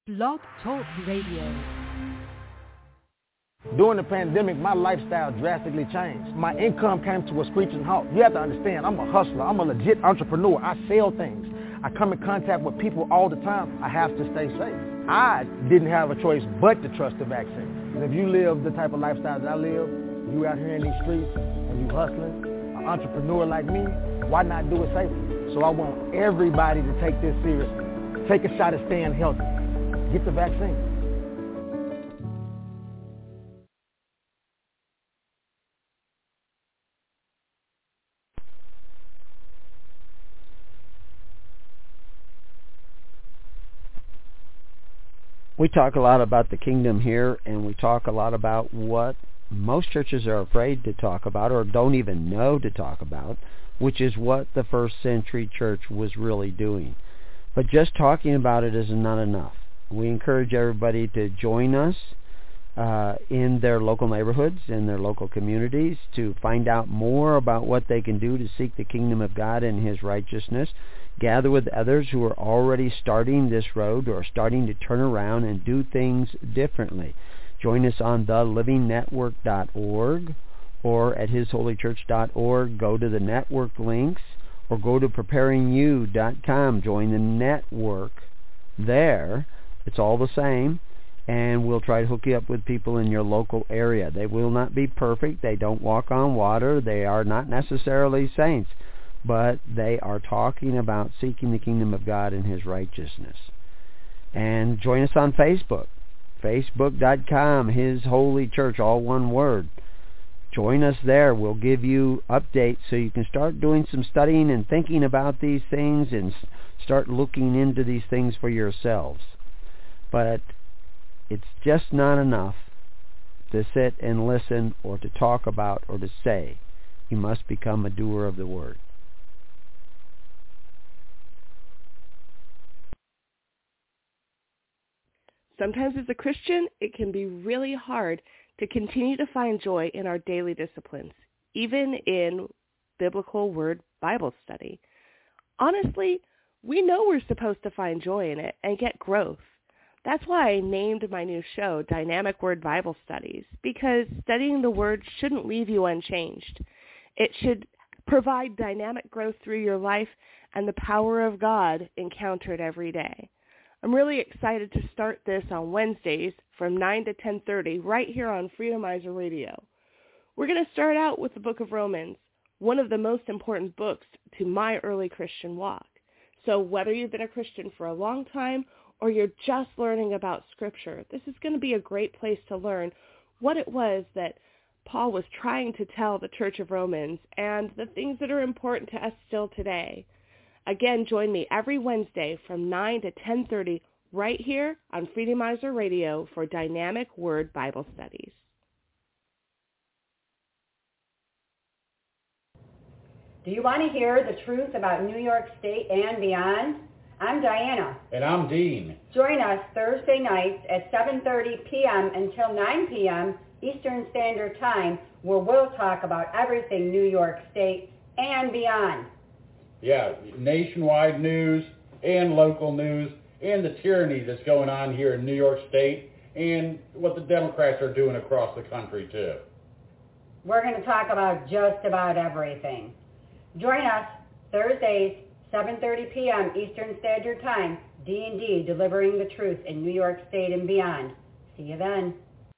Blog Talk Radio. During the pandemic, my lifestyle drastically changed. My income came to a screeching halt. You have to understand, I'm a hustler. I'm a legit entrepreneur. I sell things. I come in contact with people all the time. I have to stay safe. I didn't have a choice but to trust the vaccine. And if you live the type of lifestyle that I live, you out here in these streets and you hustling, an entrepreneur like me, why not do it safely? So I want everybody to take this seriously. Take a shot at staying healthy. Get the vaccine. We talk a lot about the kingdom here, and we talk a lot about what most churches are afraid to talk about or don't even know to talk about, which is what the first century church was really doing. But just talking about it is not enough. We encourage everybody to join us in their local neighborhoods, in their local communities, to find out more about what they can do to seek the kingdom of God and His righteousness. Gather with others who are already starting this road or starting to turn around and do things differently. Join us on thelivingnetwork.org or at hisholychurch.org. Go to the network links or go to preparingyou.com. Join the network there. It's all the same, and we'll try to hook you up with people in your local area. They will not be perfect. They don't walk on water. They are not necessarily saints, but they are talking about seeking the kingdom of God and His righteousness. And join us on Facebook, facebook.com, His Holy Church, all one word. Join us there. We'll give you updates so you can start doing some studying and thinking about these things and start looking into these things for yourselves. But it's just not enough to sit and listen or to talk about or to say. You must become a doer of the word. Sometimes as a Christian, it can be really hard to continue to find joy in our daily disciplines, even in biblical word Bible study. Honestly, we know we're supposed to find joy in it and get growth. That's why I named my new show Dynamic Word Bible Studies, because studying the Word shouldn't leave you unchanged. It should provide dynamic growth through your life and the power of God encountered every day. I'm really excited to start this on Wednesdays from 9 to 10:30 right here on Freedomizer Radio. We're going to start out with the book of Romans, one of the most important books to my early Christian walk. So whether you've been a Christian for a long time or you're just learning about Scripture, this is going to be a great place to learn what it was that Paul was trying to tell the Church of Romans and the things that are important to us still today. Again, join me every Wednesday from 9 to 10:30 right here on Freedomizer Radio for Dynamic Word Bible Studies. Do you want to hear the truth about New York State and beyond? I'm Diana. And I'm Dean. Join us Thursday nights at 7:30 p.m. until 9 p.m. Eastern Standard Time, where we'll talk about everything New York State and beyond. Yeah, nationwide news and local news and the tyranny that's going on here in New York State and what the Democrats are doing across the country, too. We're going to talk about just about everything. Join us Thursdays, 7:30 p.m. Eastern Standard Time, D&D, delivering the truth in New York State and beyond. See you then.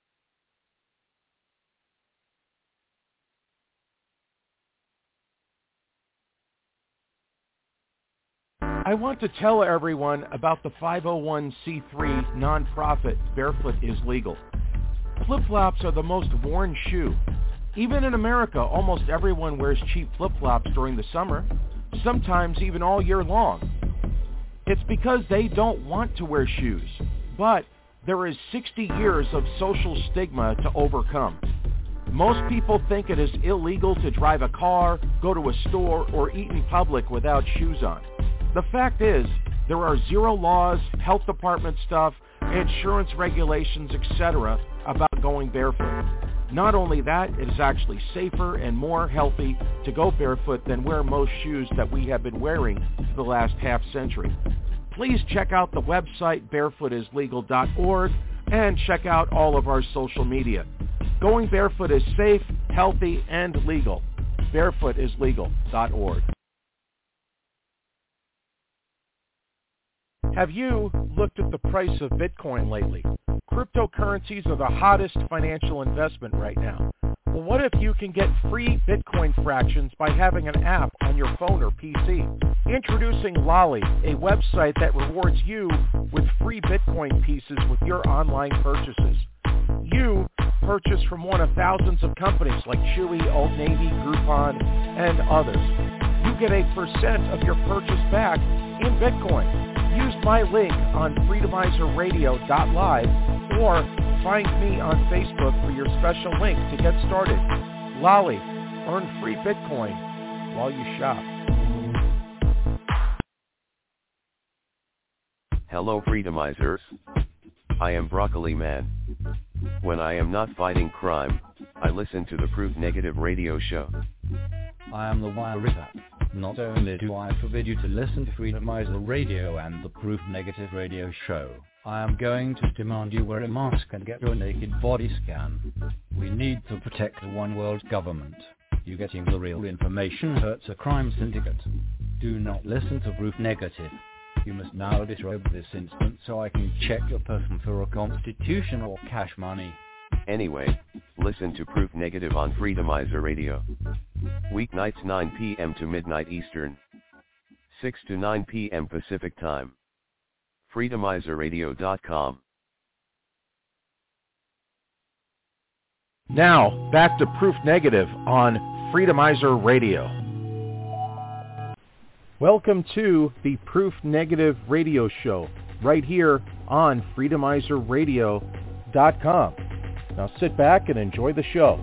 I want to tell everyone about the 501c3 nonprofit Barefoot is Legal. Flip-flops are the most worn shoe. Even in America, almost everyone wears cheap flip-flops during the summer, sometimes even all year long. It's because they don't want to wear shoes, but there is 60 years of social stigma to overcome. Most people think it is illegal to drive a car, go to a store, or eat in public without shoes on. The fact is, there are zero laws, health department stuff, insurance regulations, etc. about going barefoot. Not only that, it is actually safer and more healthy to go barefoot than wear most shoes that we have been wearing for the last half century. Please check out the website barefootislegal.org and check out all of our social media. Going barefoot is safe, healthy, and legal. barefootislegal.org. Have you looked at the price of Bitcoin lately? Cryptocurrencies are the hottest financial investment right now. Well, what if you can get free Bitcoin fractions by having an app on your phone or PC? Introducing Lolly, a website that rewards you with free Bitcoin pieces with your online purchases. You purchase from one of thousands of companies like Chewy, Old Navy, Groupon, and others. You get a % of your purchase back in Bitcoin. Use my link on freedomizerradio.live or find me on Facebook for your special link to get started. Lolly, earn free Bitcoin while you shop. Hello Freedomizers. I am Broccoli Man. When I am not fighting crime, I listen to the Proof Negative radio show. I am the Wirita. Not only do I forbid you to listen to Freedomizer Radio and the Proof Negative radio show, I am going to demand you wear a mask and get your naked body scan. We need to protect the one world government. You getting the real information hurts a crime syndicate. Do not listen to Proof Negative. You must now disrobe this instant so I can check your person for a constitution or cash money. Anyway, listen to Proof Negative on Freedomizer Radio. Weeknights 9 p.m. to midnight Eastern. 6 to 9 p.m. Pacific Time. Freedomizerradio.com. Now, back to Proof Negative on Freedomizer Radio. Welcome to the Proof Negative radio show, right here on freedomizerradio.com. Now sit back and enjoy the show.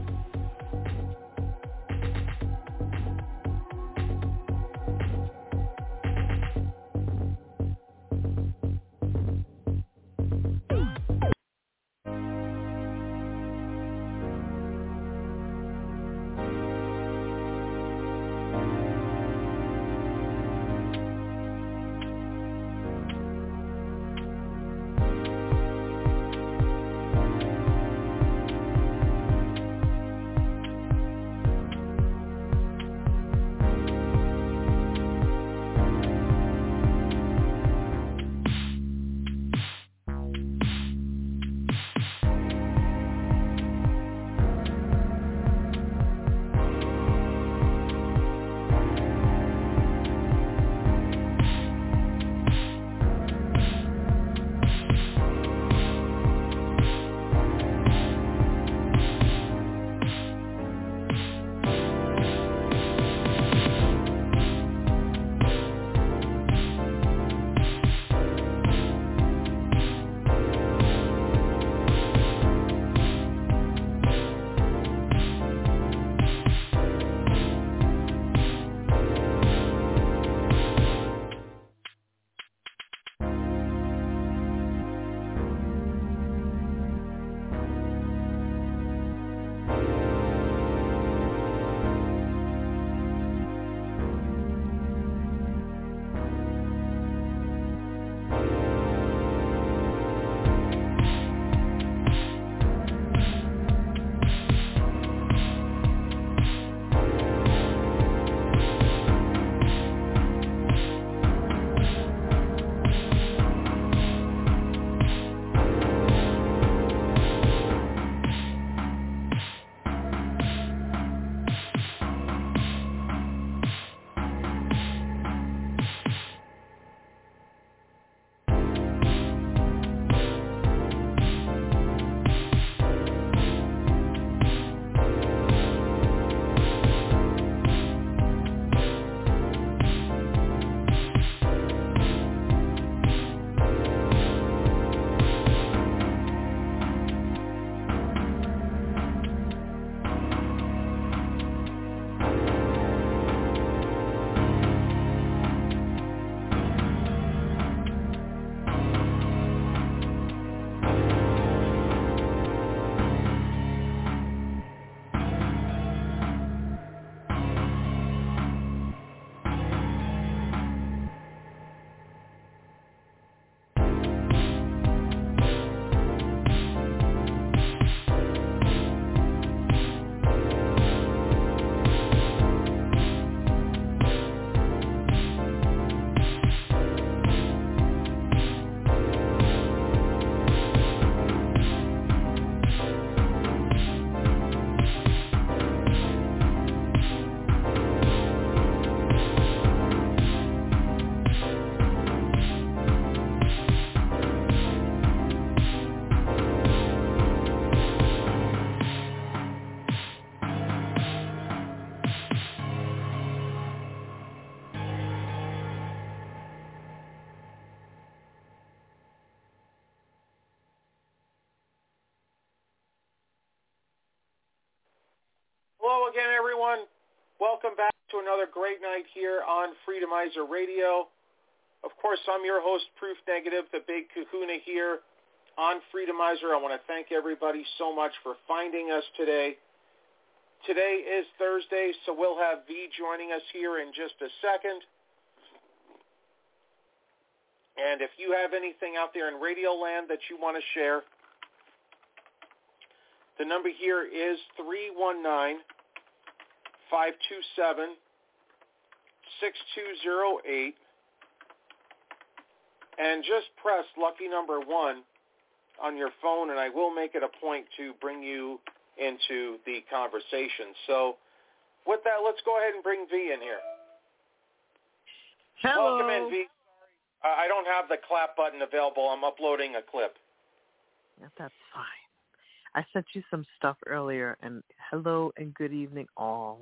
everyone. Welcome back to another great night here on Freedomizer Radio. Of course, I'm your host, Proof Negative, the Big Kahuna here on Freedomizer. I want to thank everybody so much for finding us today. Today is Thursday, so we'll have V joining us here in just a second. And if you have anything out there in Radio Land that you want to share, the number here is 319-527-6208. And just press lucky number 1 on your phone, and I will make it a point to bring you into the conversation. So with that, let's go ahead and bring V in here. Hello. Welcome in, V. I don't have the clap button available. I'm uploading a clip. That's fine. I sent you some stuff earlier, and hello and good evening all.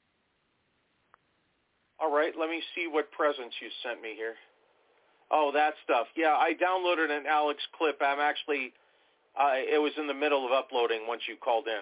All right, let me see what presents you sent me here. Oh, that stuff. Yeah, I downloaded an Alex clip. I'm actually, it was in the middle of uploading once you called in.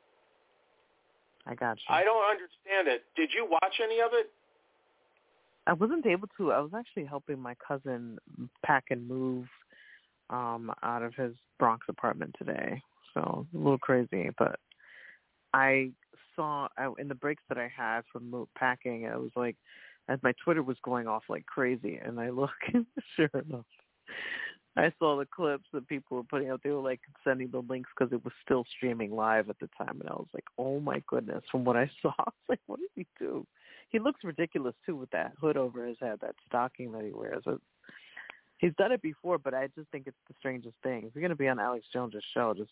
I got you. I don't understand it. Did you watch any of it? I wasn't able to. I was actually helping my cousin pack and move out of his Bronx apartment today. So a little crazy, but I saw in the breaks that I had from packing, it was like, as my Twitter was going off like crazy, and I look, sure enough, I saw the clips that people were putting out. They were like sending the links because it was still streaming live at the time, and I was like, oh my goodness, from what I saw, I was like, what did he do? He looks ridiculous too with that hood over his head, that stocking that he wears. He's done it before, but I just think it's the strangest thing. If you're going to be on Alex Jones' show, just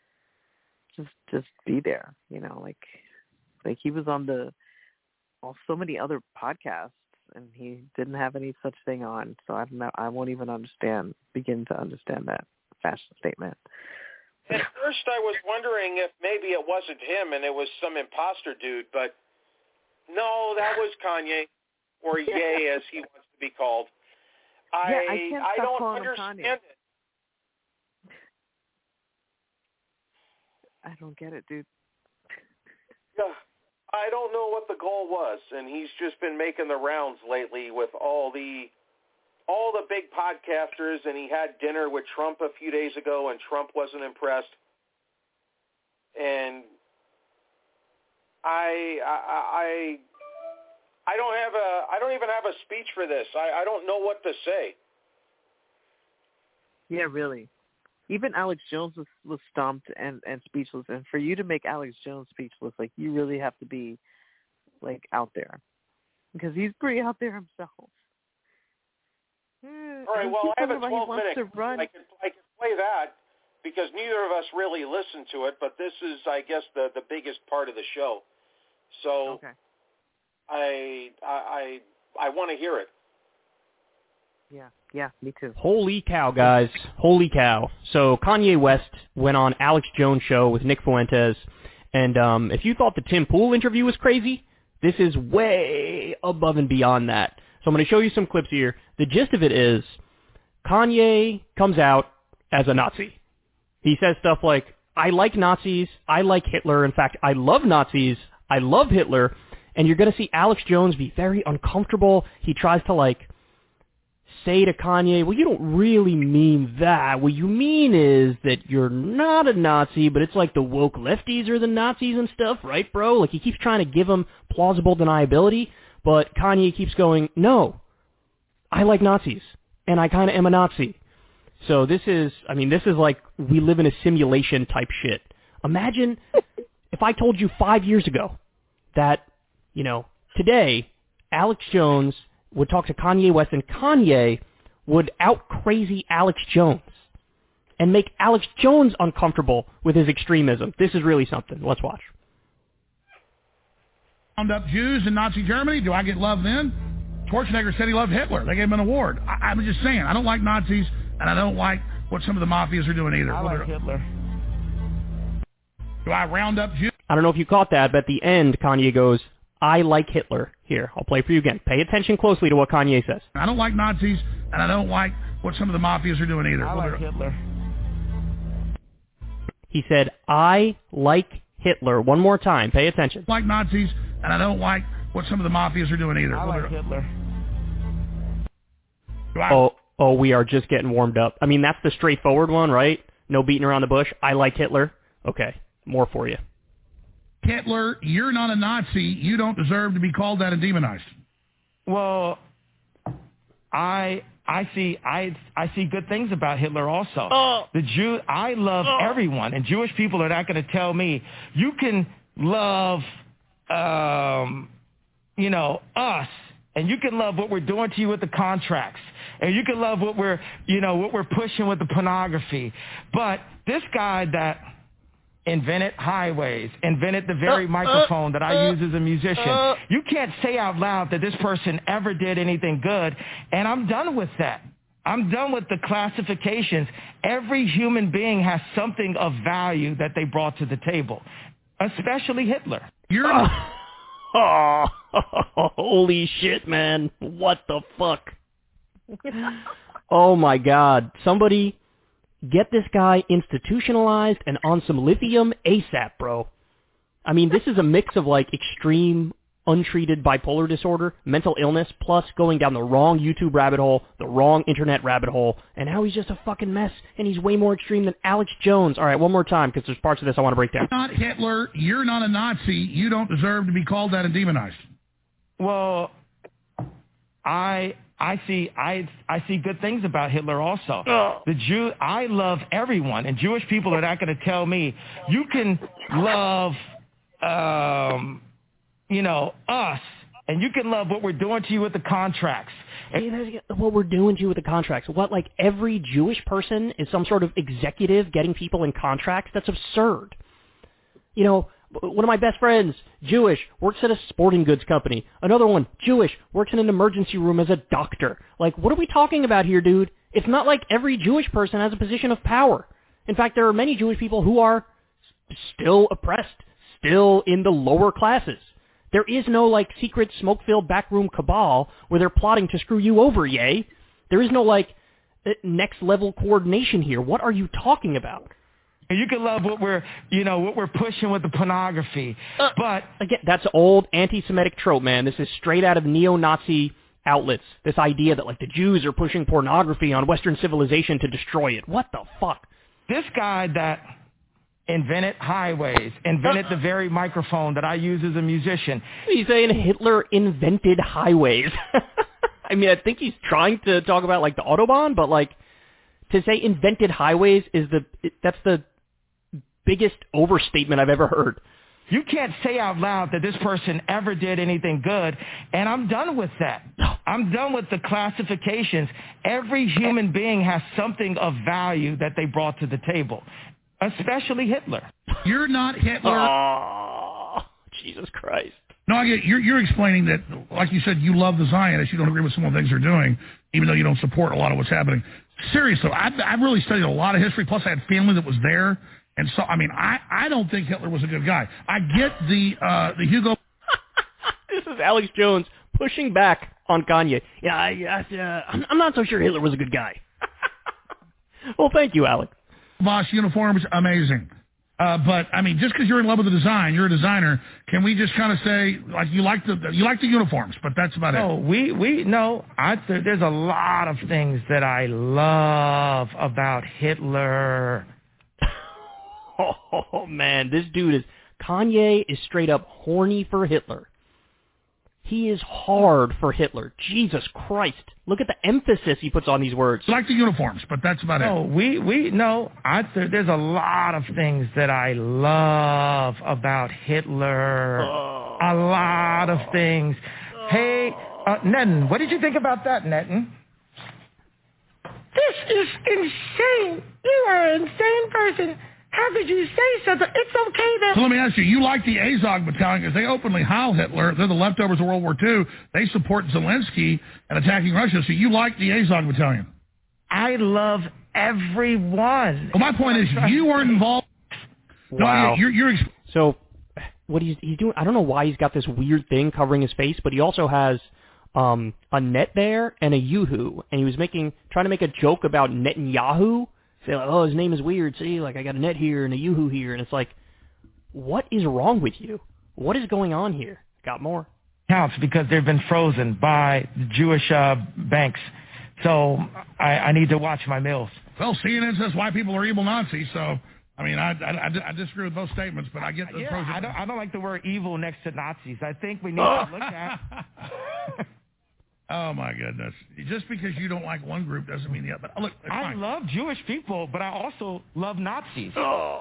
be there, you know, like he was on so many other podcasts, and he didn't have any such thing on. So I don't know. I won't even begin to understand that fashion statement. At first, I was wondering if maybe it wasn't him and it was some imposter dude, but no, that was Kanye, or Ye as he wants to be called. I don't understand it. I don't get it, dude. Yeah, I don't know what the goal was, and he's just been making the rounds lately with all the big podcasters, and he had dinner with Trump a few days ago, and Trump wasn't impressed. And I don't even have a speech for this. I don't know what to say. Yeah, really. Even Alex Jones was stumped and speechless. And for you to make Alex Jones speechless, like, you really have to be, like, out there. Because he's pretty out there himself. All right, well, I have a 12-minute. I can play that because neither of us really listened to it, but this is, I guess, the biggest part of the show. So okay. I want to hear it. Yeah, me too. Holy cow, guys. Holy cow. So Kanye West went on Alex Jones' show with Nick Fuentes, and if you thought the Tim Pool interview was crazy, this is way above and beyond that. So I'm going to show you some clips here. The gist of it is Kanye comes out as a Nazi. He says stuff like, I like Nazis, I like Hitler, in fact, I love Nazis, I love Hitler, and you're going to see Alex Jones be very uncomfortable. He tries to, like, say to Kanye, well, you don't really mean that. What you mean is that you're not a Nazi, but it's like the woke lefties are the Nazis and stuff, right, bro? Like, he keeps trying to give him plausible deniability, but Kanye keeps going, no, I like Nazis, and I kind of am a Nazi. So this is like we live in a simulation type shit. Imagine if I told you 5 years ago that, you know, today Alex Jones would talk to Kanye West, and Kanye would out-crazy Alex Jones and make Alex Jones uncomfortable with his extremism. This is really something. Let's watch. Round up Jews in Nazi Germany. Do I get love then? Schwarzenegger said he loved Hitler. They gave him an award. I'm just saying, I don't like Nazis, and I don't like what some of the mafias are doing either. I like Hitler. Do I round up Jews? I don't know if you caught that, but at the end, Kanye goes, I like Hitler. Here, I'll play for you again. Pay attention closely to what Kanye says. I don't like Nazis, and I don't like what some of the mafias are doing either. I like Hitler. He said, I like Hitler. One more time. Pay attention. Like Nazis, and I don't like what some of the mafias are doing either. I like Hitler. Oh, we are just getting warmed up. I mean, that's the straightforward one, right? No beating around the bush. I like Hitler. Okay, more for you. Hitler, you're not a Nazi. You don't deserve to be called that and demonized. Well, I see good things about Hitler also. I love everyone, and Jewish people are not going to tell me you can love, us, and you can love what we're doing to you with the contracts, and you can love what we're pushing with the pornography. But this guy that invented highways, invented the very microphone that I use as a musician. You can't say out loud that this person ever did anything good, and I'm done with that. I'm done with the classifications. Every human being has something of value that they brought to the table, especially Hitler. Holy shit, man. What the fuck? Oh, my God. Somebody get this guy institutionalized and on some lithium ASAP, bro. I mean, this is a mix of, like, extreme, untreated bipolar disorder, mental illness, plus going down the wrong YouTube rabbit hole, the wrong internet rabbit hole, and now he's just a fucking mess, and he's way more extreme than Alex Jones. All right, one more time, because there's parts of this I want to break down. Not Hitler. You're not a Nazi. You don't deserve to be called that and demonized. Well, I see good things about Hitler also. I love everyone, and Jewish people are not going to tell me you can love, us, and you can love what we're doing to you with the contracts. What we're doing to you with the contracts. What, like every Jewish person is some sort of executive getting people in contracts? That's absurd. One of my best friends, Jewish, works at a sporting goods company. Another one, Jewish, works in an emergency room as a doctor. Like, what are we talking about here, dude? It's not like every Jewish person has a position of power. In fact, there are many Jewish people who are still oppressed, still in the lower classes. There is no, like, secret smoke-filled backroom cabal where they're plotting to screw you over, yay. There is no, like, next-level coordination here. What are you talking about? You can love what we're pushing with the pornography. But again, that's old anti-Semitic trope, man. This is straight out of neo-Nazi outlets. This idea that, like, the Jews are pushing pornography on Western civilization to destroy it. What the fuck? This guy that invented highways, invented the very microphone that I use as a musician. He's saying Hitler invented highways. I mean, I think he's trying to talk about, like, the Autobahn, but, like, to say invented highways that's the biggest overstatement I've ever heard. You can't say out loud that this person ever did anything good, and I'm done with that. I'm done with the classifications. Every human being has something of value that they brought to the table, especially Hitler. You're not Hitler. Oh, Jesus Christ. No, I get you're explaining that, like you said, you love the Zionists. You don't agree with some of the things they're doing, even though you don't support a lot of what's happening. Seriously, I've really studied a lot of history, plus I had family that was there. And so, I mean, I don't think Hitler was a good guy. I get the Hugo... This is Alex Jones pushing back on Kanye. I'm not so sure Hitler was a good guy. Well, thank you, Alex. Boss uniforms, amazing. But, I mean, just because you're in love with the design, you're a designer, can we just kind of say, like, you like the uniforms, but that's about it? No, there's a lot of things that I love about Hitler. Oh, man, this dude Kanye is straight up horny for Hitler. He is hard for Hitler. Jesus Christ. Look at the emphasis he puts on these words. I like the uniforms, but that's about it. There's a lot of things that I love about Hitler. A lot of things. Hey, Netton, what did you think about that, Netton? This is insane. You are an insane person. How could you say something? It's okay that... So let me ask you, you like the Azov Battalion because they openly howl Hitler. They're the leftovers of World War II. They support Zelensky and attacking Russia. So you like the Azov Battalion? I love everyone. Well, my point is, you weren't involved... Wow. No, you're so what he's doing, I don't know why he's got this weird thing covering his face, but he also has a net there and a Yoo-hoo. And he was trying to make a joke about Netanyahu. Say, like, oh, his name is weird. See, like, I got a net here and a Yoo-hoo here. And it's like, what is wrong with you? What is going on here? Got more. Counts because they've been frozen by the Jewish banks. So I need to watch my meals. Well, CNN says white people are evil Nazis, so, I mean, I disagree with both statements, but I get the pros. I don't like the word evil next to Nazis. I think we need to look at... Oh, my goodness. Just because you don't like one group doesn't mean the other. But look, I love Jewish people, but I also love Nazis. Oh,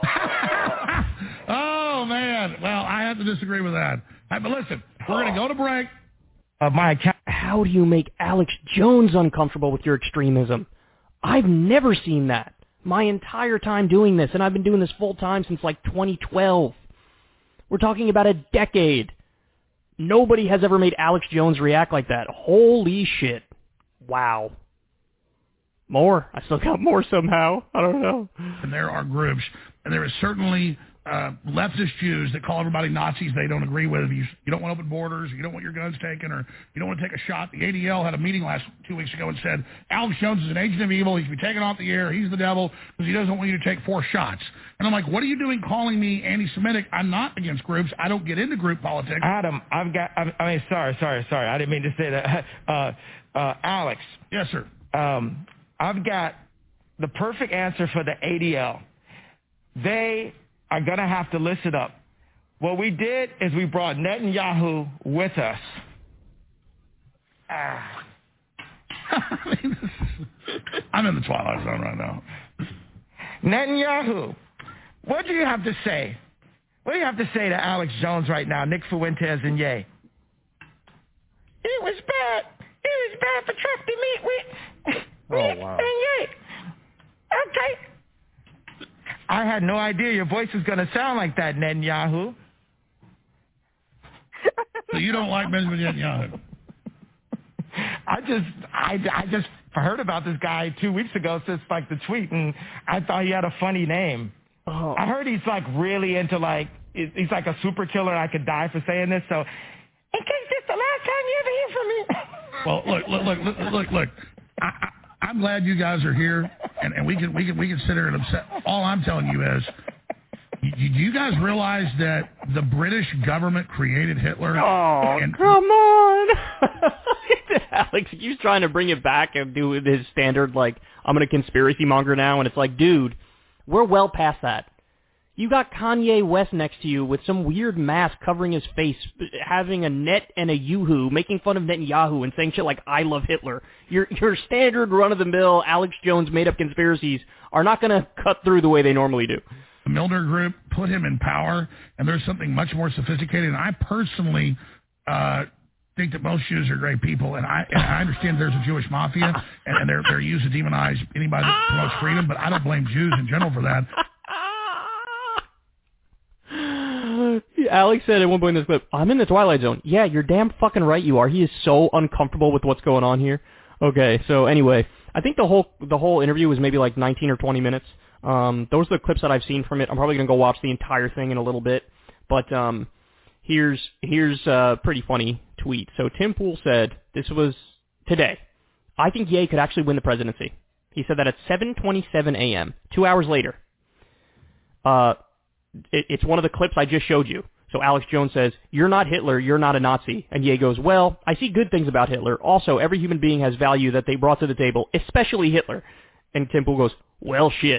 man. Well, I have to disagree with that. But listen, we're going to go to break. My account. How do you make Alex Jones uncomfortable with your extremism? I've never seen that my entire time doing this, and I've been doing this full time since like 2012. We're talking about a decade. Nobody has ever made Alex Jones react like that. Holy shit. Wow. More. I still got more somehow. I don't know. And there are groups, and there is certainly leftist Jews that call everybody Nazis they don't agree with. You don't want open borders, you don't want your guns taken, or you don't want to take a shot. The ADL had a meeting 2 weeks ago and said, Alex Jones is an agent of evil. He should be taken off the air. He's the devil because he doesn't want you to take 4 shots. And I'm like, what are you doing calling me anti-Semitic? I'm not against groups. I don't get into group politics. Adam, sorry. I didn't mean to say that. Alex. Yes, sir. I've got the perfect answer for the ADL. They are going to have to listen up. What we did is we brought Netanyahu with us. I'm in the twilight zone right now. Netanyahu, what do you have to say? What do you have to say to Alex Jones right now, Nick Fuentes and Ye? It was bad. It was bad for Trump to meet with Nick and Ye. Okay. I had no idea your voice was going to sound like that, Netanyahu. So you don't like Benjamin Netanyahu? I just heard about this guy 2 weeks ago since like the tweet, and I thought he had a funny name. Oh. I heard he's like really into like, he's like a super killer, and I could die for saying this. So, in case this the last time you ever hear from me. Well, look. I'm glad you guys are here, and we can sit here and upset. All I'm telling you is, do you guys realize that the British government created Hitler? Oh, come on. Alex keeps trying to bring it back and do his standard, like, I'm going to conspiracy monger now, and it's like, dude, we're well past that. You got Kanye West next to you with some weird mask covering his face, having a net and a yoo-hoo, making fun of Netanyahu and saying shit like, I love Hitler. Your standard run-of-the-mill Alex Jones made-up conspiracies are not going to cut through the way they normally do. The Milner Group put him in power, and there's something much more sophisticated. And I personally think that most Jews are great people, and I understand there's a Jewish mafia, and they're used to demonize anybody that promotes freedom, but I don't blame Jews in general for that. Alex said at one point in this clip, I'm in the Twilight Zone. Yeah, you're damn fucking right you are. He is so uncomfortable with what's going on here. Okay, so anyway, I think the whole interview was maybe like 19 or 20 minutes. Those are the clips that I've seen from it. I'm probably going to go watch the entire thing in a little bit. But here's a pretty funny tweet. So Tim Pool said, this was today, I think Ye could actually win the presidency. He said that at 7:27 a.m., 2 hours later. It's one of the clips I just showed you. So Alex Jones says, you're not Hitler, you're not a Nazi. And Ye goes, well, I see good things about Hitler. Also, every human being has value that they brought to the table, especially Hitler. And Tim Pool goes, well, shit.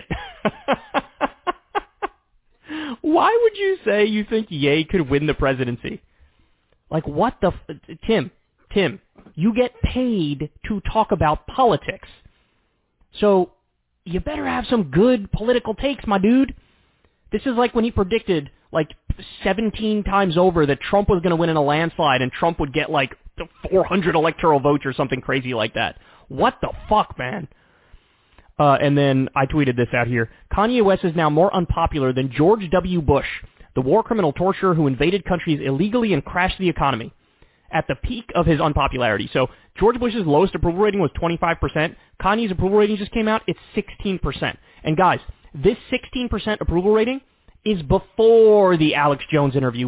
Why would you say you think Ye could win the presidency? Like, what the... Tim, you get paid to talk about politics. So, you better have some good political takes, my dude. This is like when he predicted, like, 17 times over that Trump was going to win in a landslide and Trump would get, like, 400 electoral votes or something crazy like that. What the fuck, man? And then I tweeted this out here. Kanye West is now more unpopular than George W. Bush, the war criminal torturer who invaded countries illegally and crashed the economy. At the peak of his unpopularity. So George Bush's lowest approval rating was 25%. Kanye's approval rating just came out. It's 16%. And guys, this 16% approval rating is before the Alex Jones interview.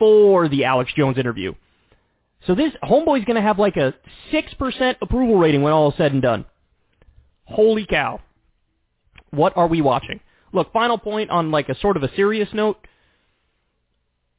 So this homeboy's going to have like a 6% approval rating when all is said and done. Holy cow. What are we watching? Look, final point on like a sort of a serious note.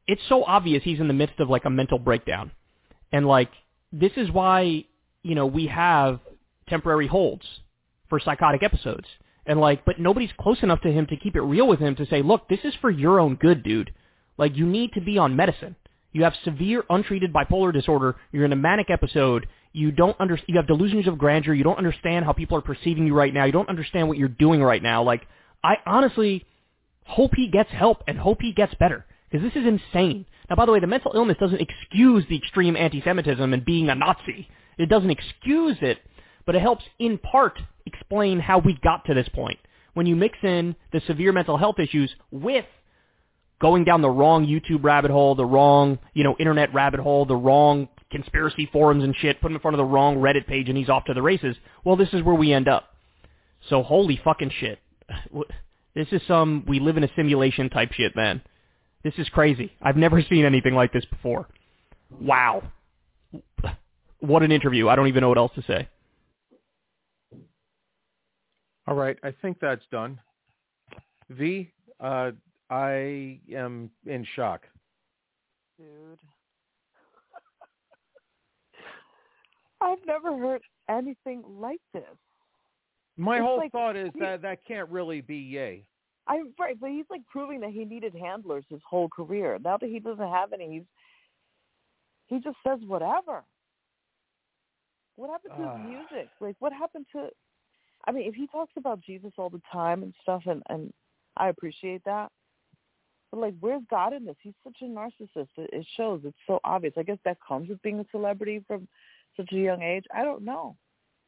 it's so obvious he's in the midst of like a mental breakdown. And like, this is why, we have temporary holds for psychotic episodes. And like, but nobody's close enough to him to keep it real with him to say, look, this is for your own good, dude. Like, you need to be on medicine. You have severe untreated bipolar disorder. You're in a manic episode. You have delusions of grandeur. You don't understand how people are perceiving you right now. You don't understand what you're doing right now. Like, I honestly hope he gets help and hope he gets better, because this is insane. Now, by the way, the mental illness doesn't excuse the extreme anti-Semitism and being a Nazi. It doesn't excuse it, but it helps in part explain how we got to this point. When you mix in the severe mental health issues with going down the wrong YouTube rabbit hole, the wrong, internet rabbit hole, the wrong conspiracy forums and shit, put him in front of the wrong Reddit page and he's off to the races, well, this is where we end up. So holy fucking shit. This is some we live in a simulation type shit, man. This is crazy. I've never seen anything like this before. Wow. What an interview. I don't even know what else to say. All right, I think that's done. V, I am in shock. Dude. I've never heard anything like this. My whole thought is that can't really be Ye. Right, but he's like proving that he needed handlers his whole career. Now that he doesn't have any, he just says whatever. What happened to his music? Like, what happened to... I mean, if he talks about Jesus all the time and stuff, and I appreciate that, but, like, where's God in this? He's such a narcissist. It shows. It's so obvious. I guess that comes with being a celebrity from such a young age. I don't know.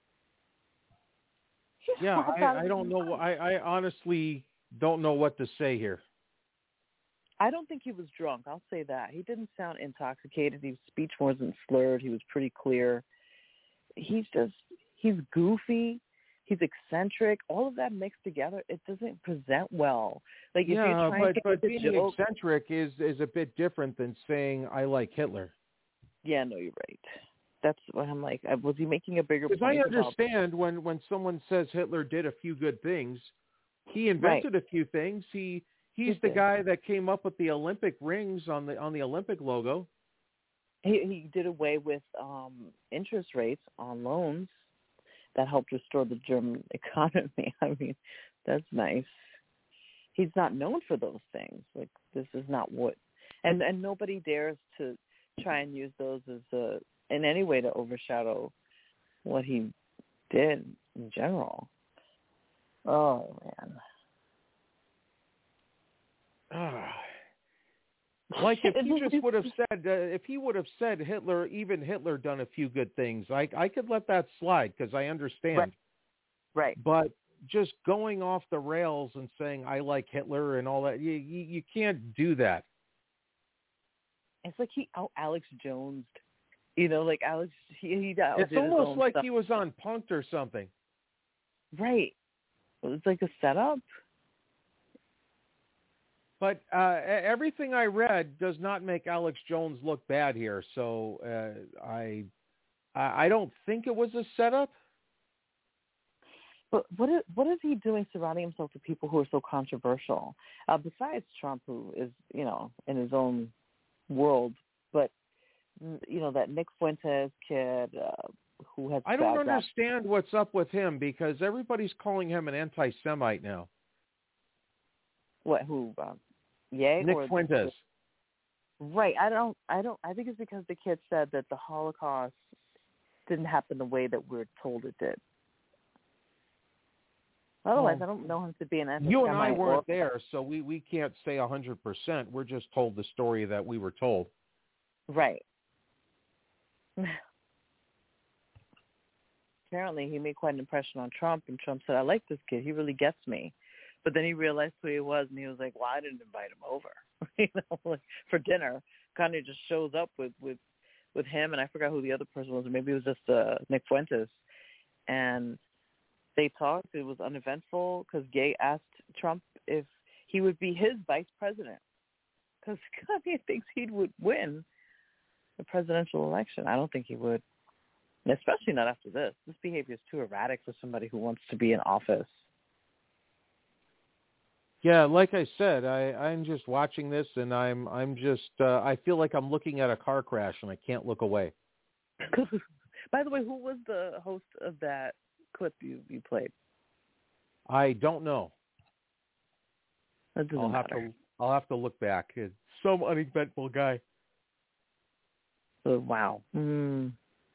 Yeah, I don't know. I honestly don't know what to say here. I don't think he was drunk. I'll say that. He didn't sound intoxicated. His speech wasn't slurred. He was pretty clear. He's goofy. He's eccentric. All of that mixed together, it doesn't present well. Like, if you're trying to but being eccentric is a bit different than saying I like Hitler. Yeah, no, you're right. That's what I'm like. Was he making a bigger point? Because I understand when someone says Hitler did a few good things, he invented a few things. He's the guy that came up with the Olympic rings on the Olympic logo. He did away with interest rates on loans. That helped restore the German economy. I mean, that's nice. He's not known for those things. Like, this is not what, and nobody dares to try and use those as in any way to overshadow what he did in general. Oh man. Like, if he just would have said, if he would have said Hitler done a few good things, I could let that slide because I understand. Right. But just going off the rails and saying I like Hitler and all that, you can't do that. It's like he Alex Jones, like Alex. He it's almost like he was on Punk'd or something. Right. It was like a setup. But everything I read does not make Alex Jones look bad here, so I don't think it was a setup. But what is he doing surrounding himself with people who are so controversial? Besides Trump, who is in his own world, but that Nick Fuentes kid who has. I don't understand what's up with him because everybody's calling him an anti-Semite now. What? Who? Ye? Nick Fuentes. Right. I think it's because the kid said that the Holocaust didn't happen the way that we're told it did. Otherwise, I don't know him to be an anti-Semite. You and I weren't there, so we can't say 100%. We're just told the story that we were told. Right. Apparently, he made quite an impression on Trump, and Trump said, I like this kid. He really gets me. But then he realized who he was, and he was like, well, I didn't invite him over, like for dinner. Kanye just shows up with him, and I forgot who the other person was. Maybe it was just Nick Fuentes. And they talked. It was uneventful because Ye asked Trump if he would be his vice president because Kanye thinks he would win the presidential election. I don't think he would, and especially not after this. This behavior is too erratic for somebody who wants to be in office. Yeah, like I said, I'm just watching this, and I'm just I feel like I'm looking at a car crash, and I can't look away. By the way, who was the host of that clip you played? I don't know. That doesn't matter. I'll have to look back. It's some uneventful guy. Oh, wow. Mm.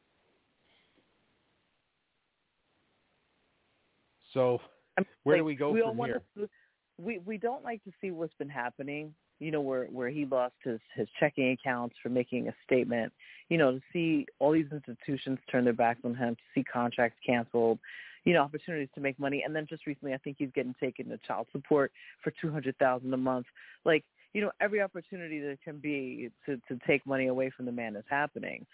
So where do we go from here? We don't like to see what's been happening, where he lost his checking accounts for making a statement, to see all these institutions turn their backs on him, to see contracts canceled, opportunities to make money. And then just recently, I think he's getting taken to child support for $200,000 a month. Like, every opportunity there can be to take money away from the man is happening.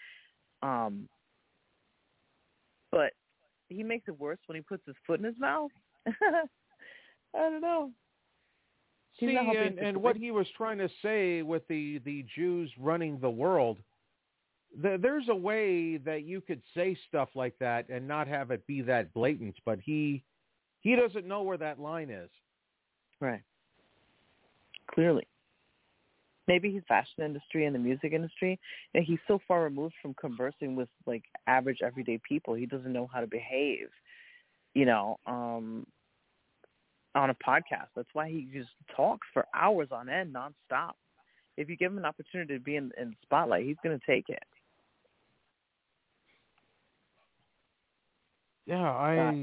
But he makes it worse when he puts his foot in his mouth. I don't know. See, and what he was trying to say with the Jews running the world, there's a way that you could say stuff like that and not have it be that blatant, but he doesn't know where that line is. Right. Clearly. Maybe his fashion industry and the music industry, and he's so far removed from conversing with, like, average, everyday people. He doesn't know how to behave, on a podcast. That's why he just talks for hours on end, nonstop. If you give him an opportunity to be in the spotlight, he's going to take it. Yeah,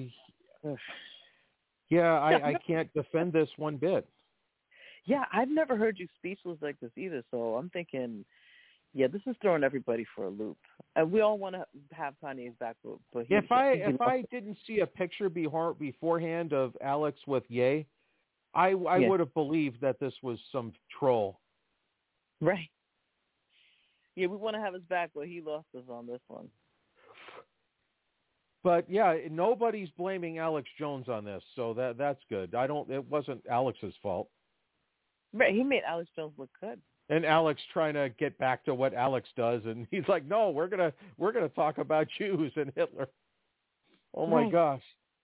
I can't defend this one bit. Yeah, I've never heard you speechless like this either, so I'm thinking, yeah, this is throwing everybody for a loop. And we all want to have Kanye's back, but if I didn't see a picture beforehand of Alex with Ye, I would have believed that this was some troll. Right. Yeah, we want to have his back, but he lost us on this one. But yeah, nobody's blaming Alex Jones on this, so that's good. It wasn't Alex's fault. Right, he made Alex Jones look good. And Alex trying to get back to what Alex does, and he's like, "No, we're gonna talk about Jews and Hitler." Oh my gosh!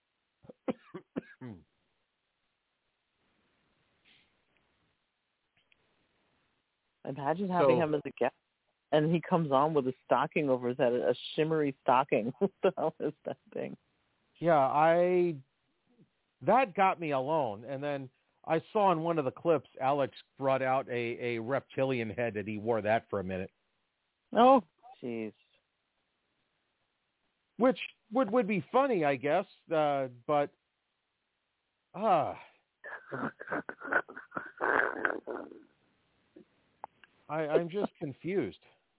Imagine having him as a guest, and he comes on with a stocking over his head, a shimmery stocking. What the hell is that thing? Yeah, that got me alone, and then I saw in one of the clips, Alex brought out a reptilian head, and he wore that for a minute. Oh, jeez. Which would be funny, I guess, but I'm just confused.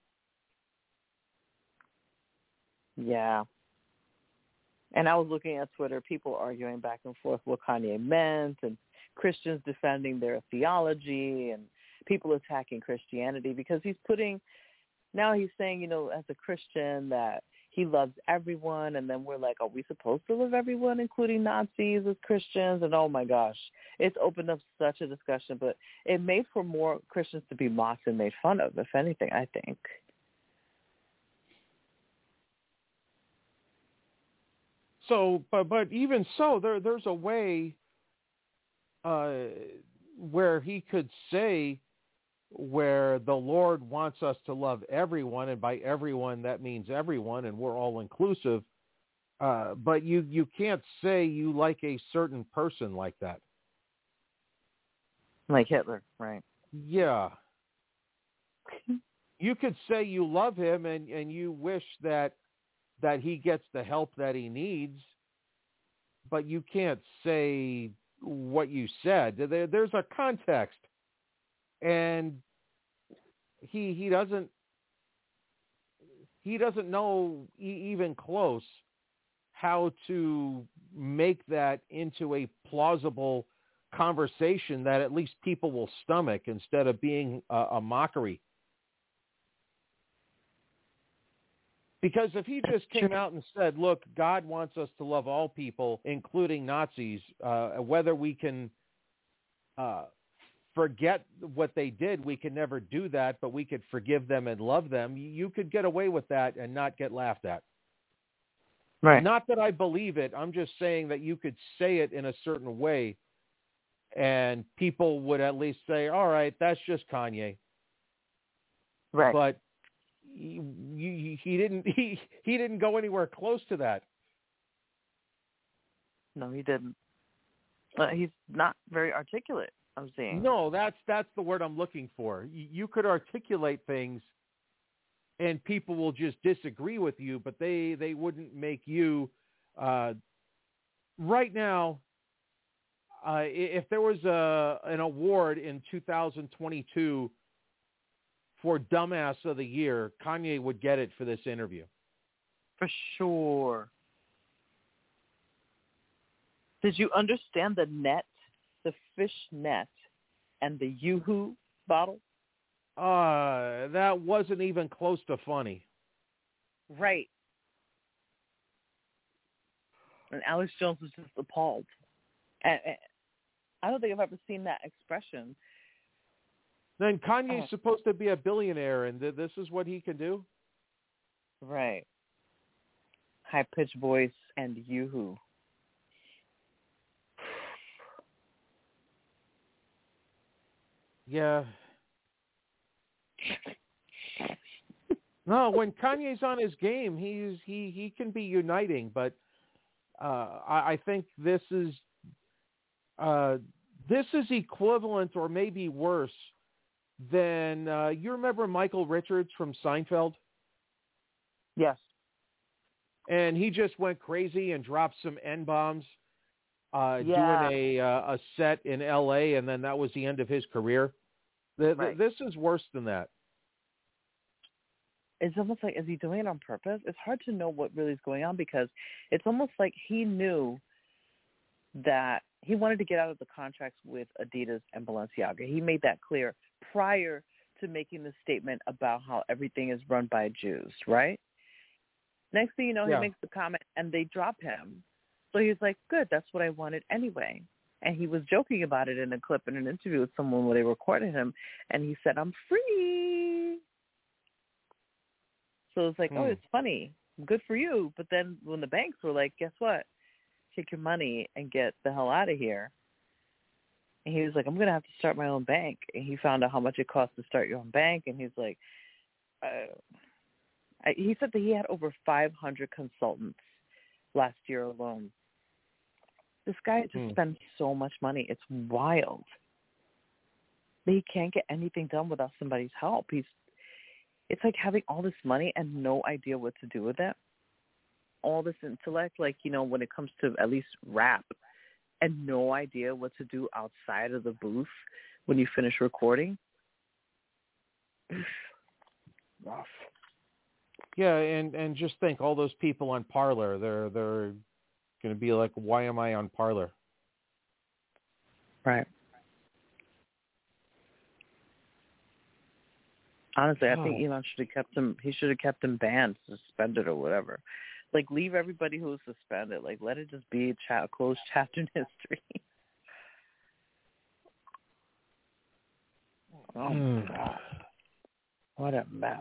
Yeah. And I was looking at Twitter, people arguing back and forth what Kanye meant, and Christians defending their theology, and people attacking Christianity because he's saying, as a Christian that he loves everyone, and then we're like, are we supposed to love everyone, including Nazis, as Christians? And oh my gosh, it's opened up such a discussion, but it made for more Christians to be mocked and made fun of, if anything, I think. So, but even so, there's a way where he could say where the Lord wants us to love everyone, and by everyone that means everyone, and we're all inclusive. But you can't say you like a certain person like that. Like Hitler, right? Yeah. You could say you love him and you wish that he gets the help that he needs, but you can't say what you said. There's a context, and he doesn't know even close how to make that into a plausible conversation that at least people will stomach instead of being a mockery. Because if he just came out and said, look, God wants us to love all people, including Nazis, whether we can forget what they did, we can never do that, but we could forgive them and love them, you could get away with that and not get laughed at. Right. Not that I believe it. I'm just saying that you could say it in a certain way and people would at least say, all right, that's just Kanye. Right. But he didn't go anywhere close to that. No, he didn't. He's not very articulate, I'm seeing. No, that's the word I'm looking for. You could articulate things, and people will just disagree with you, but they wouldn't make you. Right now, if there was an award in 2022 for Dumbass of the Year, Kanye would get it for this interview. For sure. Did you understand the net, the fish net, and the Yoo-hoo bottle? That wasn't even close to funny. Right. And Alex Jones was just appalled. And I don't think I've ever seen that expression. Then Kanye's supposed to be a billionaire, and this is what he can do? Right. High-pitched voice and Yoo-hoo. Yeah. No, when Kanye's on his game, he can be uniting, but I think this is equivalent or maybe worse than you remember Michael Richards from Seinfeld? Yes. And he just went crazy and dropped some N-bombs doing a set in L.A., and then that was the end of his career. Right. This is worse than that. It's almost like, is he doing it on purpose? It's hard to know what really is going on because it's almost like he knew that he wanted to get out of the contracts with Adidas and Balenciaga. He made that clear prior to making the statement about how everything is run by Jews, right? Next thing you know, he makes the comment and they drop him. So he's like, good, that's what I wanted anyway. And he was joking about it in a clip in an interview with someone where they recorded him, and he said, I'm free. So it's like, oh, it's funny. Good for you. But then when the banks were like, guess what? Take your money and get the hell out of here. And he was like, I'm going to have to start my own bank. And he found out how much it costs to start your own bank. And he's like, he said that he had over 500 consultants last year alone. This guy just spends so much money. It's wild. But he can't get anything done without somebody's help. It's like having all this money and no idea what to do with it. All this intellect, like, you know, when it comes to at least rap, and no idea what to do outside of the booth when you finish recording. Rough. Yeah, and just think, all those people on Parler, they're going to be like, why am I on Parler? Right. Honestly, I think Elon should have kept him. He should have kept him banned, suspended, or whatever. Like, leave everybody who was suspended. Like, let it just be a closed chapter in history. Oh my God, what a mess.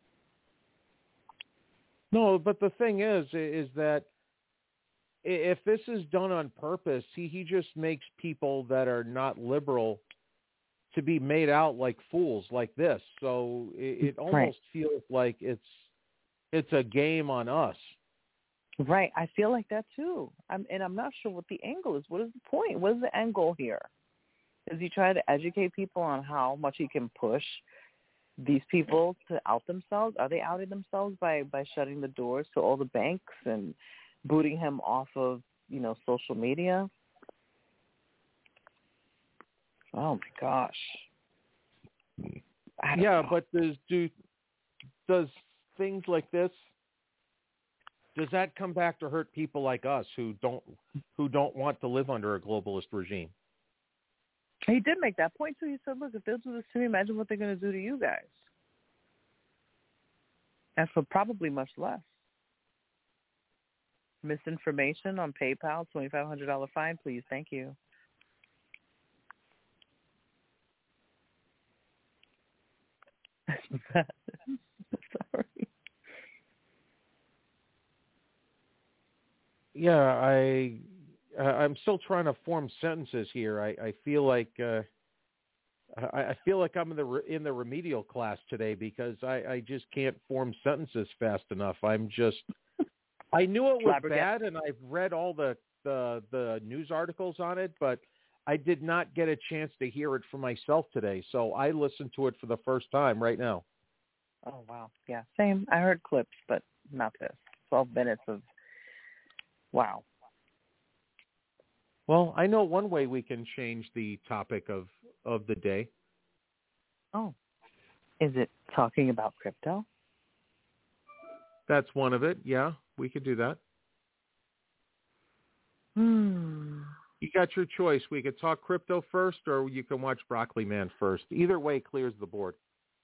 No, but the thing is that if this is done on purpose, he just makes people that are not liberal to be made out like fools like this. So it almost feels like it's a game on us. Right. I feel like that too. I'm not sure what the angle is. What is the point? What is the end goal here? Is he trying to educate people on how much he can push these people to out themselves? Are they outing themselves by shutting the doors to all the banks and booting him off of, you know, social media? Oh my gosh. Yeah, but does things like this, does that come back to hurt people like us who don't want to live under a globalist regime? He did make that point too. He said, look, if they'll do this to me, imagine what they're going to do to you guys. And for probably much less. Misinformation on PayPal, $2,500 fine, please. Thank you. Sorry. Yeah, I'm still trying to form sentences here. I feel like I feel like I'm in the remedial class today because I just can't form sentences fast enough. I knew it was bad, and I've read all the news articles on it, but I did not get a chance to hear it for myself today. So I listened to it for the first time right now. Oh, wow. Yeah, same. I heard clips, but not this. 12 minutes of wow. Well, I know one way we can change the topic of the day. Oh. Is it talking about crypto? That's one of it. Yeah, we could do that. You got your choice. We could talk crypto first, or you can watch Broccoli Man first. Either way clears the board.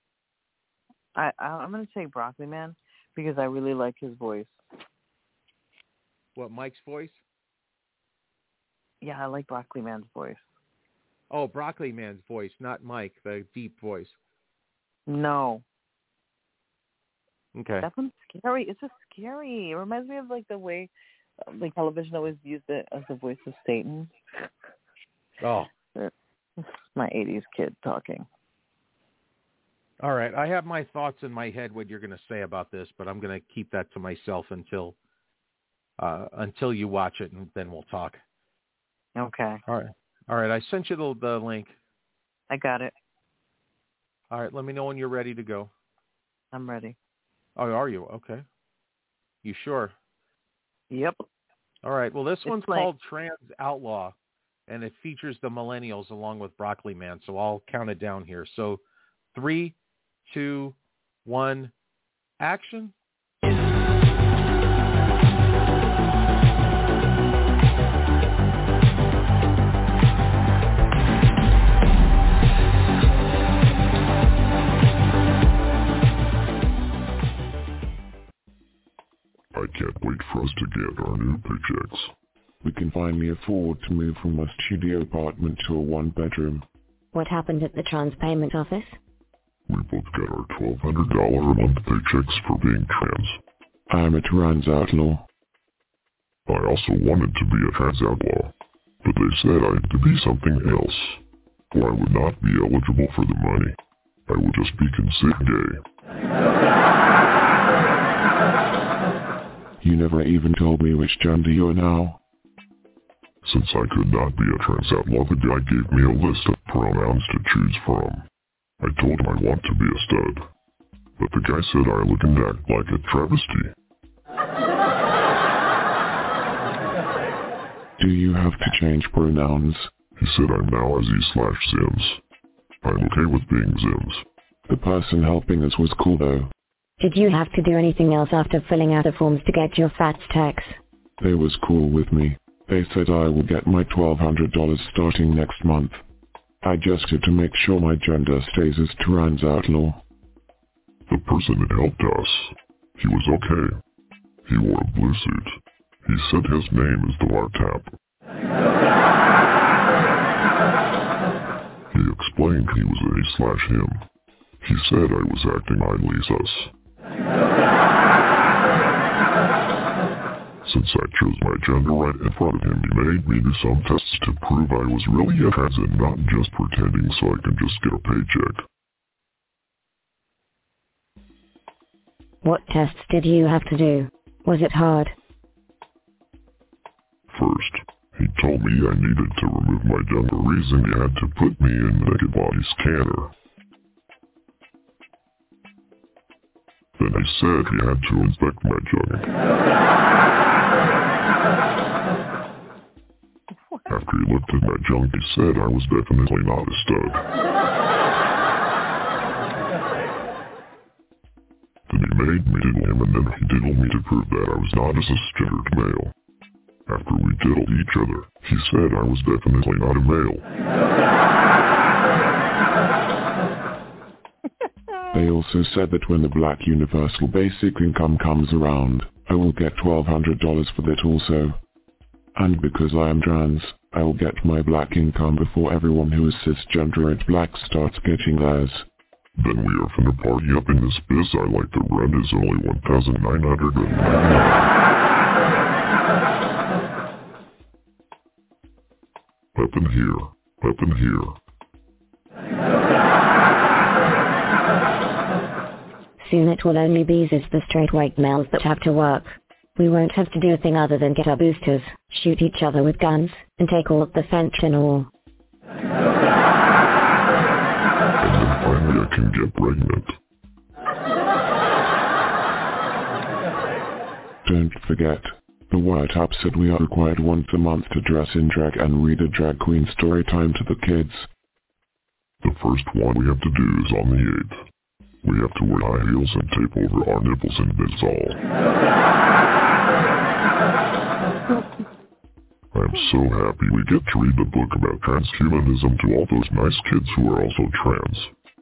I'm going to say Broccoli Man because I really like his voice. What, Mike's voice? Yeah, I like Broccoli Man's voice. Oh, Broccoli Man's voice, not Mike, the deep voice. No. Okay. That one's scary. It's just scary. It reminds me of like the way like television always used it as the voice of Satan. Oh. My 80s kid talking. All right. I have my thoughts in my head what you're going to say about this, but I'm going to keep that to myself until you watch it, and then we'll talk. Okay. All right. I sent you the link. I got it. All right. Let me know when you're ready to go. I'm ready. Oh, are you? Okay. You sure? Yep. All right. Well, this one's called Trans Outlaw, and it features the Millennials along with Broccoli Man. So I'll count it down here. So 3, 2, 1, action. I can't wait for us to get our new paychecks. We can finally afford to move from a studio apartment to a one-bedroom. What happened at the trans payment office? We both got our $1,200 a month paychecks for being trans. I'm a trans outlaw. I also wanted to be a trans outlaw, but they said I had to be something else, or I would not be eligible for the money. I would just be considered gay. You never even told me which gender you're now. Since I could not be a trans outlaw, the guy gave me a list of pronouns to choose from. I told him I want to be a stud, but the guy said I look and act like a travesty. Do you have to change pronouns? He said I'm now a Z/Zims. I'm okay with being Zims. The person helping us was cool though. Did you have to do anything else after filling out the forms to get your FATS tax? They was cool with me. They said I will get my $1,200 starting next month. I just had to make sure my gender stays as trans outlaw. The person that helped us, he was okay. He wore a blue suit. He said his name is the Wiretap. He explained he was a/him. He said I was acting idly sus. Since I chose my gender right in front of him, he made me do some tests to prove I was really a trans and not just pretending so I can just get a paycheck. What tests did you have to do? Was it hard? First, he told me I needed to remove my dungarees and he had to put me in the naked body scanner. Then he said he had to inspect my junk. After he looked at my junk, he said I was definitely not a stud. Then he made me diddle him, and then he diddled me to prove that I was not a cisgendered male. After we diddled each other, he said I was definitely not a male. They also said that when the Black Universal Basic Income comes around, I will get $1,200 for that also. And because I am trans, I will get my black income before everyone who is cisgender and black starts getting theirs. Then we are finna party up in this biz. I like the rent is only $1,999. Let them hear. Let them hear. Soon it will only be just the straight white males that have to work. We won't have to do a thing other than get our boosters, shoot each other with guns, and take all of the fentanyl. And then finally I can get pregnant. Don't forget, the White House said we are required once a month to dress in drag and read a drag queen story time to the kids. The first one we have to do is on the 8th. We have to wear high heels and tape over our nipples and that's all. I'm so happy we get to read the book about transhumanism to all those nice kids who are also trans.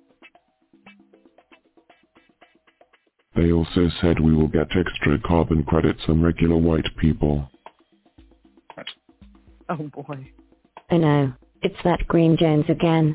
They also said we will get extra carbon credits than regular white people. Oh boy. I know, it's that Green Jones again.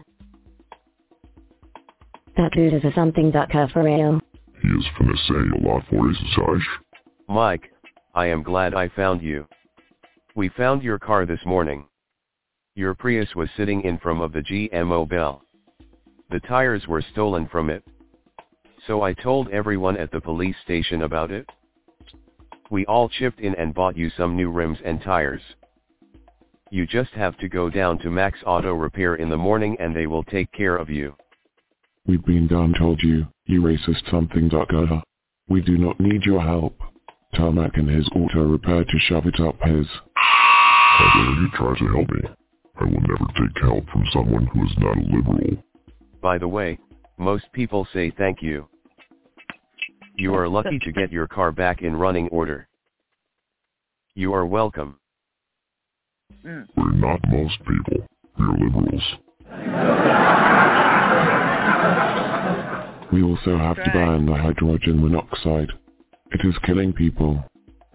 That dude is a something ducker for real. He is finna say a lot for his size. Mike, I am glad I found you. We found your car this morning. Your Prius was sitting in front of the GMO Bell. The tires were stolen from it. So I told everyone at the police station about it. We all chipped in and bought you some new rims and tires. You just have to go down to Max Auto Repair in the morning and they will take care of you. We've been down told you, you racist something ducker. We do not need your help. Tell Mac and his auto repair to shove it up his. How dare you try to help me? I will never take help from someone who is not a liberal. By the way, most people say thank you. You are lucky to get your car back in running order. You are welcome. We're not most people. We're liberals. We also have to ban the hydrogen monoxide. It is killing people.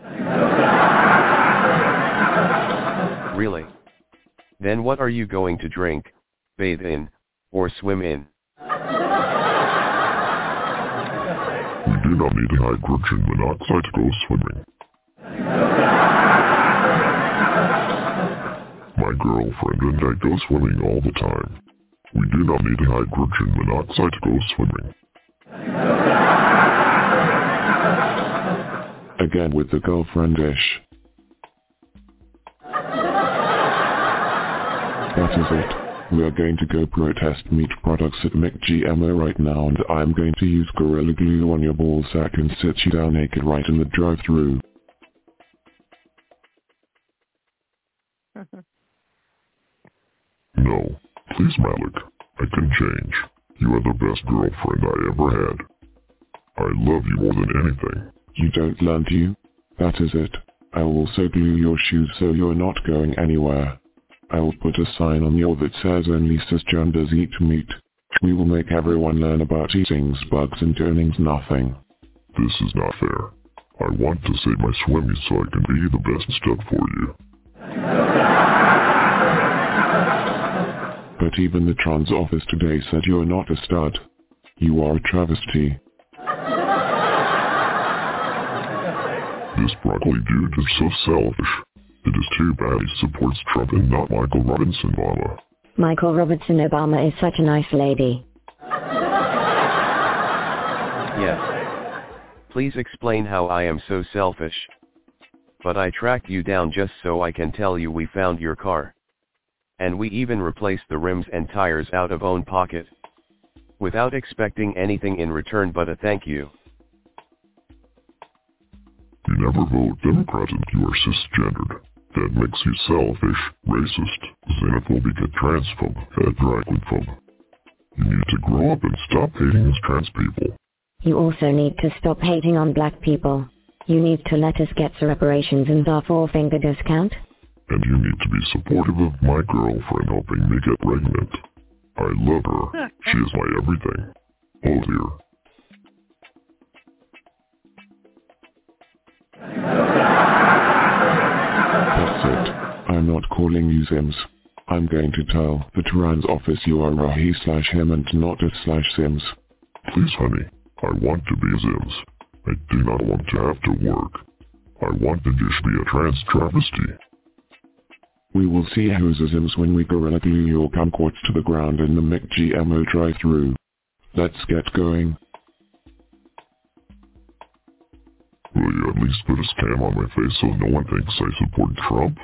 Really? Then what are you going to drink, bathe in, or swim in? We do not need hydrogen monoxide to go swimming. My girlfriend and I go swimming all the time. We do not need hydrogen monoxide to go swimming. Again with the girlfriend-ish. That is it. We are going to go protest meat products at McGMO right now and I'm going to use Gorilla Glue on your ballsack and sit you down naked right in the drive-thru. No. Please, Malik. I can change. You are the best girlfriend I ever had. I love you more than anything. You don't learn to you? That is it. I will also glue your shoes so you're not going anywhere. I will put a sign on your that says only cisgenders eat meat. We will make everyone learn about eating bugs and doing nothing. This is not fair. I want to save my swimmies so I can be the best stud for you. But even the trans office today said you're not a stud. You are a travesty. This broccoli dude is so selfish. It is too bad he supports Trump and not Michael Robinson Obama. Michael Robinson Obama is such a nice lady. Yes. Please explain how I am so selfish. But I tracked you down just so I can tell you we found your car. And we even replaced the rims and tires out of own pocket. Without expecting anything in return but a thank you. You never vote Democrat and you are cisgendered. That makes you selfish, racist, xenophobic, and transphobe, and dragphobe. You need to grow up and stop hating us trans people. You also need to stop hating on black people. You need to let us get reparations and our four-finger discount. And you need to be supportive of my girlfriend helping me get pregnant. I love her. She is my everything. Oh dear. That's it. I'm not calling you Sims. I'm going to tell the trans office you are a he/him and not a /Sims. Please, honey. I want to be a Sims. I do not want to have to work. I want to just be a trans travesty. We will see hosisms when we gorilla glue your kumquats to the ground in the McGMO drive-thru. Let's get going. Will you at least put a scam on my face so no one thinks I support Trump?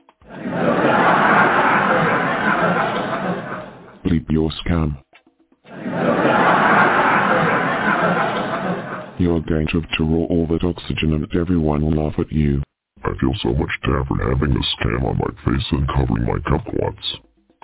Bleep your scam. You're going to have to roll all that oxygen and everyone will laugh at you. I feel so much damper having a scam on my face and covering my kumquats.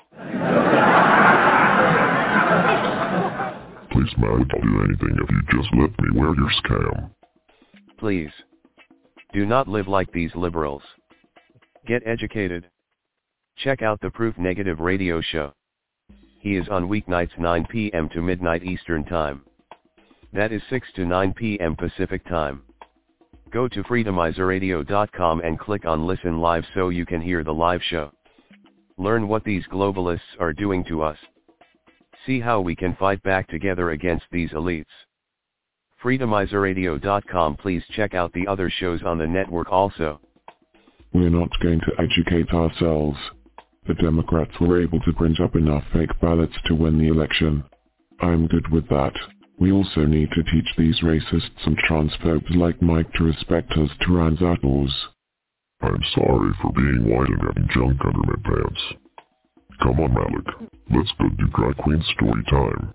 Please, Malik, I'll do anything if you just let me wear your scam. Please. Do not live like these liberals. Get educated. Check out the Proof Negative radio show. He is on weeknights 9 p.m. to midnight Eastern Time. That is 6 to 9 p.m. Pacific Time. Go to freedomizerradio.com and click on Listen Live so you can hear the live show. Learn what these globalists are doing to us. See how we can fight back together against these elites. freedomizerradio.com. Please check out the other shows on the network also. We're not going to educate ourselves. The Democrats were able to print up enough fake ballots to win the election. I'm good with that. We also need to teach these racists and transphobes like Mike to respect us Tyrannosaurs. I'm sorry for being white and having junk under my pants. Come on, Malik. Let's go do drag queen story time.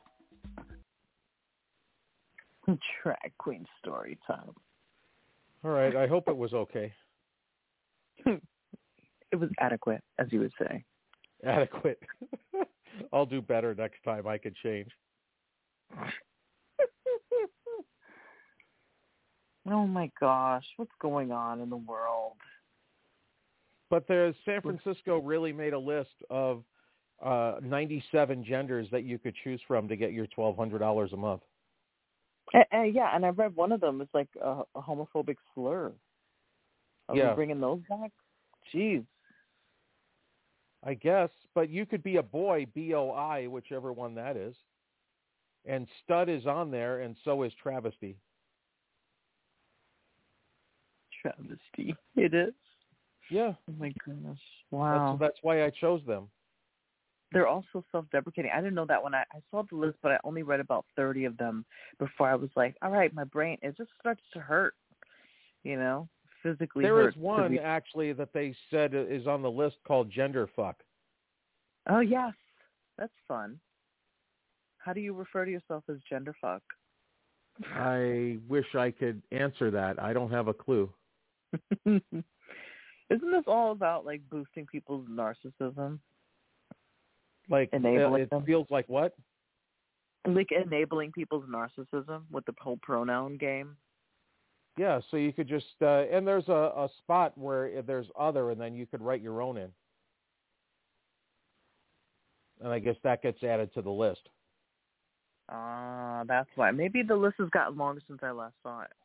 Drag queen story time. All right, I hope it was okay. It was adequate, as you would say. Adequate. I'll do better next time. I can change. Oh my gosh, what's going on in the world? But San Francisco really made a list of 97 genders that you could choose from to get your $1,200 a month. Yeah, and I read one of them is like a homophobic slur. Are we bringing those back? Jeez. I guess, but you could be a boy, B-O-I, whichever one that is. And stud is on there, and so is travesty. Travesty. It is? Yeah. Oh, my goodness. Wow. That's why I chose them. They're also self-deprecating. I didn't know that when I saw the list, but I only read about 30 of them before I was like, all right, my brain, it just starts to hurt, physically There hurt. is one, actually, that they said is on the list called gender fuck. Oh, yes. That's fun. How do you refer to yourself as gender fuck? I wish I could answer that. I don't have a clue. Isn't this all about, like, boosting people's narcissism? Like, enabling it feels like what? Like enabling people's narcissism with the whole pronoun game? Yeah, so you could just, and there's a spot where there's other, and then you could write your own in. And I guess that gets added to the list. That's why. Maybe the list has gotten longer since I last saw it.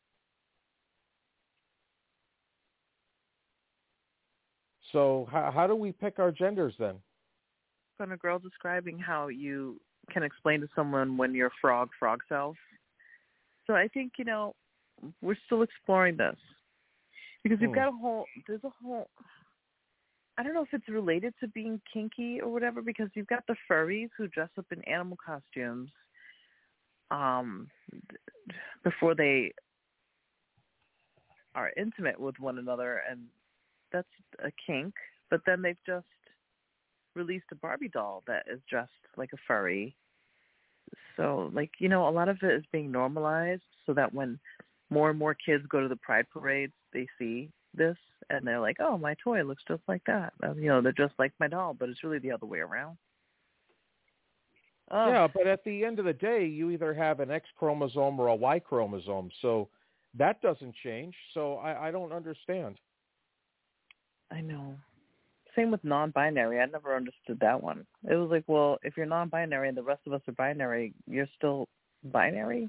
So how do we pick our genders then? From a girl describing how you can explain to someone when you're frog self. So I think, we're still exploring this. Because we've got there's a whole, I don't know if it's related to being kinky or whatever, because you've got the furries who dress up in animal costumes before they are intimate with one another, and that's a kink. But then they've just released a Barbie doll that is dressed like a furry. So, a lot of it is being normalized so that when more and more kids go to the pride parades, they see this and they're like, oh, my toy looks just like that. They're just like my doll, but it's really the other way around. Yeah, but at the end of the day, you either have an X chromosome or a Y chromosome, so that doesn't change. So I don't understand. I know. Same with non-binary. I never understood that one. It was like, well, if you're non-binary and the rest of us are binary, you're still binary?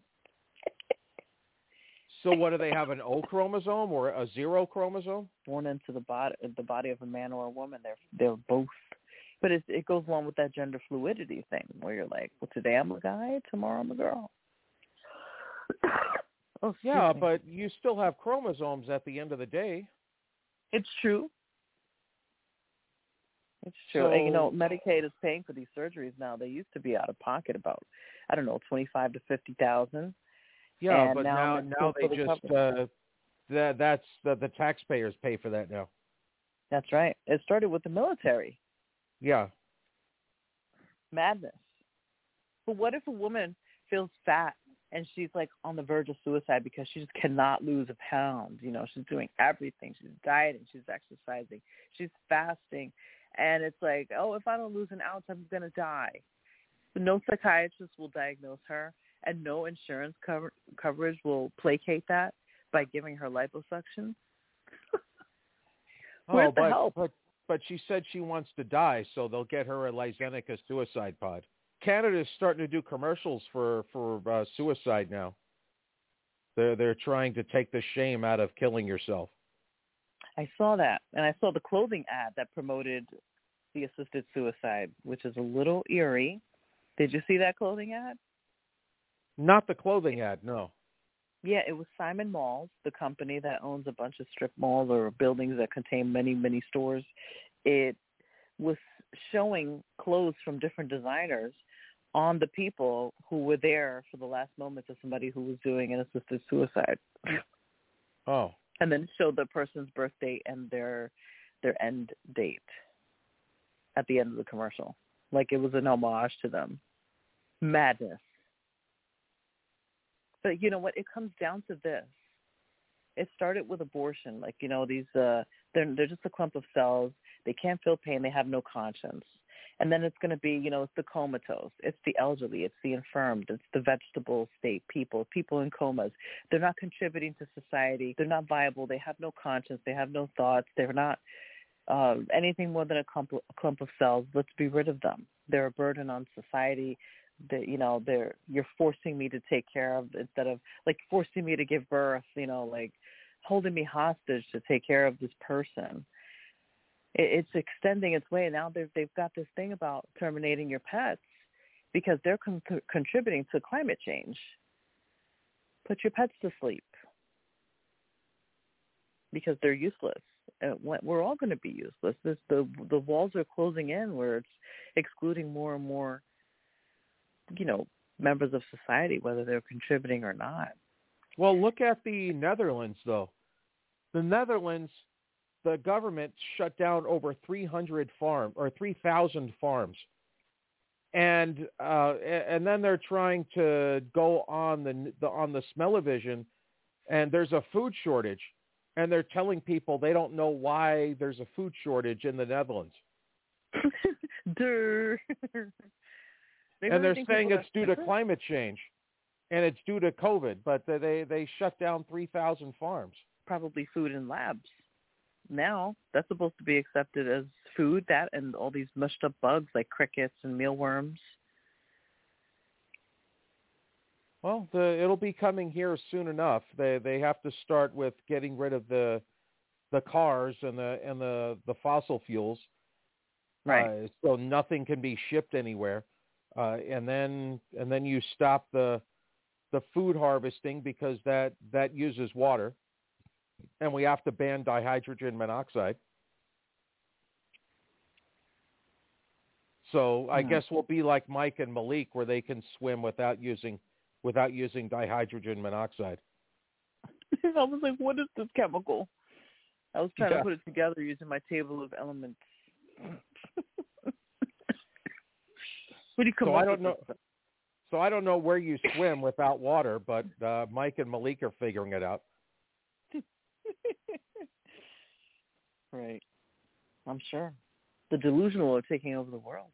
So what, do they have an O chromosome or a 0 chromosome? Born into the body of a man or a woman. They're both. But it goes along with that gender fluidity thing where you're like, well, today I'm a guy, tomorrow I'm a girl. Yeah, but you still have chromosomes at the end of the day. It's true. It's true. So, And, you know, Medicaid is paying for these surgeries now. They used to be out of pocket about, I don't know, $25,000 to $50,000. yeah, and but now they just that's the taxpayers pay for that now. That's right. It started with the military. Yeah. Madness. But what if a woman feels fat and she's like on the verge of suicide because she just cannot lose a pound? You know, she's doing everything. She's dieting. She's exercising. She's fasting. And it's like, oh, if I don't lose an ounce, I'm going to die. But no psychiatrist will diagnose her, and no insurance coverage will placate that by giving her liposuction. Where's the help? But she said she wants to die, so they'll get her a Lyzenica suicide pod. Canada's starting to do commercials for suicide now. They're trying to take the shame out of killing yourself. I saw that, and I saw the clothing ad that promoted the assisted suicide, which is a little eerie. Did you see that clothing ad? Not the clothing ad, no. Yeah, it was Simon Malls, the company that owns a bunch of strip malls or buildings that contain many, many stores. It was showing clothes from different designers on the people who were there for the last moments of somebody who was doing an assisted suicide. Oh. And then show the person's birth date and their end date at the end of the commercial. Like it was an homage to them. Madness. But you know what? It comes down to this. It started with abortion. Like, you know, these they're just a clump of cells. They can't feel pain. They have no conscience. And then it's going to be, you know, it's the comatose. It's the elderly. It's the infirmed. It's the vegetable state people in comas. They're not contributing to society. They're not viable. They have no conscience. They have no thoughts. They're not anything more than a clump of cells. Let's be rid of them. They're a burden on society. You know, you're forcing me to take care of, instead of like forcing me to give birth, you know, like holding me hostage to take care of this person. It's extending its way. Now they've got this thing about terminating your pets because they're contributing to climate change. Put your pets to sleep because they're useless. We're all going to be useless. The walls are closing in where it's excluding more and more, you know, members of society, whether they're contributing or not. Well, look at the Netherlands, though. The Netherlands, the government shut down over 300 farms or 3,000 farms, and then they're trying to go on the smell-o-vision, and there's a food shortage, and they're telling people they don't know why there's a food shortage in the Netherlands. And they're saying it's due to climate change, and it's due to COVID, but they shut down 3,000 farms. Probably food in labs. Now that's supposed to be accepted as food, that and all these mushed up bugs like crickets and mealworms. Well, it'll be coming here soon enough. They have to start with getting rid of the cars and the fossil fuels, right? So nothing can be shipped anywhere, and then you stop the food harvesting because that uses water. And we have to ban dihydrogen monoxide. So I guess we'll be like Mike and Malik, where they can swim without using dihydrogen monoxide. I was like, what is this chemical? I was trying to put it together using my table of elements. What do you come up with? So I don't know where you swim without water, but Mike and Malik are figuring it out. Right. I'm sure. The delusional are taking over the world.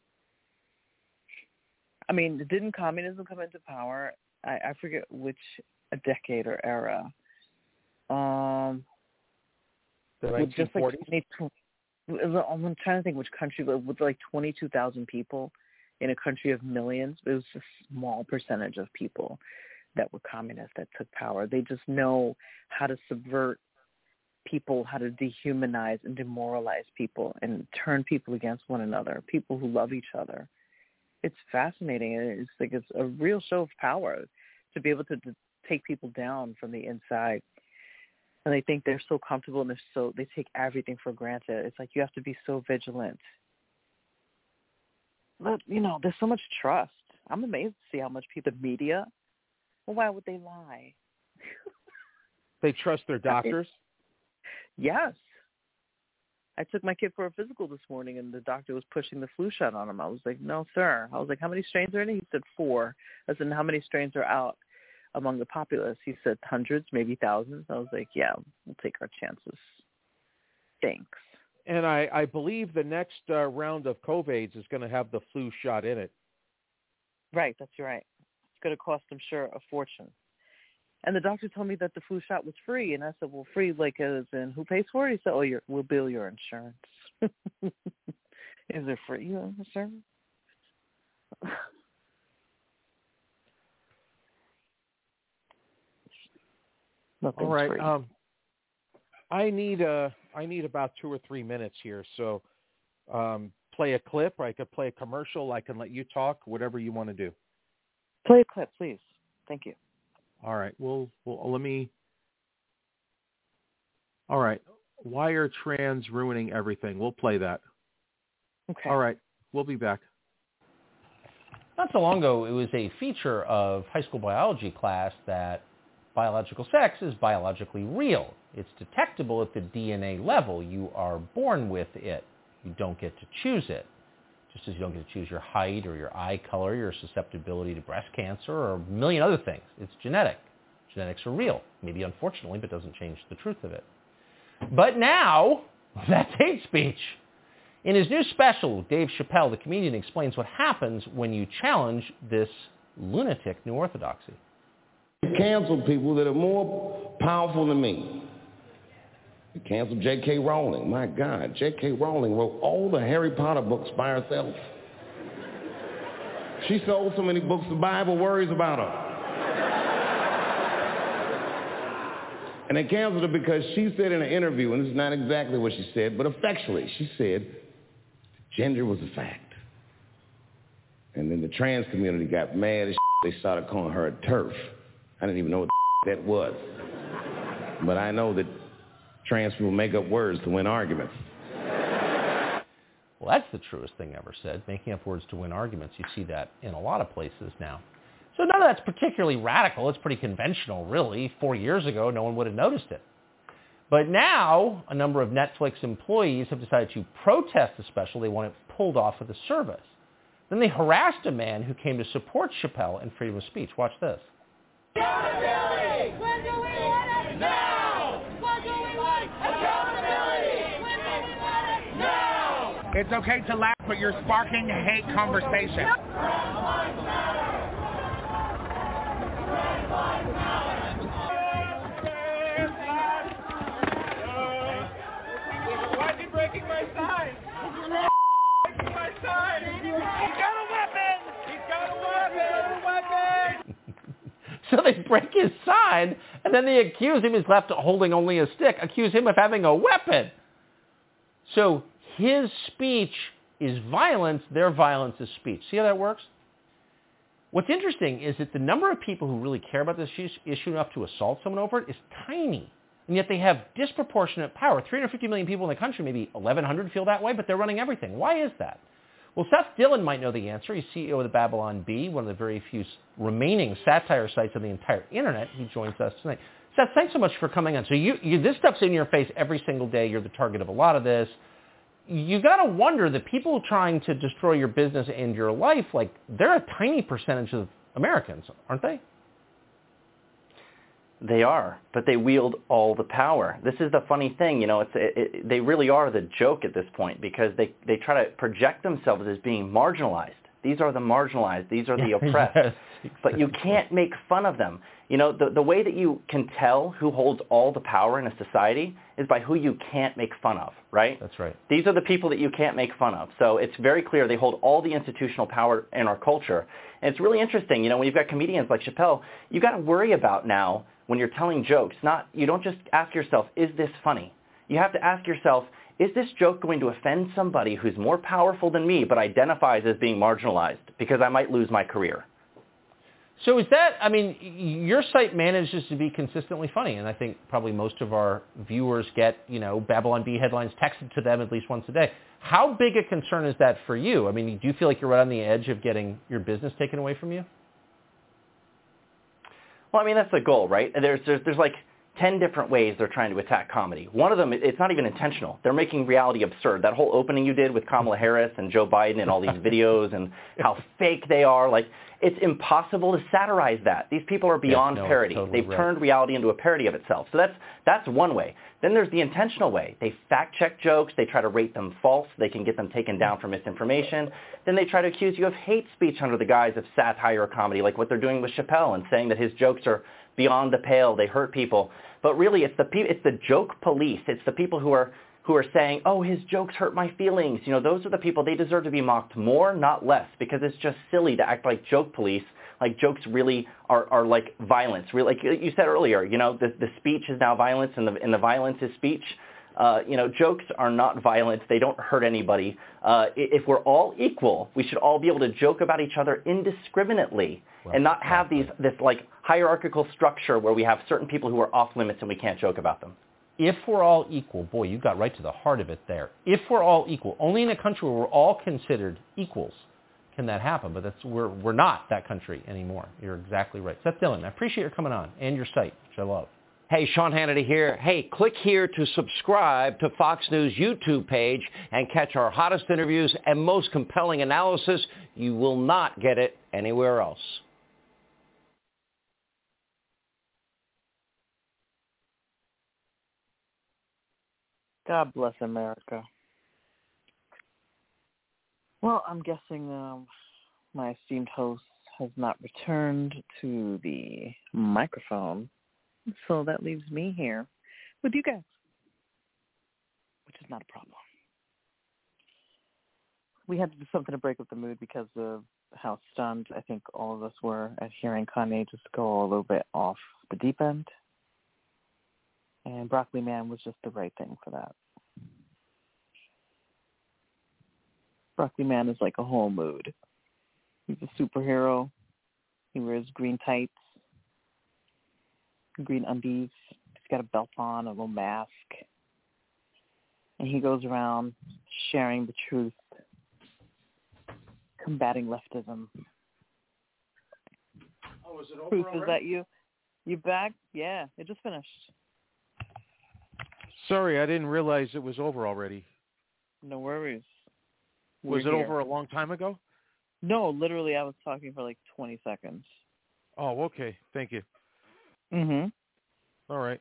I mean, didn't communism come into power? I forget which decade or era. The 1940s? I'm trying to think which country, but with like 22,000 people in a country of millions, it was a small percentage of people that were communists that took power. They just know how to subvert people, how to dehumanize and demoralize people and turn people against one another, people who love each other. It's fascinating. It's like it's a real show of power to be able to take people down from the inside. And they think they're so comfortable and they take everything for granted. It's like you have to be so vigilant. But, there's so much trust. I'm amazed to see how much people, the media, well, why would they lie? They trust their doctors? Yes. I took my kid for a physical this morning, and the doctor was pushing the flu shot on him. I was like, no, sir. I was like, how many strains are in it? He said 4. I said, how many strains are out among the populace? He said hundreds, maybe thousands. I was like, yeah, we'll take our chances. Thanks. And I believe the next round of COVIDs is going to have the flu shot in it. Right, that's right. It's going to cost, I'm sure, a fortune. And the doctor told me that the flu shot was free. And I said, well, free like as in who pays for it? He said, we'll bill your insurance. Is it free insurance? All right. Free. I need about 2 or 3 minutes here. So play a clip, or I could play a commercial. I can let you talk, whatever you want to do. Play a clip, please. Thank you. All right. Well, let me. All right. Why are trans ruining everything? We'll play that. Okay. All right. We'll be back. Not so long ago, it was a feature of high school biology class that biological sex is biologically real. It's detectable at the DNA level. You are born with it. You don't get to choose it. Just as you don't get to choose your height or your eye color, your susceptibility to breast cancer, or a million other things. It's genetic. Genetics are real. Maybe unfortunately, but doesn't change the truth of it. But now, that's hate speech. In his new special, Dave Chappelle, the comedian, explains what happens when you challenge this lunatic new orthodoxy. Cancel people that are more powerful than me. You canceled J.K. Rowling. My God, J.K. Rowling wrote all the Harry Potter books by herself. She sold so many books, the Bible worries about her. And they canceled her because she said in an interview, and this is not exactly what she said, but effectually, she said gender was a fact. And then the trans community got mad as they started calling her a TERF. I didn't even know what that was. But I know that trans people make up words to win arguments. Well, that's the truest thing ever said, making up words to win arguments. You see that in a lot of places now. So none of that's particularly radical. It's pretty conventional, really. 4 years ago, no one would have noticed it. But now, a number of Netflix employees have decided to protest the special. They want it pulled off of the service. Then they harassed a man who came to support Chappelle and freedom of speech. Watch this. Accountability! When do we want it? Now! What do we want? Accountability! When do we want it? Now! It's okay to laugh, but you're sparking hate conversation. Why is he breaking my sign? Breaking my sign! He's got a weapon! He's got a weapon! So they break his sign, and then they accuse him, he's left holding only a stick, accuse him of having a weapon. So his speech is violence, their violence is speech. See how that works? What's interesting is that the number of people who really care about this issue enough to assault someone over it is tiny. And yet they have disproportionate power. 350 million people in the country, maybe 1,100 feel that way, but they're running everything. Why is that? Well, Seth Dillon might know the answer. He's CEO of the Babylon Bee, one of the very few remaining satire sites on the entire internet. He joins us tonight. Seth, thanks so much for coming on. So this stuff's in your face every single day. You're the target of a lot of this. You got to wonder, the people trying to destroy your business and your life, like, they're a tiny percentage of Americans, aren't they? They are, but they wield all the power. This is the funny thing, they really are the joke at this point, because they try to project themselves as being marginalized. These are the marginalized. These are the oppressed. Yes, exactly. But you can't make fun of them. The way that you can tell who holds all the power in a society is by who you can't make fun of, right? That's right. These are the people that you can't make fun of. So it's very clear they hold all the institutional power in our culture. And it's really interesting, when you've got comedians like Chappelle, you got to worry about now, when you're telling jokes, you don't just ask yourself, is this funny? You have to ask yourself, is this joke going to offend somebody who's more powerful than me but identifies as being marginalized, because I might lose my career? So is that, I mean, your site manages to be consistently funny, and I think probably most of our viewers get, Babylon Bee headlines texted to them at least once a day. How big a concern is that for you? I mean, do you feel like you're right on the edge of getting your business taken away from you? Well, I mean, that's the goal, right? There's like 10 different ways they're trying to attack comedy. One of them, it's not even intentional. They're making reality absurd. That whole opening you did with Kamala Harris and Joe Biden and all these videos and how fake they are, like, it's impossible to satirize that. These people are beyond parody. Totally They've turned reality into a parody of itself. So that's one way. Then there's the intentional way. They fact-check jokes. They try to rate them false. They can get them taken down for misinformation. Then they try to accuse you of hate speech under the guise of satire or comedy, like what they're doing with Chappelle and saying that his jokes are beyond the pale. They hurt people. But really, it's the joke police. It's the people who are saying, oh, his jokes hurt my feelings. Those are the people, they deserve to be mocked more, not less, because it's just silly to act like joke police, like jokes really are like violence. Really, like you said earlier, the speech is now violence and the violence is speech. Jokes are not violent. They don't hurt anybody. If we're all equal, we should all be able to joke about each other indiscriminately and not have this like hierarchical structure where we have certain people who are off limits and we can't joke about them. If we're all equal, boy, you got right to the heart of it there. If we're all equal, only in a country where we're all considered equals can that happen. But we're not that country anymore. You're exactly right. Seth Dillon, I appreciate your coming on and your site, which I love. Hey, Sean Hannity here. Hey, click here to subscribe to Fox News YouTube page and catch our hottest interviews and most compelling analysis. You will not get it anywhere else. God bless America. Well, I'm guessing my esteemed host has not returned to the microphone, so that leaves me here with you guys, which is not a problem. We had to do something to break up the mood because of how stunned I think all of us were at hearing Kanye just go a little bit off the deep end. And Broccoli Man was just the right thing for that. Broccoli Man is like a whole mood. He's a superhero. He wears green tights, green undies. He's got a belt on, a little mask. And he goes around sharing the truth, combating leftism. Oh, is it over Truth, already? is that you? You back? Yeah, it just finished. Sorry, I didn't realize it was over already. No worries. Was it over a long time ago? No, literally I was talking for like 20 seconds. Oh, okay. Thank you. Mm-hmm. All right.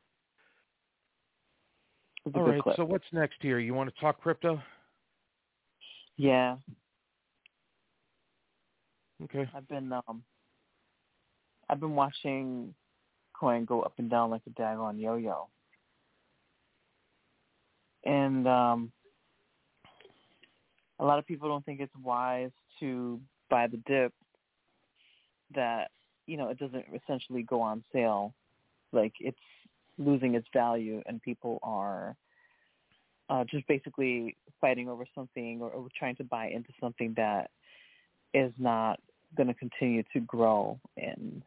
It's a All good right, clip. so what's next here? You want to talk crypto? Yeah. Okay. I've been watching coin go up and down like a daggone yo-yo. And a lot of people don't think it's wise to buy the dip that, it doesn't essentially go on sale. Like, it's losing its value and people are just basically fighting over something or trying to buy into something that is not going to continue to grow and,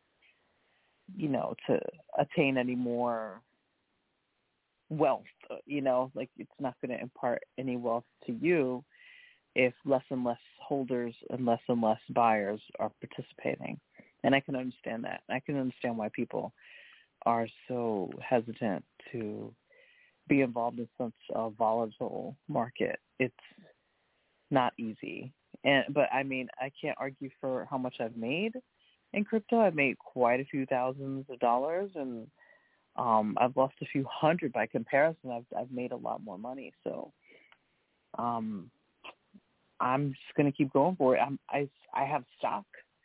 to attain any more wealth, like it's not going to impart any wealth to you if less and less holders and less buyers are participating. And I can understand that. I can understand why people are so hesitant to be involved in such a volatile market. It's not easy. But I mean, I can't argue for how much I've made in crypto. I've made quite a few thousands of dollars, and I've lost a few hundred by comparison. I've made a lot more money. So I'm just going to keep going for it. I have stock.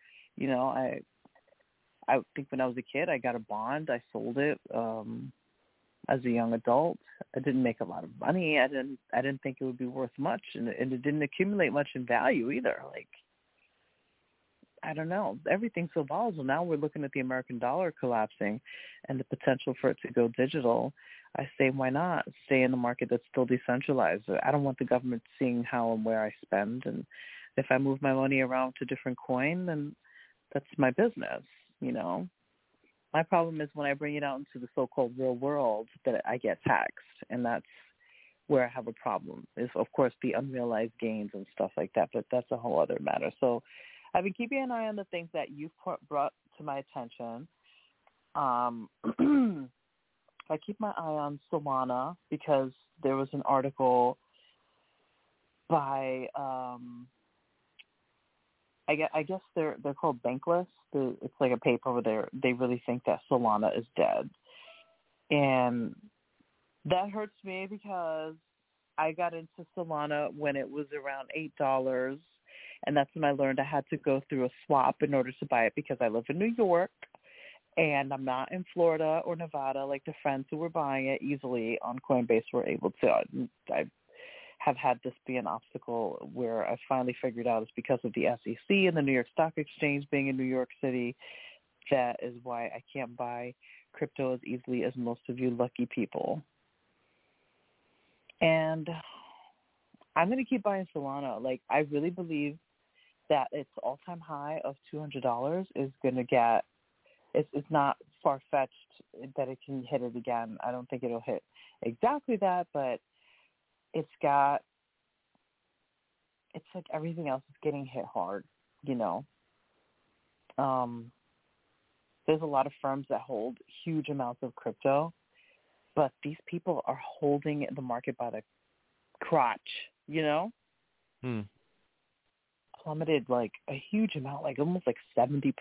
I think when I was a kid, I got a bond. I sold it as a young adult. I didn't make a lot of money. I didn't think it would be worth much, and it didn't accumulate much in value either. Like, I don't know. Everything's so volatile. Now we're looking at the American dollar collapsing and the potential for it to go digital. I say, why not stay in the market that's still decentralized? I don't want the government seeing how and where I spend. And if I move my money around to different coin, then That's my business, you know. My problem is when I bring it out into the so-called real world that I get taxed, and that's where I have a problem, is, of course, the unrealized gains and stuff like that, but that's a whole other matter. So I've been keeping an eye on the things that you've brought to my attention. I keep my eye on Solana because there was an article by I guess they're called Bankless. It's like a paper where they really think that Solana is dead, and that hurts me because I got into Solana when it was around $8, and that's when I learned I had to go through a swap in order to buy it because I live in New York, and I'm not in Florida or Nevada like the friends who were buying it easily on Coinbase were able to. I have had this be an obstacle where I finally figured out it's because of the SEC and the New York Stock Exchange being in New York City. That is why I can't buy crypto as easily as most of you lucky people. And I'm going to keep buying Solana. Like, I really believe that its all-time high of $200 is going to get, it's not far-fetched that it can hit it again. I don't think it'll hit exactly that, but it's like everything else is getting hit hard, you know. There's a lot of firms that hold huge amounts of crypto, but these people are holding the market by the crotch, you know. Plummeted like a huge amount, like almost like 70%.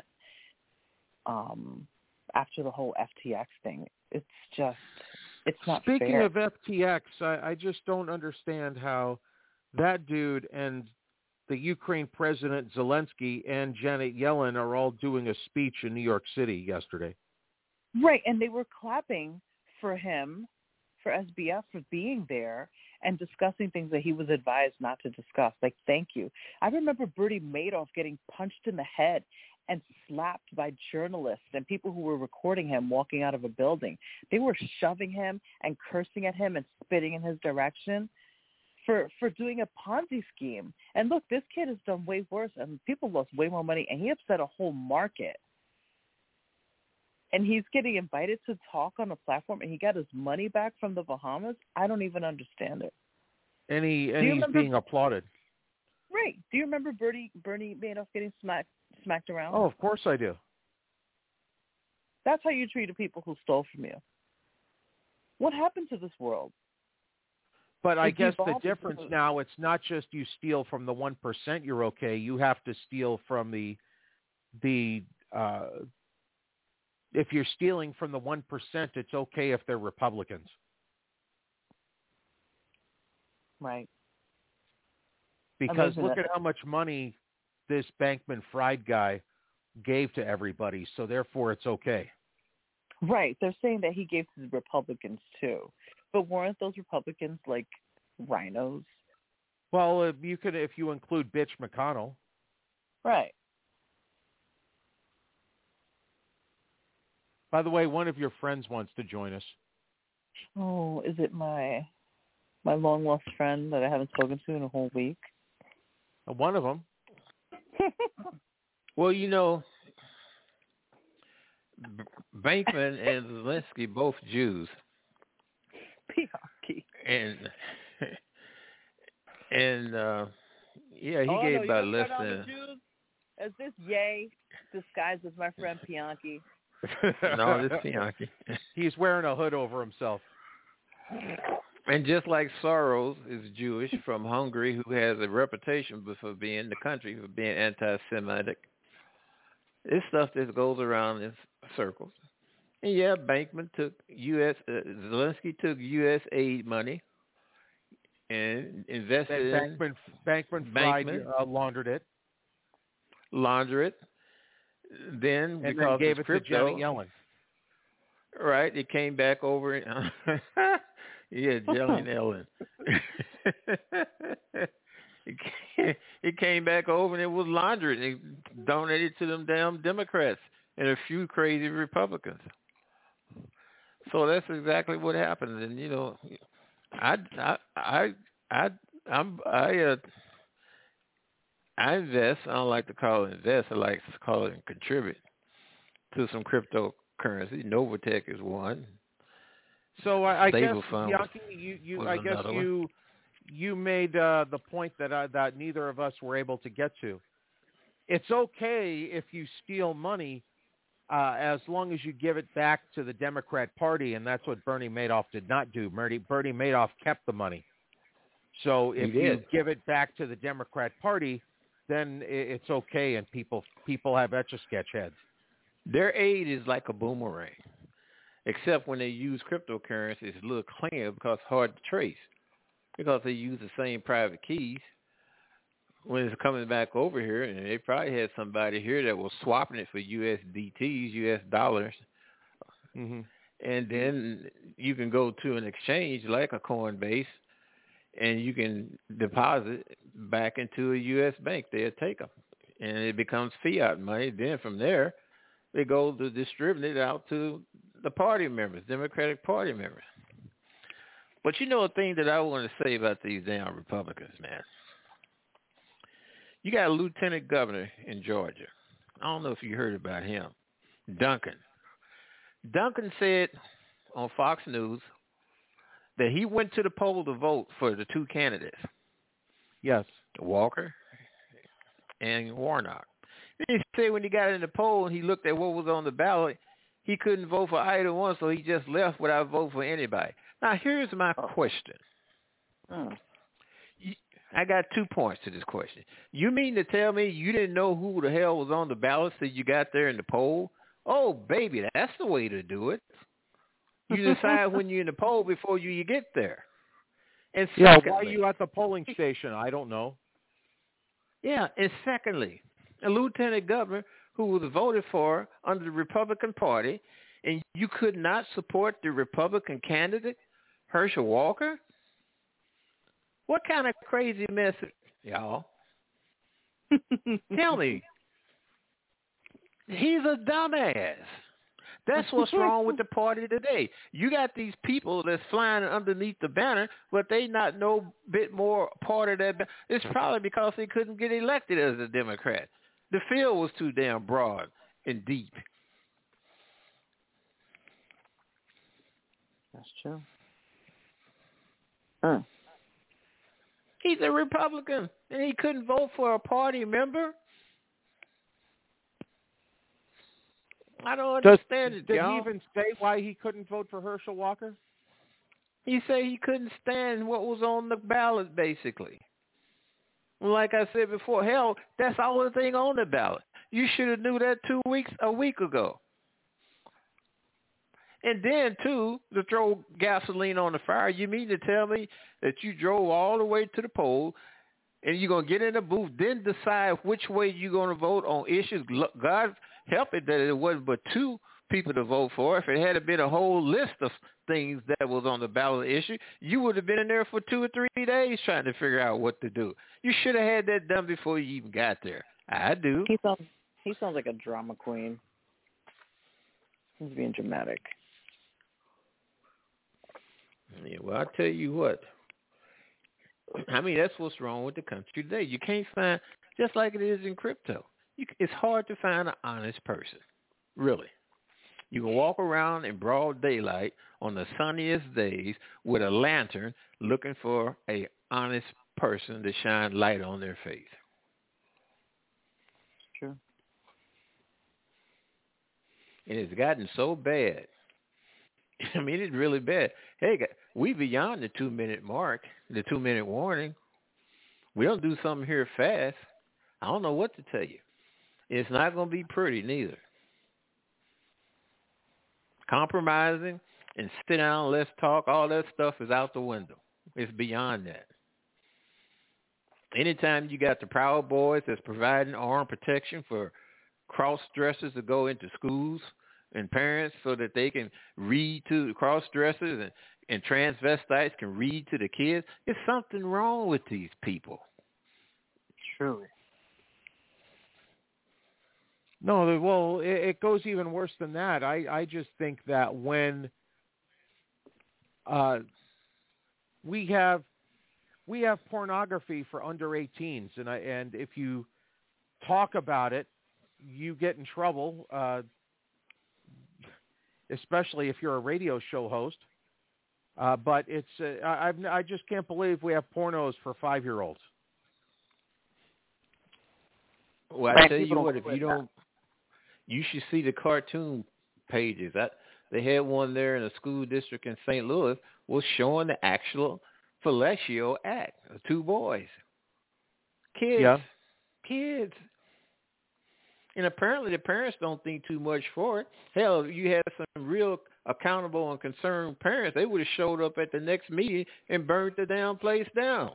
After the whole FTX thing, it's not Speaking fair. of FTX, I just don't understand how that dude and the Ukraine President Zelensky and Janet Yellen are all doing a speech in New York City yesterday. Right, and they were clapping for him, for SBF, for being there and discussing things that he was advised not to discuss. Like, thank you. I remember Bernie Madoff getting punched in the head and slapped by journalists and people who were recording him walking out of a building. They were shoving him and cursing at him and spitting in his direction for doing a Ponzi scheme. And look, this kid has done way worse, and people lost way more money, and he upset a whole market. And he's getting invited to talk on a platform, and he got his money back from the Bahamas. I don't even understand it. And he's being applauded. Right. Do you remember Bernie Madoff getting smacked around? Oh, of course I do. That's how you treated people who stole from you. What happened to this world? But I guess the difference now, it's not just you steal from the 1%, you're okay. You have to steal from the if you're stealing from the 1%, it's okay if they're Republicans. Right. Because look at how much money this Bankman-Fried guy gave to everybody, so therefore it's okay. Right. They're saying that he gave to the Republicans too. But weren't those Republicans like rhinos? Well, if you include Bitch McConnell. Right. By the way, one of your friends wants to join us. Oh, is it my long lost friend that I haven't spoken to in a whole week? One of them. Well, you know, Bankman and Zelensky both Jews. Pianki. And yeah, he gave about less than. Is this Ye disguised as my friend Pianki? No, this Pianki. He's wearing a hood over himself. And just like Soros is Jewish from Hungary, who has a reputation for being anti-Semitic, this stuff just goes around in circles. And yeah, Bankman took Zelensky took U.S. aid money and invested in Bankman laundered it. Then and because then gave it's it crypto, to Janet Yellen. Right, it came back over. Yeah, Janet Yellen. It came back over and it was laundered. They donated to them damn Democrats and a few crazy Republicans. So that's exactly what happened. And you know, I I invest. I don't like to call it invest. I like to call it contribute to some cryptocurrency. Novatech is one. So I guess, Fund Bianchi, you made the point that neither of us were able to get to. It's okay if you steal money as long as you give it back to the Democrat Party, and that's what Bernie Madoff did not do. Bernie Madoff kept the money. So if you give it back to the Democrat Party, then it's okay, and people have Etch-a-Sketch heads. Their aid is like a boomerang, except when they use cryptocurrency, it's a little cleaner because it's hard to trace, because they use the same private keys. When it's coming back over here, and they probably had somebody here that was swapping it for USDTs, US dollars, and then you can go to an exchange like a Coinbase, and you can deposit back into a U.S. bank. They'll take them, and it becomes fiat money. Then from there, they go to distribute it out to the party members, Democratic Party members. But you know a thing that I want to say about these damn Republicans, man. You got a lieutenant governor in Georgia. I don't know if you heard about him, Duncan. Duncan said on Fox News that he went to the poll to vote for the two candidates. Yes. Walker and Warnock. He said when he got in the poll and he looked at what was on the ballot, he couldn't vote for either one, so he just left without voting for anybody. Now, here's my question. I got 2 points to this question. You mean to tell me you didn't know who the hell was on the ballot till you got there in the poll? Oh, baby, that's the way to do it. You decide when you're in the poll before you get there. And secondly, why are you at the polling station? I don't know. Yeah, and secondly, a lieutenant governor who was voted for under the Republican Party, and you could not support the Republican candidate, Herschel Walker? What kind of crazy mess, y'all? Tell me. He's a dumbass. That's what's wrong with the party today. You got these people that's flying underneath the banner, but they not no bit more part of that. It's probably because they couldn't get elected as a Democrat. The field was too damn broad and deep. That's true. He's a Republican, and he couldn't vote for a party member. I don't understand it, Did y'all. he even say why he couldn't vote for Herschel Walker? He said he couldn't stand what was on the ballot, basically. Like I said before, hell, that's the only thing on the ballot. You should have knew that a week ago. And then, too, to throw gasoline on the fire, you mean to tell me that you drove all the way to the poll and you're going to get in the booth, then decide which way you're going to vote on issues? God help it that it wasn't but 2 people to vote for. If it had been a whole list of things that was on the ballot issue, you would have been in there for 2 or 3 days trying to figure out what to do. You should have had that done before you even got there. I do. He sounds like a drama queen. He's being dramatic. Yeah, well, I'll tell you what. I mean, that's what's wrong with the country today. You can't find, just like it is in crypto, it's hard to find an honest person, really. You can walk around in broad daylight on the sunniest days with a lantern looking for an honest person to shine light on their face. True. And it's gotten so bad. I mean, it's really bad. Hey, we beyond the 2-minute mark, the 2-minute warning. We don't do something here fast. I don't know what to tell you. It's not going to be pretty neither. Compromising and sit down, let's talk, all that stuff is out the window. It's beyond that. Anytime you got the Proud Boys that's providing armed protection for cross-dressers to go into schools and parents so that they can read to the cross-dressers and transvestites can read to the kids, there's something wrong with these people. Truly. No, well, it goes even worse than that. I just think that when we have we have pornography for under 18s, and if you talk about it, you get in trouble, especially if you're a radio show host. But it's I just can't believe we have pornos for 5-year-olds. Well, I tell you what, if you don't, you should see the cartoon pages. They had one there in a school district in St. Louis was showing the actual fellatio act of 2 boys. Kids. And apparently the parents don't think too much for it. Hell, if you had some real accountable and concerned parents, they would have showed up at the next meeting and burned the damn place down.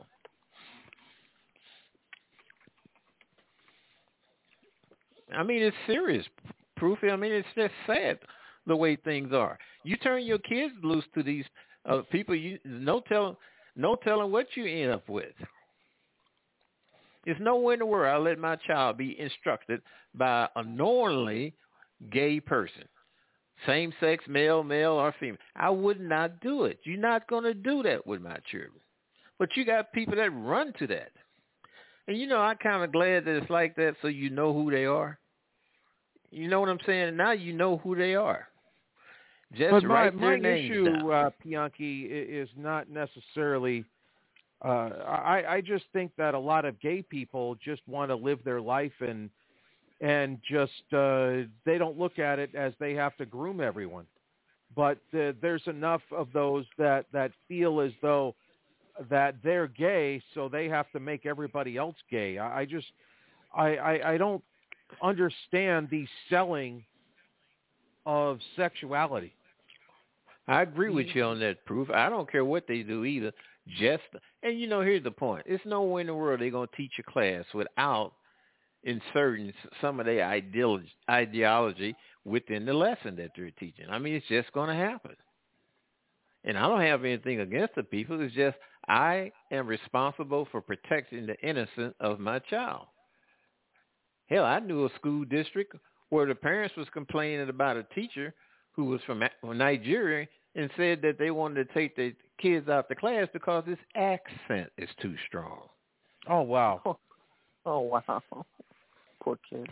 I mean, it's serious, Proofy. I mean, it's just sad the way things are. You turn your kids loose to these people, no telling what you end up with. There's nowhere in the world I'll let my child be instructed by a knowingly gay person, same-sex, male or female. I would not do it. You're not going to do that with my children. But you got people that run to that. And, I'm kind of glad that it's like that so you know who they are. You know what I'm saying? Now you know who they are. Just but my names issue, down. Bianchi, is not necessarily I just think that a lot of gay people just want to live their life and just they don't look at it as they have to groom everyone. But there's enough of those that feel as though that they're gay, so they have to make everybody else gay. I don't understand the selling of sexuality. I agree with you on that, Proof. I don't care what they do either. And here's the point. It's nowhere in the world they're going to teach a class without inserting some of their ideology within the lesson that they're teaching. I mean, it's just going to happen. And I don't have anything against the people. It's just I am responsible for protecting the innocence of my child. Hell, I knew a school district where the parents was complaining about a teacher who was from Nigeria and said that they wanted to take their kids out the class because his accent is too strong. Oh, wow. Oh, wow. Poor kid.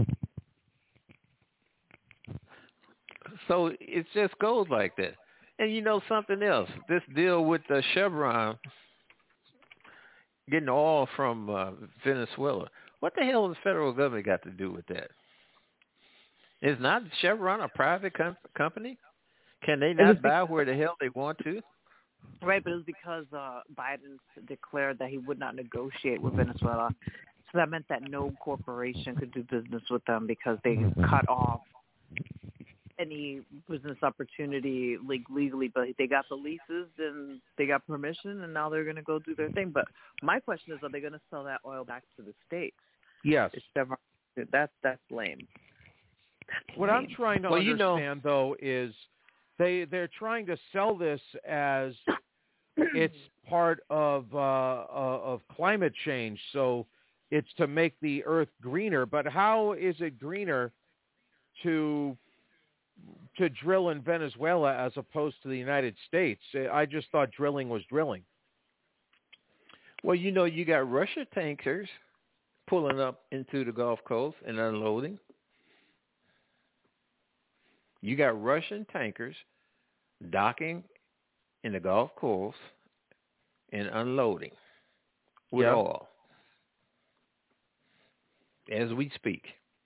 So it just goes like that. And something else, this deal with the Chevron getting oil from Venezuela, what the hell has the federal government got to do with that? Is not Chevron a private company? Can they not buy where the hell they want to? Right, but it was because Biden declared that he would not negotiate with Venezuela. So that meant that no corporation could do business with them because they cut off any business opportunity legally. But they got the leases and they got permission, and now they're going to go do their thing. But my question is, are they going to sell that oil back to the States? Yes. That's lame. What I'm trying to understand, though, is they're trying to sell this as it's part of climate change, so it's to make the earth greener. But how is it greener to drill in Venezuela as opposed to the United States? I just thought drilling was drilling. Well, you got Russia tankers pulling up into the Gulf Coast and unloading. You got Russian tankers docking in the Gulf Coast and unloading with oil as we speak.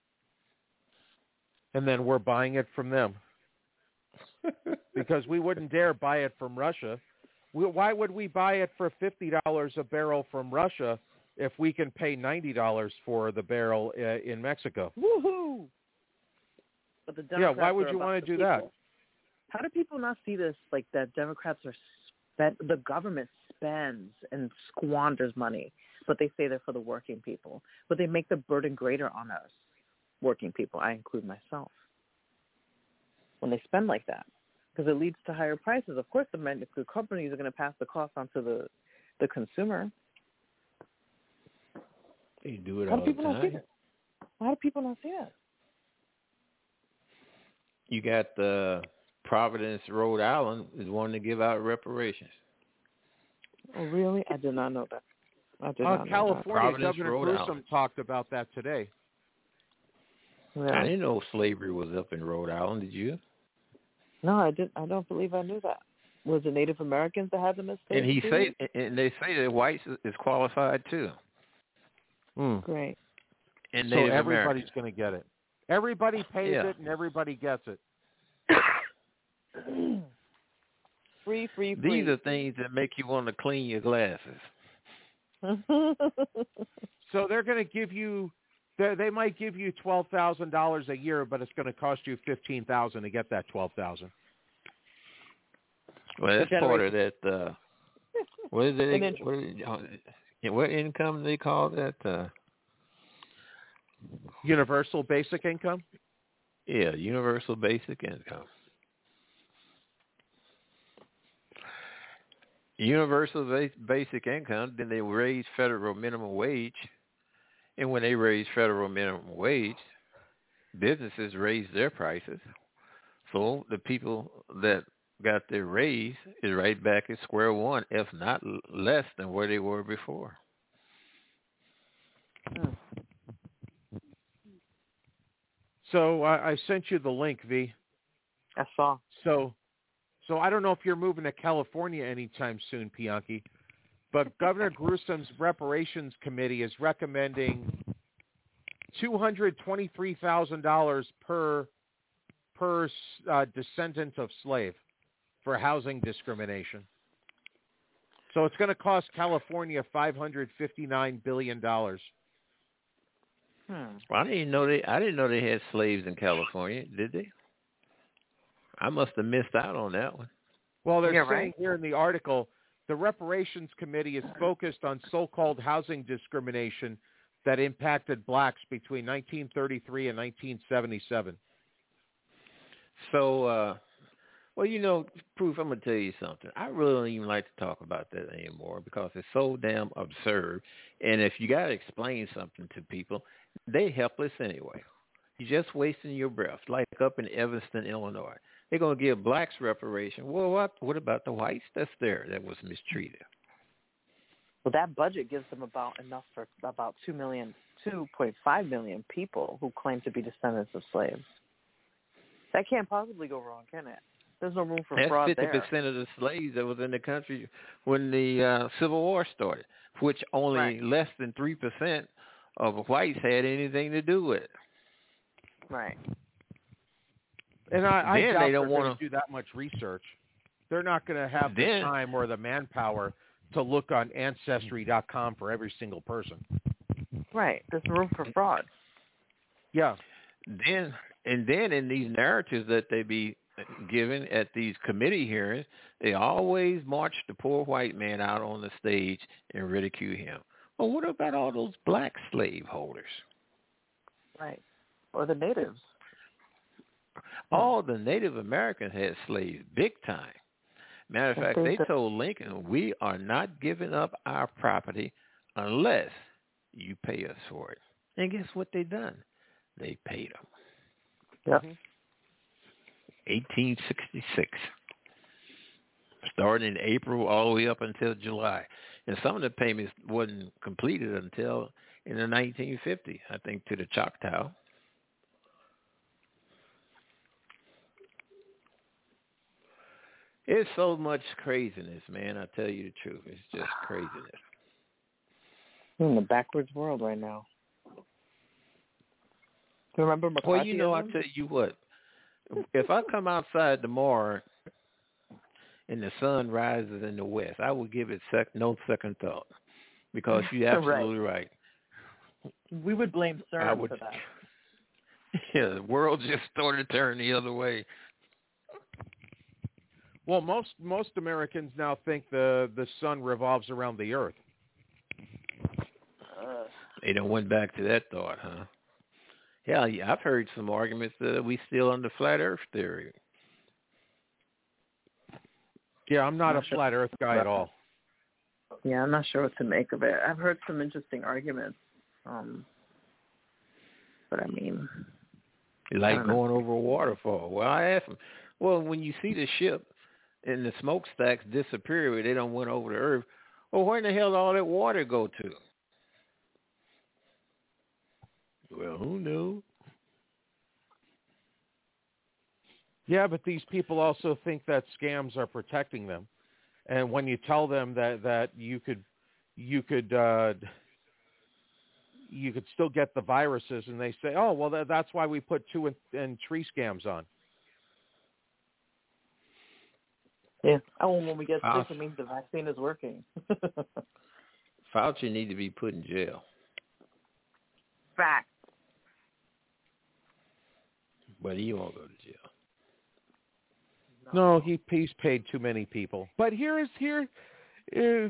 And then we're buying it from them because we wouldn't dare buy it from Russia. Why would we buy it for $50 a barrel from Russia if we can pay $90 for the barrel in Mexico? Woohoo! But the Democrats why would you want to do that? How do people not see this? Like that Democrats the government spends and squanders money, but they say they're for the working people. But they make the burden greater on us, working people. I include myself. When they spend like that, because it leads to higher prices. Of course, the companies are going to pass the cost on to the consumer. They do it all the time. How do people not see that? You got Providence, Rhode Island is wanting to give out reparations. Oh, really? I did not know that. I did not know California that. Governor Newsom talked about that today. I didn't know slavery was up in Rhode Island. Did you? No, I didn't. I don't believe I knew that. Was it Native Americans that had them as slaves? And they say that whites is qualified too. Great. And so Native everybody's going to get it. Everybody pays Yeah. it, and everybody gets it. Free. These are things that make you want to clean your glasses. So they're going to give you, they might give you $12,000 a year, but it's going to cost you $15,000 to get that $12,000. Well, that's part of that. What is it? What income they call that? Universal basic income? Yeah, universal basic income. Universal basic income, then they raise federal minimum wage. And when they raise federal minimum wage, businesses raise their prices. So the people that got their raise is right back at square one, if not less than where they were before. So I sent you the link, V. I saw. So I don't know if you're moving to California anytime soon, Pianki, but Governor Newsom's reparations committee is recommending $223,000 per descendant of slave for housing discrimination. So it's going to cost California $559 billion. Well, I didn't know they had slaves in California, did they? I must have missed out on that one. Well, they're saying here in the article, the reparations committee is focused on so-called housing discrimination that impacted blacks between 1933 and 1977. So, well, you know, Proof, I'm going to tell you something. I really don't even like to talk about that anymore because it's so damn absurd. And if you got to explain something to people, they helpless anyway. You're just wasting your breath, like up in Evanston, Illinois. They're going to give blacks reparation. Well, what about the whites that's there that was mistreated? Well, that budget gives them about enough for about 2.5 million people who claim to be descendants of slaves. That can't possibly go wrong, can it? There's no room for fraud there. That's 50% of the slaves that was in the country when the Civil War started, which only less than 3% of whites had anything to do with it. Right. And I doubt they they're don't going to do that much research. They're not going to have the time or the manpower to look on Ancestry.com for every single person. Right. There's room for fraud. Yeah. Then in these narratives that they be given at these committee hearings, they always march the poor white man out on the stage and ridicule him. Well, what about all those black slave holders? Right. Or the natives. All the Native Americans had slaves, big time. Matter of fact, they told Lincoln, we are not giving up our property unless you pay us for it. And guess what they done? They paid them. Yep. 1866. Starting in April all the way up until July. And some of the payments wasn't completed until in the 1950s, I think, to the Choctaw. It's so much craziness, man. I tell you the truth. It's just craziness. We're in the backwards world right now. Do you remember McCarthyism? Well, you know, I tell you what. If I come outside tomorrow and the sun rises in the west, I will give it no second thought because you're absolutely right. We would blame CERN for that. Yeah, the world just started turning the other way. Well, most Americans now think the sun revolves around the earth. They done went back to that thought, huh? Yeah, I've heard some arguments that we still under flat earth theory. Yeah, I'm not a flat earth guy at all. Yeah, I'm not sure what to make of it. I've heard some interesting arguments. But I mean... Like going over a waterfall. Well, I asked them, well, when you see the ship and the smokestacks disappear, they don't went over the earth, Well, where in the hell did all that water go to? Well, who knew? Yeah, but these people also think that scams are protecting them, and when you tell them that you could still get the viruses, and they say, "Oh, well, that's why we put 2 and 3 scams on." Yeah. Oh, when we get sick, it means the vaccine is working. Fauci need to be put in jail. Fact. But he won't go to jail. No, he's paid too many people. But here is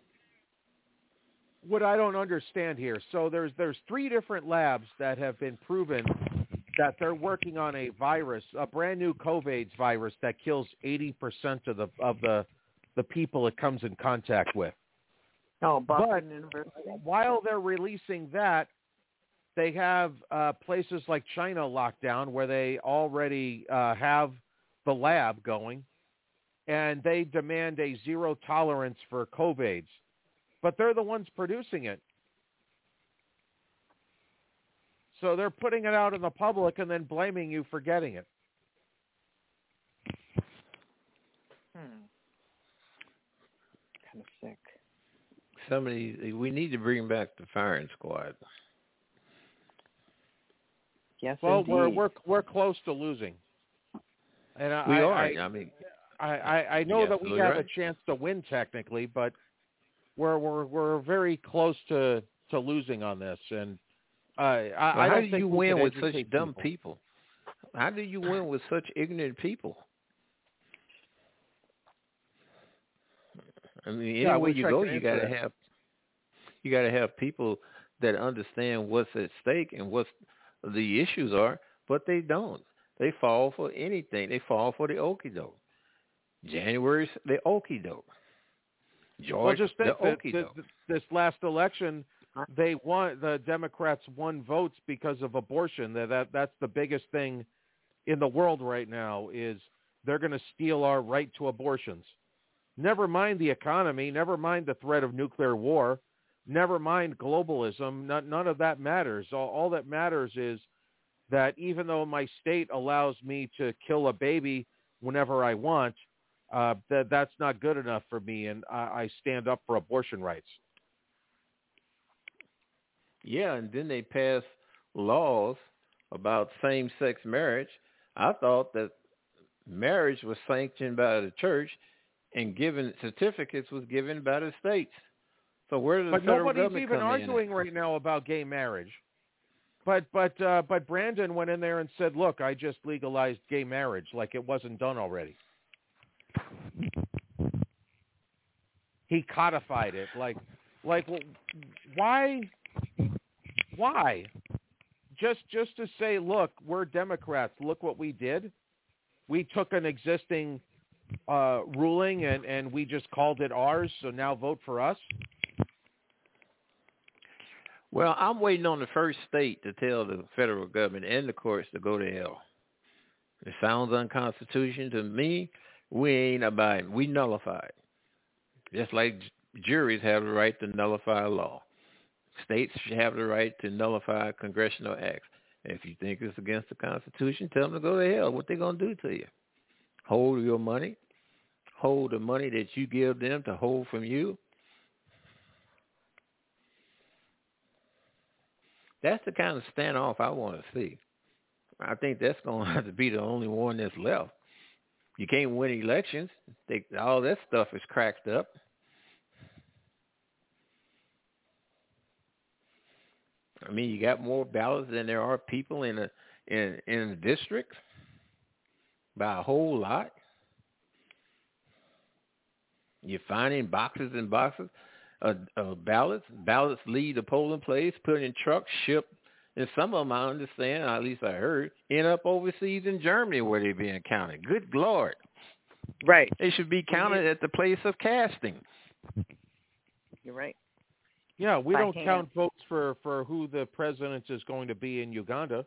what I don't understand here. So there's 3 different labs that have been proven that they're working on a virus, a brand new COVID virus that kills 80% of the people it comes in contact with. Oh, Boston University. While they're releasing that, they have places like China locked down where they already have the lab going, and they demand a zero tolerance for COVIDs. But they're the ones producing it. So they're putting it out in the public and then blaming you for getting it. Kind of sick. We need to bring back the firing squad. Yes, well, indeed. we're close to losing. And we are. I know that we have a chance to win technically, but we're very close to losing on this. And how do you win with such dumb people? How do you win with such ignorant people? I mean, anywhere you go, you gotta have people that understand what's at stake and what the issues are, but they don't. They fall for anything. They fall for the okie doke. January's the okie doke. George, just think the okie doke. This last election, the Democrats won votes because of abortion. That's the biggest thing in the world right now is they're going to steal our right to abortions. Never mind the economy. Never mind the threat of nuclear war. Never mind globalism. None of that matters. All that matters is that even though my state allows me to kill a baby whenever I want, that's not good enough for me, and I stand up for abortion rights. Yeah, and then they pass laws about same-sex marriage. I thought that marriage was sanctioned by the church and given certificates was given by the states. So where does the federal government come in? But nobody's even arguing right now about gay marriage. But Brandon went in there and said, "Look, I just legalized gay marriage like it wasn't done already." He codified it like why? Just to say, look, we're Democrats. Look what we did. We took an existing ruling and we just called it ours. So now vote for us. Well, I'm waiting on the first state to tell the federal government and the courts to go to hell. It sounds unconstitutional to me. We ain't abiding. We nullify it. Just like juries have the right to nullify a law. States have the right to nullify congressional acts. If you think it's against the Constitution, tell them to go to hell. What they going to do to you? Hold your money? Hold the money that you give them to hold from you? That's the kind of standoff I want to see. I think that's going to have to be the only one that's left. You can't win elections. All that stuff is cracked up. I mean, you got more ballots than there are people in a district by a whole lot. You're finding boxes and boxes of ballots. Ballots leave the polling place, put in trucks, shipped, and some of them, I understand, at least I heard, end up overseas in Germany where they're being counted. Good Lord. Right. They should be counted at the place of casting. You're right. Yeah, we don't count votes for who the president is going to be in Uganda.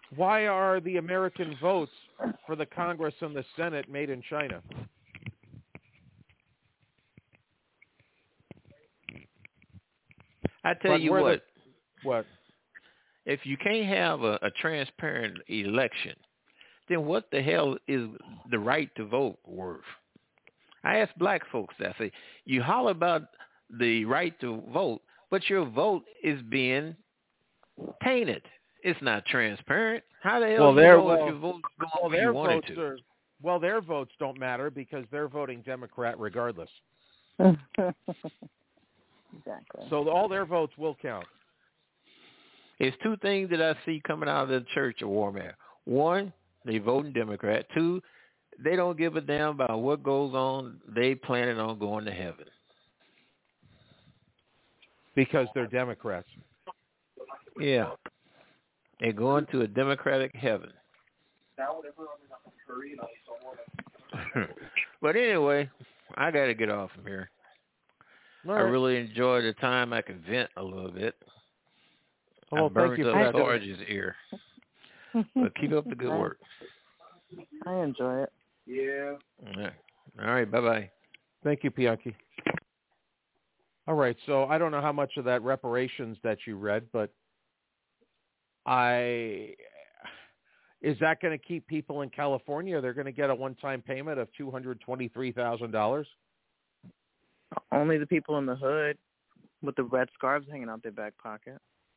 Why are the American votes for the Congress and the Senate made in China? I tell you what. What? If you can't have a transparent election, then what the hell is the right to vote worth? I ask black folks that. I say, you holler about the right to vote, but your vote is being tainted. It's not transparent. How the hell do you know if your vote go on where you want it to? Their votes don't matter because they're voting Democrat regardless. Exactly. So all their votes will count. It's two things that I see coming out of the Church of Warmare. One, they voting Democrat. Two, they don't give a damn about what goes on. They planning on going to heaven. Because they're Democrats. Yeah. They're going to a Democratic heaven. But anyway, I got to get off from here. All I right. really enjoyed the time. I could vent a little bit. Well, I burned thank you for up that. Sarge's ear. But keep up the good work. I enjoy it. Yeah. All right. Bye-bye. Thank you, Bianchi. All right. So I don't know how much of that reparations that you read, but is that going to keep people in California? They're going to get a one-time payment of $223,000? Only the people in the hood with the red scarves hanging out their back pocket.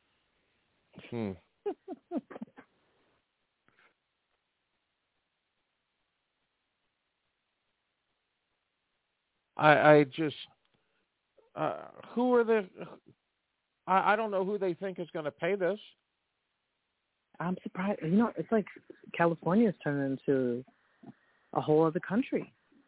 I just who are the? I don't know who they think is going to pay this. I'm surprised. You know, it's like California's turned into a whole other country.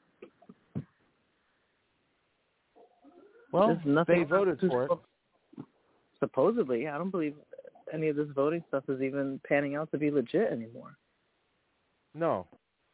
Well, they voted for it. Supposedly, I don't believe any of this voting stuff is even panning out to be legit anymore. No.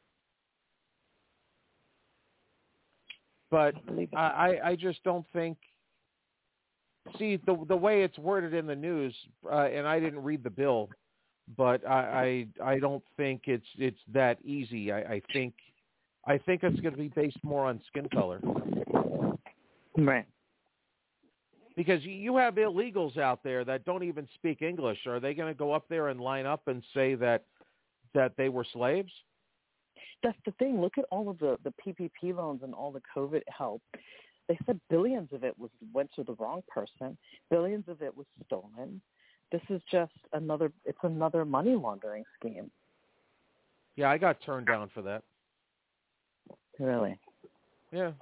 But I just don't think. See, the way it's worded in the news, and I didn't read the bill, but I don't think it's that easy. I think it's going to be based more on skin color. Right. Because you have illegals out there that don't even speak English. Are they going to go up there and line up and say that they were slaves? That's the thing. Look at all of the PPP loans and all the COVID help. They said billions of it went to the wrong person. Billions of it was stolen. This is just another money laundering scheme. Yeah, I got turned down for that. Really? Yeah.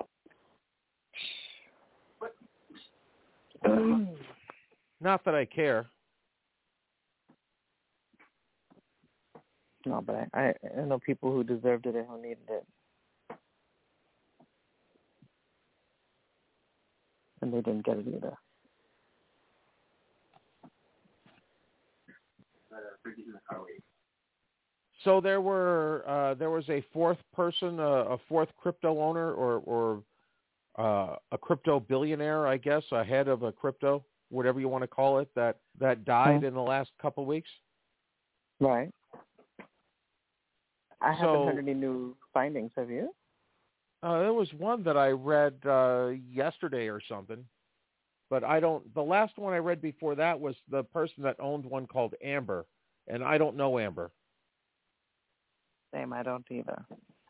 Not that I care. No, but I know people who deserved it and who needed it. And they didn't get it either. So there was a fourth person, a fourth crypto owner or a crypto billionaire, I guess, a head of a crypto, whatever you want to call it, that died in the last couple of weeks? Right. I haven't heard any new findings. Have you? There was one that I read yesterday or something, but the last one I read before that was the person that owned one called Amber, and I don't know Amber. Same, I don't either.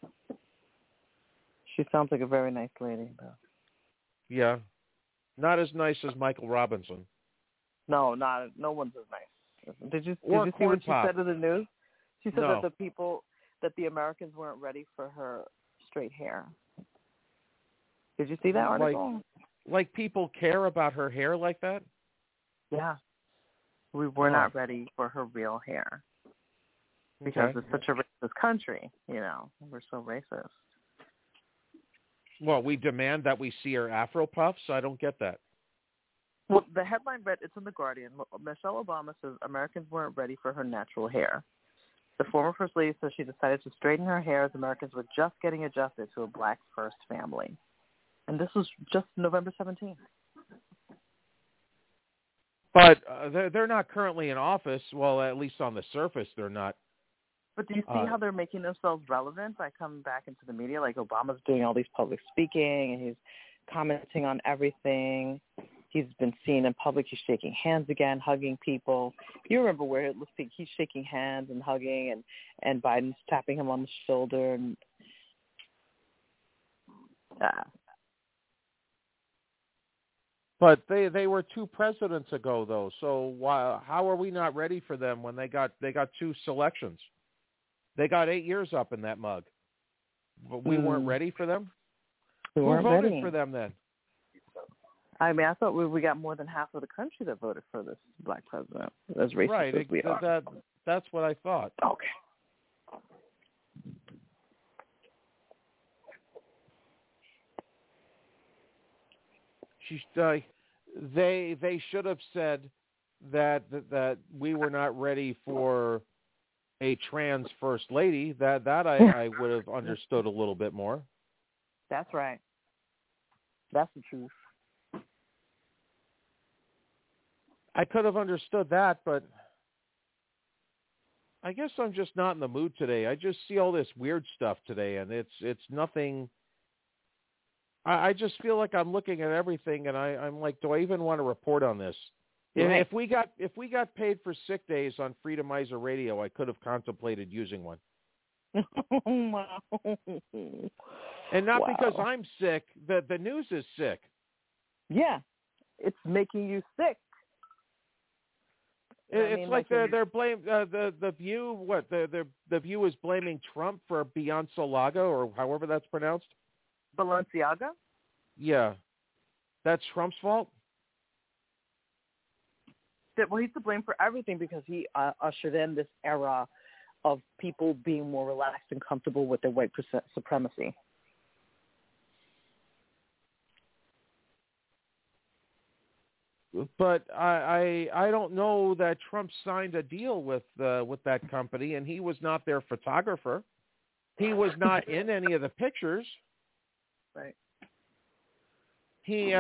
She sounds like a very nice lady, though. Yeah. Not as nice as Michael Robinson. No one's as nice. Did you see what she said in the news? She said that the Americans weren't ready for her straight hair. Did you see that article? Like people care about her hair like that? Yeah. We're not ready for her real hair. Because it's such a racist country, We're so racist. Well, we demand that we see her Afro puffs? I don't get that. Well, the headline read, it's in The Guardian. Michelle Obama says Americans weren't ready for her natural hair. The former First Lady says she decided to straighten her hair as Americans were just getting adjusted to a black first family. And this was just November 17th. But they're not currently in office. Well, at least on the surface, they're not. But do you see how they're making themselves relevant by coming back into the media? Like Obama's doing all these public speaking, and he's commenting on everything. He's been seen in public. He's shaking hands again, hugging people. You remember where it looks like he's shaking hands and hugging, and Biden's tapping him on the shoulder. And But they were 2 presidents ago, though. So how are we not ready for them when they got 2 selections? They got 8 years up in that mug. But we weren't ready for them? We Who weren't voted ready for them then? I mean, I thought we got more than half of the country that voted for this black president, as racist Right, as we are. that's what I thought. Okay. They should have said that we were not ready for a trans first lady. That I would have understood a little bit more. That's right. That's the truth. I could have understood that, but I guess I'm just not in the mood today. I just see all this weird stuff today, and it's nothing. I just feel like I'm looking at everything, and I'm like, do I even want to report on this? Right. If we got paid for sick days on Freedomizer Radio, I could have contemplated using one. Wow. And not because I'm sick. The news is sick. Yeah, it's making you sick. It's like they're blaming the View. What the View is blaming Trump for Balenciaga, or however that's pronounced. Balenciaga? Yeah, that's Trump's fault. Well, he's to blame for everything because he ushered in this era of people being more relaxed and comfortable with their white supremacy. But I don't know that Trump signed a deal with that company, and he was not their photographer. He was not in any of the pictures. Right. He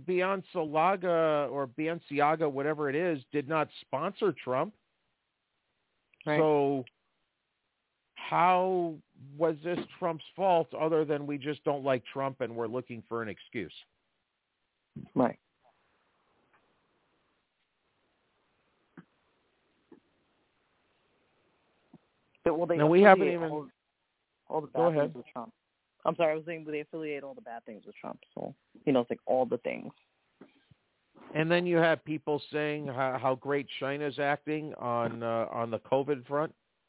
Balenciaga, whatever it is, did not sponsor Trump. Right. So how was this Trump's fault other than we just don't like Trump and we're looking for an excuse? Right. Well, they we haven't even all the go bad ahead. things with Trump. I'm sorry, I was saying they affiliate all the bad things with Trump. So it's like all the things. And then you have people saying how great China's acting on the COVID front.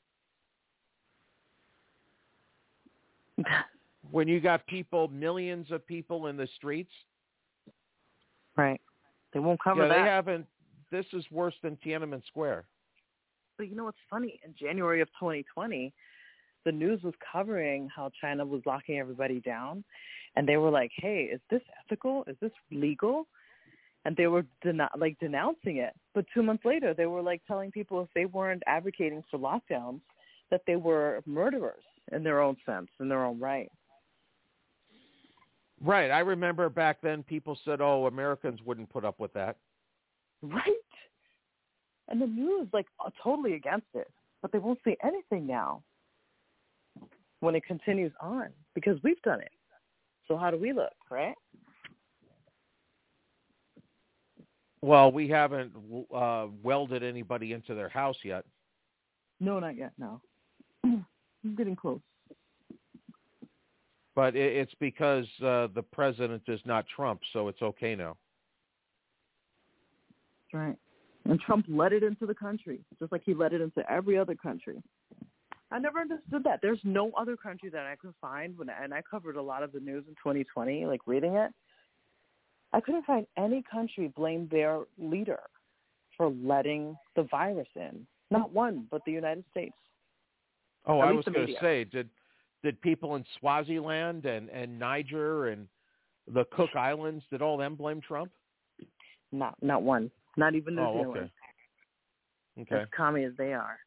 When you got millions of people in the streets. Right. They won't cover that. They haven't. This is worse than Tiananmen Square. But you know what's funny? In January of 2020, the news was covering how China was locking everybody down. And they were like, hey, is this ethical? Is this legal? And they were denouncing it. But 2 months later, they were like telling people if they weren't advocating for lockdowns, that they were murderers in their own sense, in their own right. Right. I remember back then people said, oh, Americans wouldn't put up with that. Right. And the news, totally against it. But they won't say anything now when it continues on because we've done it. So how do we look, right? Well, we haven't welded anybody into their house yet. No, not yet, no. I'm getting close. But it's because the president is not Trump, so it's okay now. That's right. And Trump let it into the country, just like he let it into every other country. I never understood that. There's no other country that I could find, and I covered a lot of the news in 2020, reading it. I couldn't find any country blame their leader for letting the virus in. Not one, but the United States. Oh, I was going to say, did people in Swaziland and Niger and the Cook Islands, did all them blame Trump? Not one. Not even New Zealand. Okay. As commie as they are.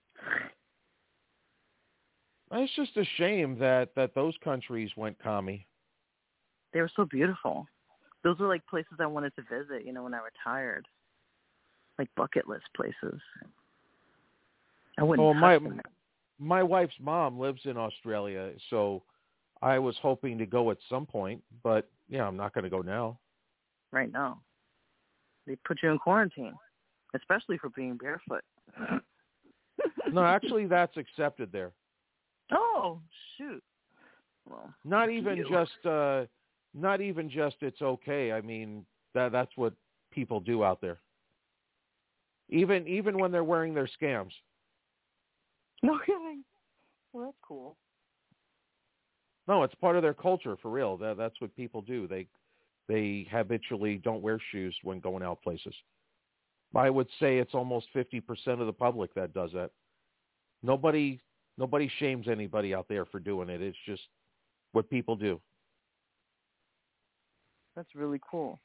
It's just a shame that those countries went commie. They were so beautiful. Those were places I wanted to visit, when I retired. like bucket list places. I wouldn't Oh, touch them. my wife's mom lives in Australia, so I was hoping to go at some point, but yeah, I'm not going to go now. Right now. They put you in quarantine, especially for being barefoot. No, actually, that's accepted there. Oh, shoot. Well, Not even just it's okay. I mean, that's what people do out there. Even when they're wearing their scams. No kidding. Well, that's cool. No, it's part of their culture for real. That's what people do. They habitually don't wear shoes when going out places. I would say it's almost 50% of the public that does that. Nobody shames anybody out there for doing it. It's just what people do. That's really cool.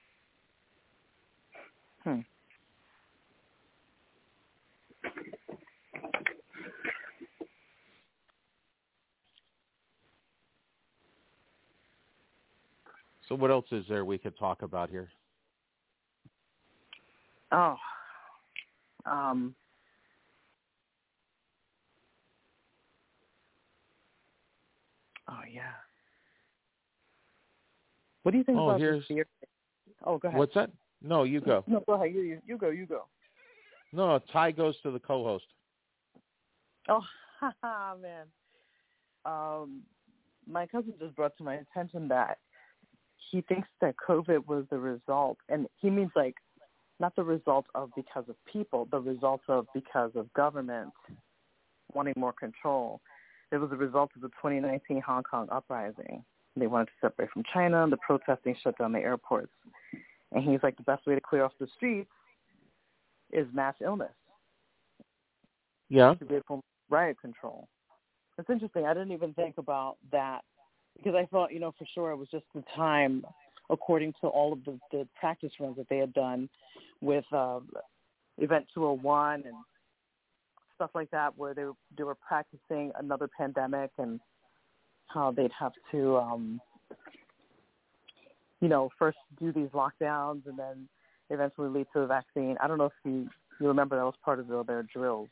So what else is there we could talk about here? Oh, yeah. What do you think about this beer? Oh, go ahead. What's that? No, you go. No, go ahead. You go. No, a tie goes to the co-host. Oh, man. My cousin just brought to my attention that he thinks that COVID was the result, and he means like not the result of because of people, the result of because of government wanting more control. It was a result of the 2019 Hong Kong uprising. They wanted to separate from China, and the protesting shut down the airports. And he's like, the best way to clear off the streets is mass illness. Yeah. To get from riot control. It's interesting. I didn't even think about that because I thought, for sure it was just the time, according to all of the practice runs that they had done with Event 201 and stuff like that, where they were practicing another pandemic and how they'd have to, first do these lockdowns and then eventually lead to the vaccine. I don't know if you remember that was part of their drills.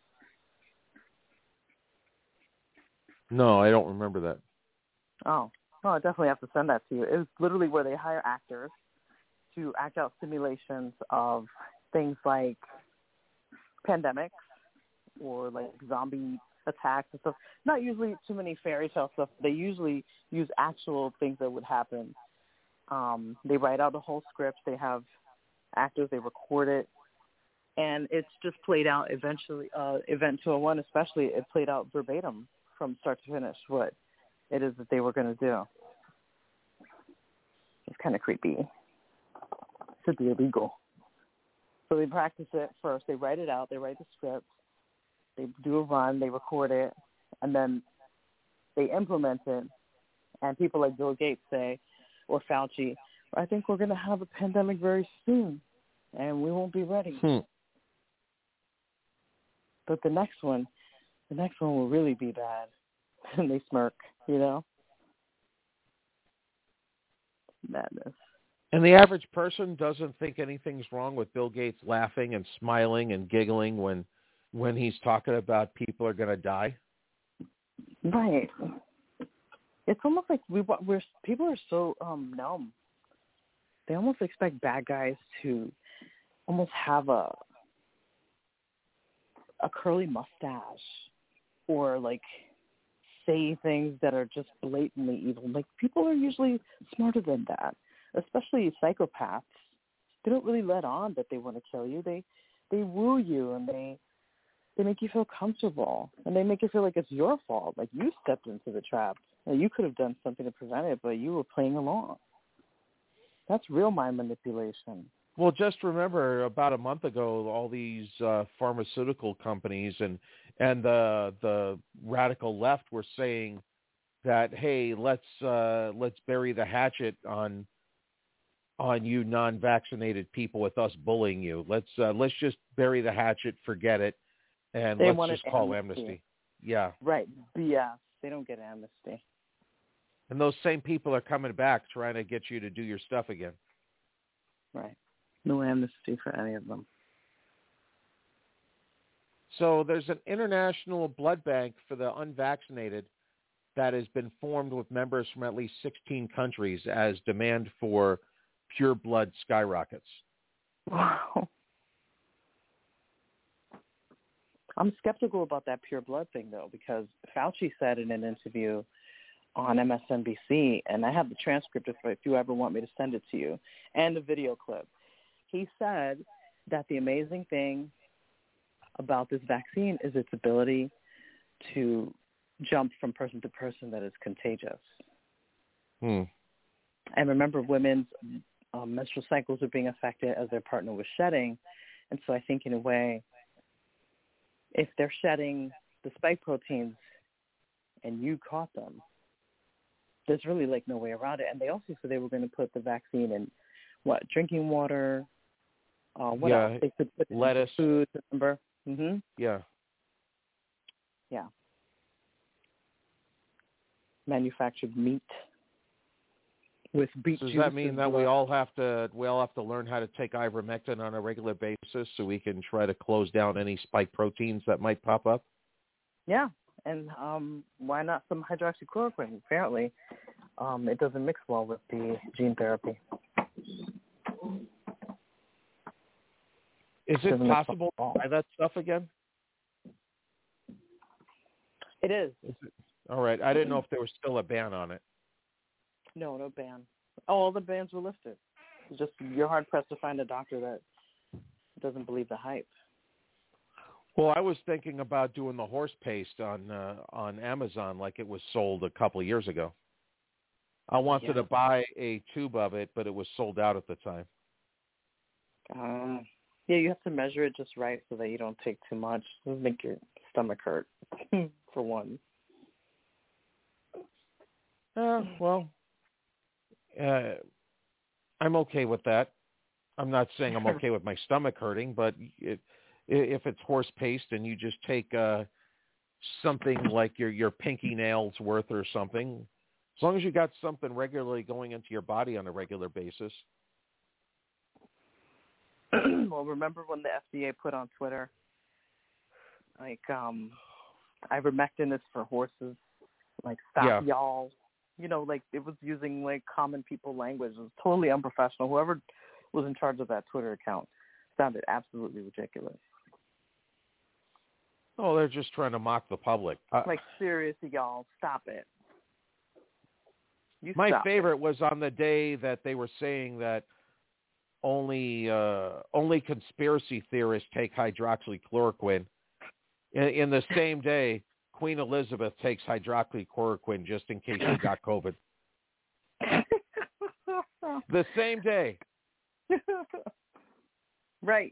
No, I don't remember that. Oh, well, I definitely have to send that to you. It was literally where they hire actors to act out simulations of things like pandemics or like zombie attacks and stuff. Not usually too many fairy tale stuff. They usually use actual things that would happen. They write out the whole script. They have actors. They record it. And it's just played out eventually. Event 201 especially, it played out verbatim from start to finish what it is that they were going to do. It's kind of creepy. Should be illegal. So they practice it first. They write it out. They write the script. They do a run. They record it. And then they implement it. And people like Bill Gates say, or Fauci, I think we're going to have a pandemic very soon. And we won't be ready. But the next one will really be bad. And they smirk, Madness. And the average person doesn't think anything's wrong with Bill Gates laughing and smiling and giggling when he's talking about people are going to die. Right. It's almost like people are so numb. They almost expect bad guys to almost have a curly mustache or like say things that are just blatantly evil. Like people are usually smarter than that, especially psychopaths. They don't really let on that they want to kill you. They woo you and they make you feel comfortable and they make you feel like it's your fault. Like you stepped into the trap. You could have done something to prevent it, but you were playing along. That's real mind manipulation. Well, just remember about a month ago, all these pharmaceutical companies and the radical left were saying that, hey, let's bury the hatchet on you non-vaccinated people with us bullying you. Let's just bury the hatchet, forget it, and let's just call amnesty. Yeah. Right. BS. They don't get amnesty. And those same people are coming back trying to get you to do your stuff again. Right. No amnesty for any of them. So there's an international blood bank for the unvaccinated that has been formed with members from at least 16 countries as demand for pure blood skyrockets. Wow. I'm skeptical about that pure blood thing, though, because Fauci said in an interview on MSNBC, and I have the transcript if you ever want me to send it to you, and the video clip. He said that the amazing thing about this vaccine is its ability to jump from person to person that is contagious. And remember, women's menstrual cycles are being affected as their partner was shedding, and so I think in a way, if they're shedding the spike proteins and you caught them, there's really like no way around it. And they also said they were going to put the vaccine in drinking water, what else? They could put lettuce, in food, remember? Mm-hmm. Yeah. Manufactured meat with beet Does juice. that mean that we all have to learn how to take ivermectin on a regular basis so we can try to close down any spike proteins that might pop up? Yeah, and why not some hydroxychloroquine? Apparently, it doesn't mix well with the gene therapy. Is it possible to buy that stuff again? It is. All right. I didn't know if there was still a ban on it. No ban. All the bans were lifted. It's just you're hard-pressed to find a doctor that doesn't believe the hype. Well, I was thinking about doing the horse paste on Amazon like it was sold a couple of years ago. I wanted to buy a tube of it, but it was sold out at the time. Yeah, you have to measure it just right so that you don't take too much. It'll make your stomach hurt, for one. I'm okay with that. I'm not saying I'm okay with my stomach hurting, but if it's horse paste and you just take something like your pinky nails worth or something, as long as you got something regularly going into your body on a regular basis. Well, remember when the FDA put on Twitter, like, ivermectin is for horses, like, stop y'all. You know, like, it was using, like, common people language. It was totally unprofessional. Whoever was in charge of that Twitter account sounded absolutely ridiculous. Oh, they're just trying to mock the public. Like, seriously, y'all, stop it. My favorite was on the day that they were saying that only conspiracy theorists take hydroxychloroquine. In the same day, Queen Elizabeth takes hydroxychloroquine just in case she got COVID. The same day. Right.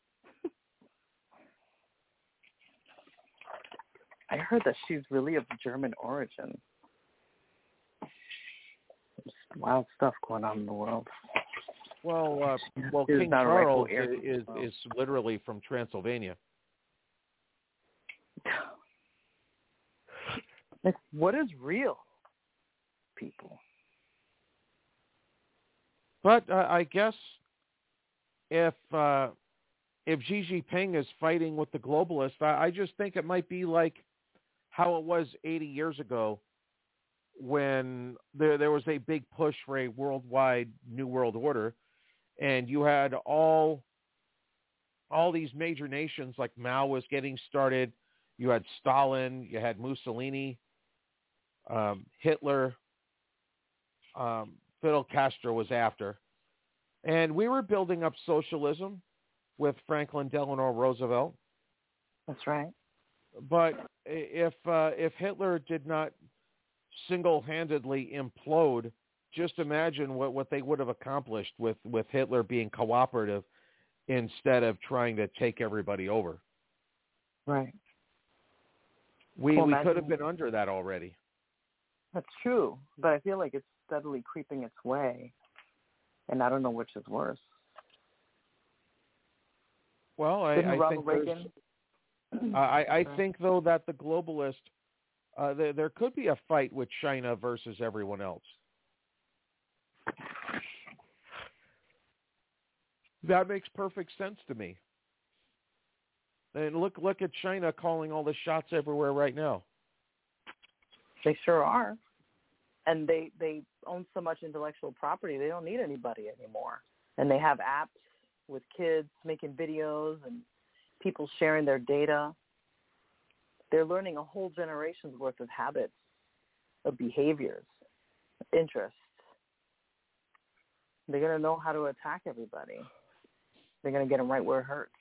I heard that she's really of German origin. There's wild stuff going on in the world. Well, King Charles is literally from Transylvania. Like, what is real, people? But I guess if Xi Jinping is fighting with the globalists, I just think it might be like how it was 80 years ago when there was a big push for a worldwide New World Order, and you had all these major nations, like Mao was getting started. You had Stalin, you had Mussolini, Hitler, Fidel Castro was after. And we were building up socialism with Franklin Delano Roosevelt. That's right. But if Hitler did not single-handedly implode, just imagine what they would have accomplished with Hitler being cooperative instead of trying to take everybody over. Right. We could have been under that already. That's true, but I feel like it's steadily creeping its way, and I don't know which is worse. Well, I think though that the globalist, there could be a fight with China versus everyone else. That makes perfect sense to me. And look at China calling all the shots everywhere right now. They sure are. And they own so much intellectual property, they don't need anybody anymore. And they have apps with kids making videos and people sharing their data. They're learning a whole generation's worth of habits, of behaviors, interests. They're going to know how to attack everybody. They're going to get them right where it hurts.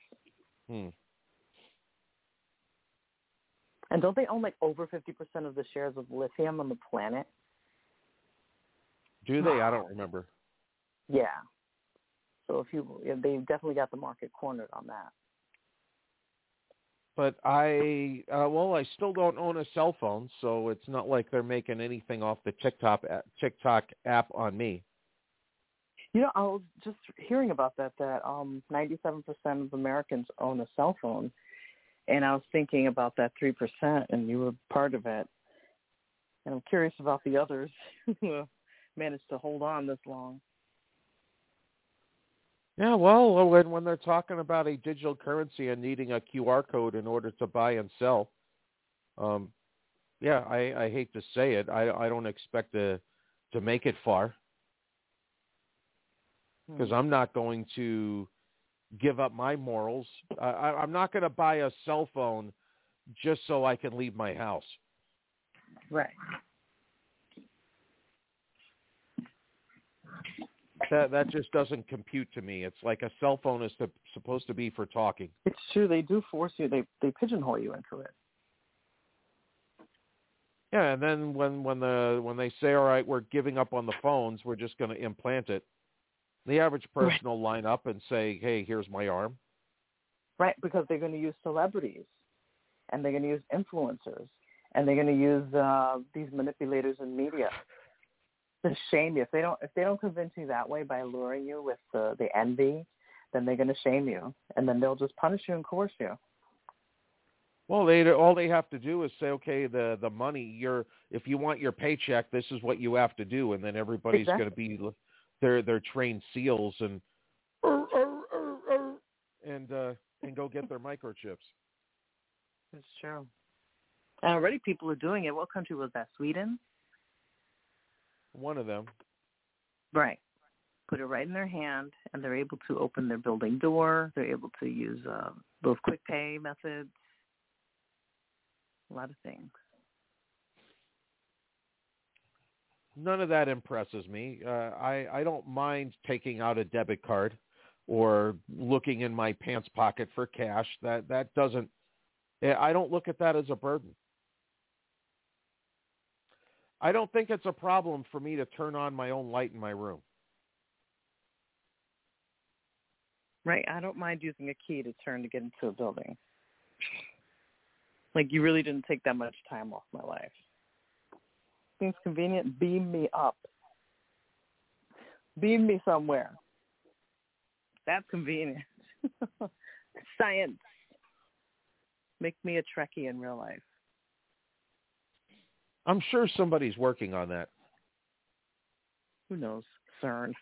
And don't they own like over 50% of the shares of lithium on the planet? Do they? I don't remember. Yeah. So they definitely got the market cornered on that. But I still don't own a cell phone, so it's not like they're making anything off the TikTok app on me. You know, I was just hearing about that 97% of Americans own a cell phone, and I was thinking about that 3%, and you were part of it. And I'm curious about the others who managed to hold on this long. Yeah, well, when they're talking about a digital currency and needing a QR code in order to buy and sell, I hate to say it, I don't expect to make it far, because I'm not going to give up my morals. I'm not going to buy a cell phone just so I can leave my house. Right. That just doesn't compute to me. It's like a cell phone is supposed to be for talking. It's true. They do force you. They pigeonhole you into it. Yeah, and then when they say, all right, we're giving up on the phones, we're just going to implant it, the average person will line up and say, hey, here's my arm. Right, because they're going to use celebrities, and they're going to use influencers, and they're going to use these manipulators in media to shame you. If they don't convince you that way by luring you with the envy, then they're going to shame you, and then they'll just punish you and coerce you. Well, all they have to do is say, okay, the money, if you want your paycheck, this is what you have to do, and then everybody's going to be they're trained SEALs and go get their microchips. It's true. And already people are doing it. What country was that? Sweden? One of them. Right. Put it right in their hand, and they're able to open their building door. They're able to use those quick pay methods. A lot of things. None of that impresses me. I don't mind taking out a debit card or looking in my pants pocket for cash. That doesn't. I don't look at that as a burden. I don't think it's a problem for me to turn on my own light in my room. Right. I don't mind using a key to get into a building. Like, you really didn't take that much time off my life. Seems convenient. Beam me up. Beam me somewhere. That's convenient. Science. Make me a Trekkie in real life. I'm sure somebody's working on that. Who knows? CERN.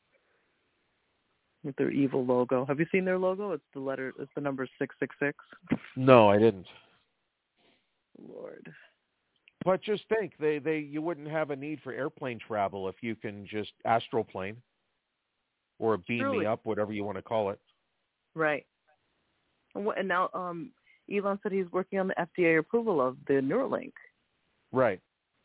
With their evil logo. Have you seen their logo? It's the number 666. No, I didn't. Lord. But just think, you wouldn't have a need for airplane travel if you can just astroplane or beam me up, whatever you want to call it. Right. And now Elon said he's working on the FDA approval of the Neuralink. Right.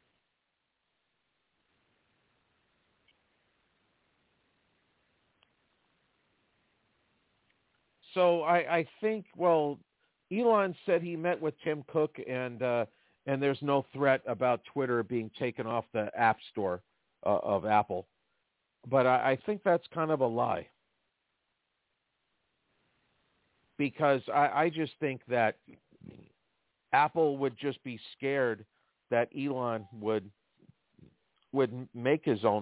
So I think, Elon said he met with Tim Cook, and there's no threat about Twitter being taken off the App Store of Apple. But I think that's kind of a lie. Because I just think that Apple would just be scared that Elon would make his own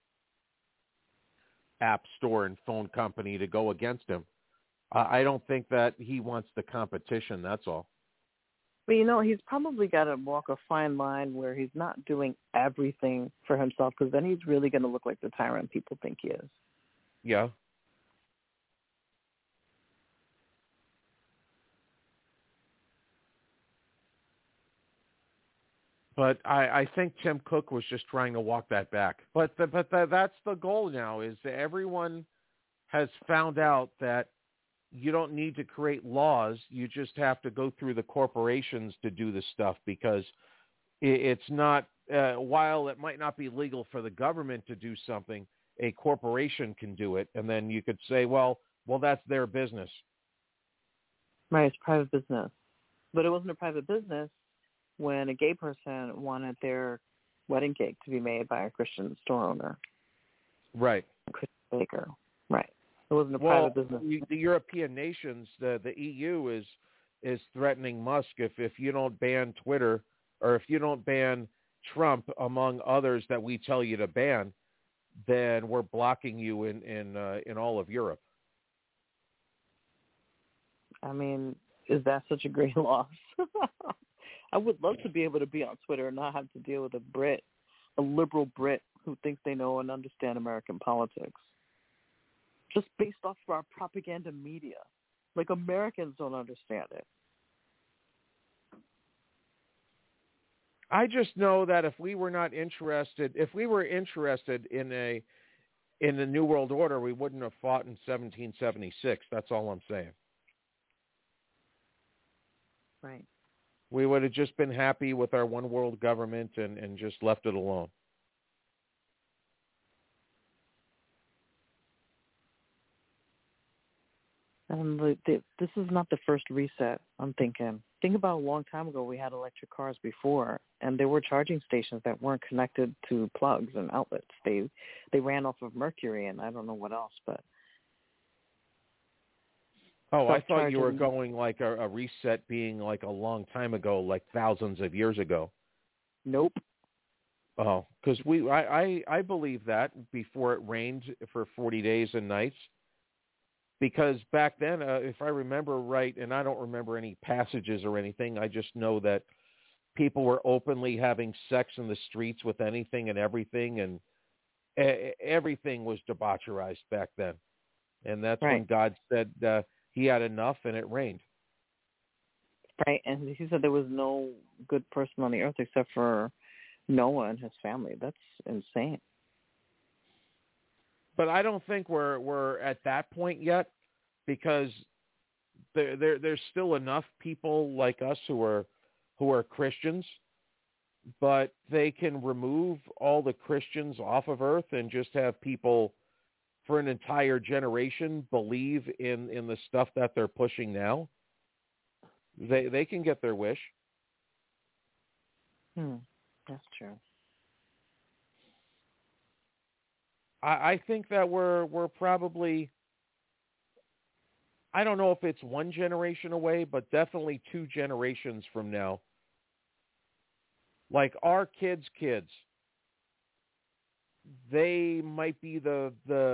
app store and phone company to go against him. I don't think that he wants the competition, that's all. But, he's probably got to walk a fine line where he's not doing everything for himself, because then he's really going to look like the tyrant people think he is. Yeah. But I think Tim Cook was just trying to walk that back. But that's the goal now, is that everyone has found out that you don't need to create laws. You just have to go through the corporations to do this stuff, because it's not, while it might not be legal for the government to do something, a corporation can do it. And then you could say, well, that's their business. Right, it's private business. But it wasn't a private business when a gay person wanted their wedding cake to be made by a Christian store owner. Right. A Christian baker. Right. It wasn't a private business. The European nations, the EU is threatening Musk if you don't ban Twitter, or if you don't ban Trump, among others that we tell you to ban, then we're blocking you in all of Europe. I mean, is that such a great loss? I would love to be able to be on Twitter and not have to deal with a liberal Brit who thinks they know and understand American politics. Just based off of our propaganda media. Like, Americans don't understand it. I just know that if we were interested in the New World Order, we wouldn't have fought in 1776. That's all I'm saying. Right. We would have just been happy with our one world government and just left it alone. And this is not the first reset, I'm thinking. Think about a long time ago, we had electric cars before, and there were charging stations that weren't connected to plugs and outlets. They ran off of mercury and I don't know what else, but... Oh, I thought you were going like a reset being like a long time ago, like thousands of years ago. Nope. Oh, because I believe that before it rained for 40 days and nights. Because back then, if I remember right, and I don't remember any passages or anything, I just know that people were openly having sex in the streets with anything and everything, and everything was debaucherized back then. And that's when God said he had enough, and it rained. Right, and he said there was no good person on the earth except for Noah and his family. That's insane. But I don't think we're at that point yet, because there's still enough people like us who are Christians, but they can remove all the Christians off of Earth and just have people for an entire generation believe in the stuff that they're pushing now. They can get their wish. That's true. I think that we're probably, I don't know if it's one generation away, but definitely 2 generations from now. Like our kids, they might be the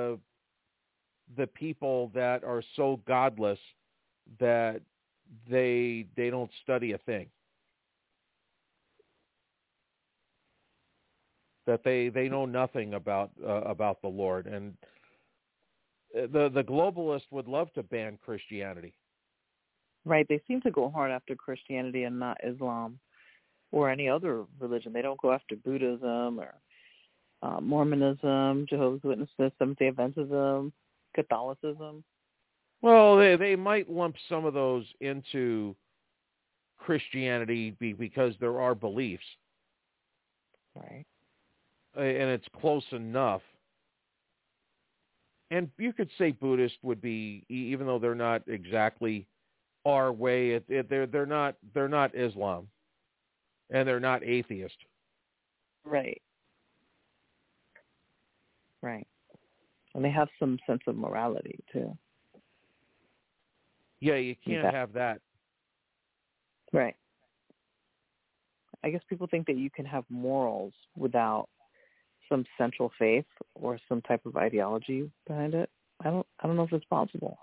people that are so godless that they don't study a thing. That they know nothing about the Lord, and the globalists would love to ban Christianity. Right, they seem to go hard after Christianity and not Islam or any other religion. They don't go after Buddhism or Mormonism, Jehovah's Witnesses, Seventh-day Adventism, Catholicism. Well, they might lump some of those into Christianity because there are beliefs. Right. And it's close enough. And you could say Buddhist would be, even though they're not exactly our way, they're not Islam, and they're not atheist. Right. Right. And they have some sense of morality too. Yeah, you can't have that. Right. I guess people think that you can have morals without some central faith or some type of ideology behind it. I don't know if it's possible.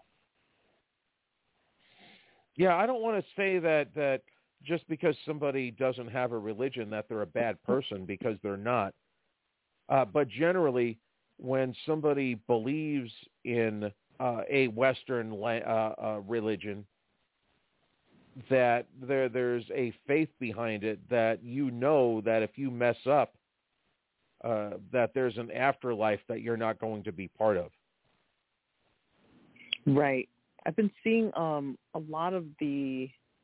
Yeah, I don't want to say that just because somebody doesn't have a religion that they're a bad person, because they're not. But generally, when somebody believes in a Western religion, that there's a faith behind it, that you know that if you mess up, that there's an afterlife that you're not going to be part of. Right. I've been seeing a lot of the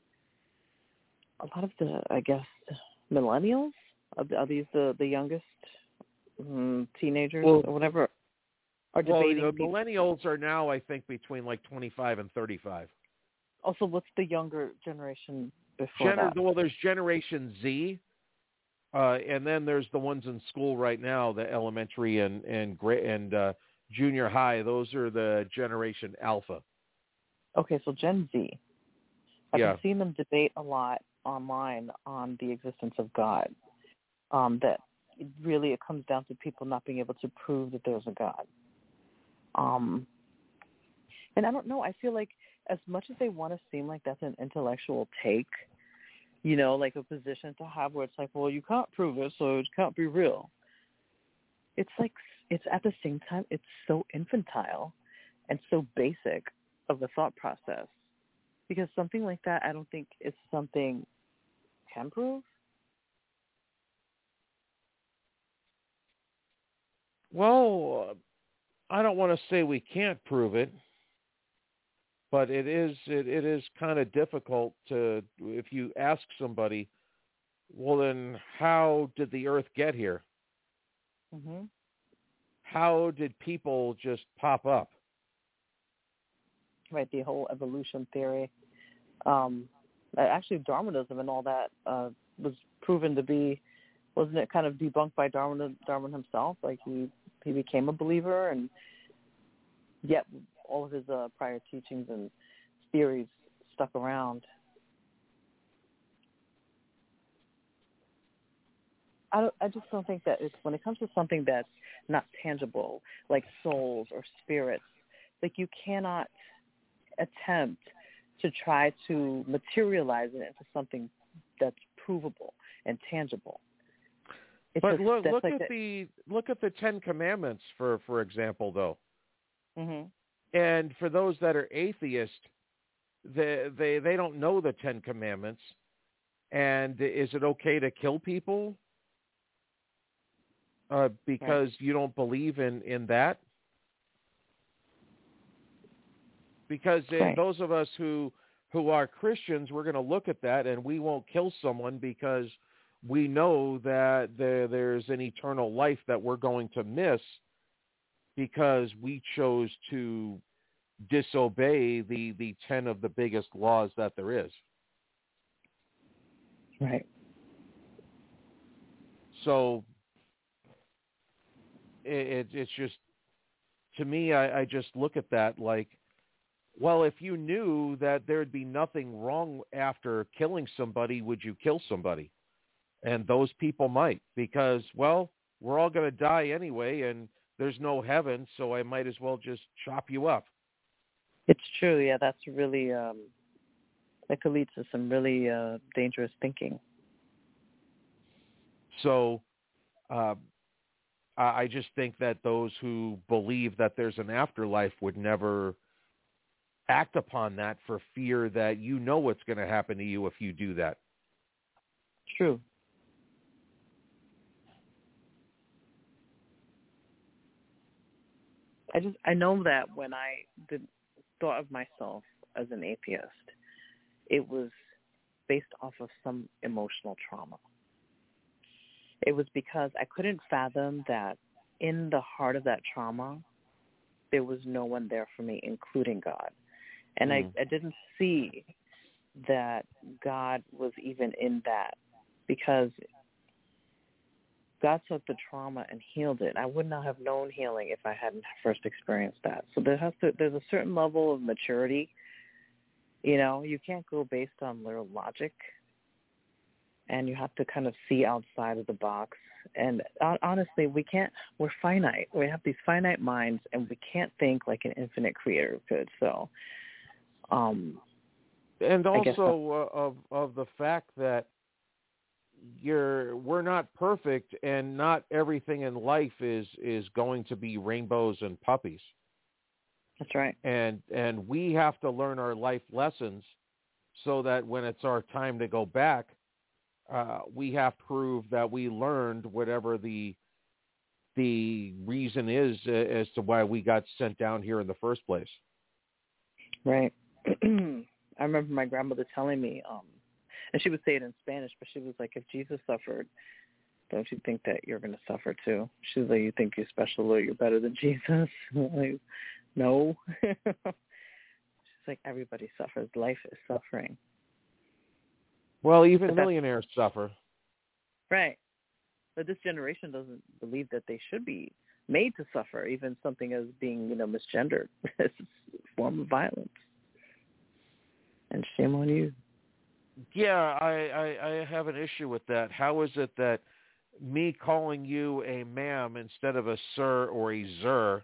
I guess millennials, are these the youngest teenagers or whatever, are debating. Well, the millennials are now, I think, between like 25 and 35. Also, what's the younger generation before that? Well, there's Generation Z, and then there's the ones in school right now, the elementary and junior high. Those are the Generation Alpha. Okay, so Gen Z. I've been seeing them debate a lot online on the existence of God. That it comes down to people not being able to prove that there's a God. And I don't know. I feel like as much as they want to seem like that's an intellectual take, like a position to have where it's like, well, you can't prove it, so it can't be real. It's like, it's at the same time, it's so infantile and so basic of a thought process. Because something like that, I don't think it's something can prove. Well, I don't want to say we can't prove it, but it is kind of difficult to, if you ask somebody, well, then how did the Earth get here? Mm-hmm. How did people just pop up? Right, the whole evolution theory. Actually, Darwinism and all that was proven to be, wasn't it kind of debunked by Darwin himself? Like he became a believer, and yet all of his prior teachings and theories stuck around. I just don't think that when it comes to something that's not tangible, like souls or spirits, like you cannot attempt to try to materialize it into something that's provable and tangible. But look at the Ten Commandments, for example, though. Mm-hmm. And for those that are atheist, they don't know the Ten Commandments. And is it okay to kill people because you don't believe in that? Because those of us who are Christians, we're going to look at that and we won't kill someone because we know that there's an eternal life that we're going to miss because we chose to disobey the 10 of the biggest laws that there is. Right. So it's just, to me, I just look at that like, well, if you knew that there'd be nothing wrong after killing somebody, would you kill somebody? And those people might, because, well, we're all going to die anyway, and there's no heaven, so I might as well just chop you up. It's true, yeah. That's really, that could lead to some really dangerous thinking. So I just think that those who believe that there's an afterlife would never act upon that for fear that you know what's going to happen to you if you do that. True. I know that when I thought of myself as an atheist, it was based off of some emotional trauma. It was because I couldn't fathom that in the heart of that trauma, there was no one there for me, including God. And I didn't see that God was even in that, because God took the trauma and healed it. I would not have known healing if I hadn't first experienced that. So there's a certain level of maturity. You can't go based on little logic, and you have to kind of see outside of the box. And honestly, we're finite. We have these finite minds, and we can't think like an infinite creator could. So, and also of the fact that we're not perfect, and not everything in life is going to be rainbows and puppies. That's right. And we have to learn our life lessons so that when it's our time to go back, we have to prove that we learned whatever the reason is as to why we got sent down here in the first place. Right. I remember my grandmother telling me, and she would say it in Spanish, but she was like, if Jesus suffered, don't you think that you're going to suffer too? She was like, you think you're special or you're better than Jesus? Like, no. She's like, everybody suffers. Life is suffering. Well, even millionaires suffer. Right. But this generation doesn't believe that they should be made to suffer, even something as being, misgendered. It's a form of violence. And shame on you. Yeah, I have an issue with that. How is it that me calling you a ma'am instead of a sir or a zer,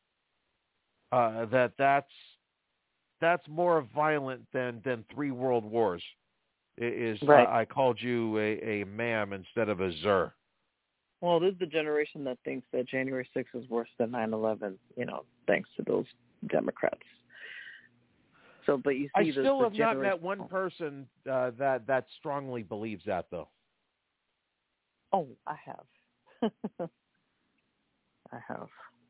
that's more violent than 3 world wars? Right. I called you a ma'am instead of a zer. Well, this is the generation that thinks that January 6th is worse than 9/11, thanks to those Democrats. So, but you see, I still have not met one person that strongly believes that, though. Oh, I have. I have.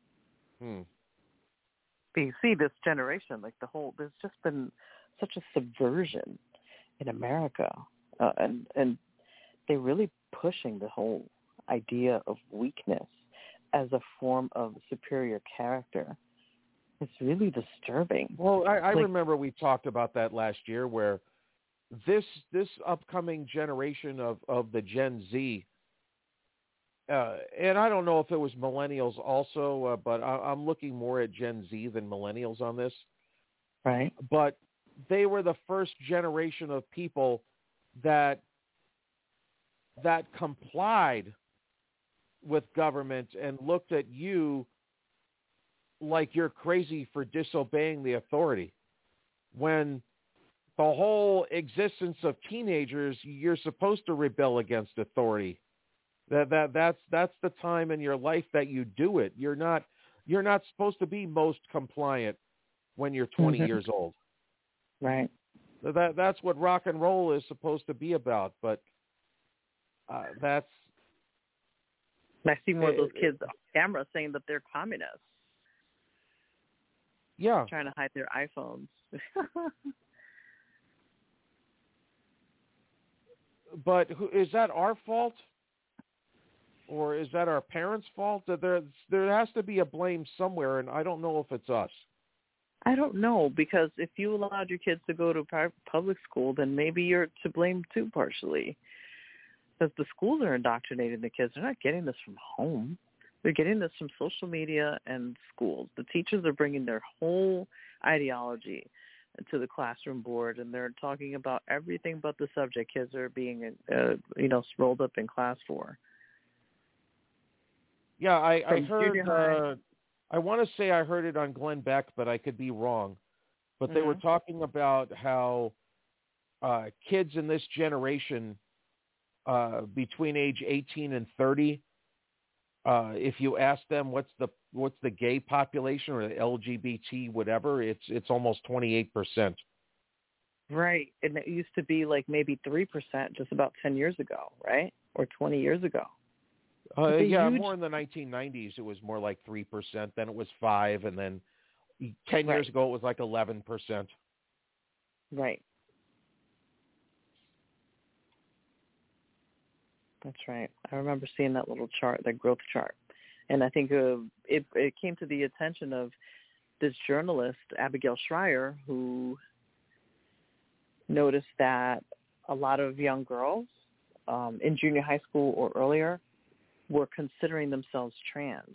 But you see, this generation, like there's just been such a subversion in America, and they're really pushing the whole idea of weakness as a form of superior character. It's really disturbing. Well, I remember we talked about that last year, where this upcoming generation of the Gen Z, and I don't know if it was millennials also, but I'm looking more at Gen Z than millennials on this. Right. But they were the first generation of people that complied with government and looked at you like you're crazy for disobeying the authority. When the whole existence of teenagers, you're supposed to rebel against authority. That's the time in your life that you do it. You're not supposed to be most compliant when you're 20 years old. Right. That's what rock and roll is supposed to be about. But that's. I see one of those kids on camera saying that they're communists. Yeah. Trying to hide their iPhones. But is that our fault? Or is that our parents' fault? There has to be a blame somewhere, and I don't know if it's us. I don't know, because if you allowed your kids to go to public school, then maybe you're to blame too, partially. Because the schools are indoctrinating the kids. They're not getting this from home. They're getting this from social media and schools. The teachers are bringing their whole ideology to the classroom board, and they're talking about everything but the subject kids are being, rolled up in class for. Yeah, I heard. I want to say I heard it on Glenn Beck, but I could be wrong. But they were talking about how kids in this generation, between age 18 and 30, if you ask them what's the gay population or the LGBT whatever, it's almost 28%. Right, and it used to be like maybe 3% just about 10 years ago, right, or 20 years ago. More in the 1990s, it was more like 3%. Then it was 5%, and then 10 years ago it was like 11%. Right. That's right. I remember seeing that little chart, that growth chart, and I think it came to the attention of this journalist, Abigail Schreier, who noticed that a lot of young girls in junior high school or earlier were considering themselves trans.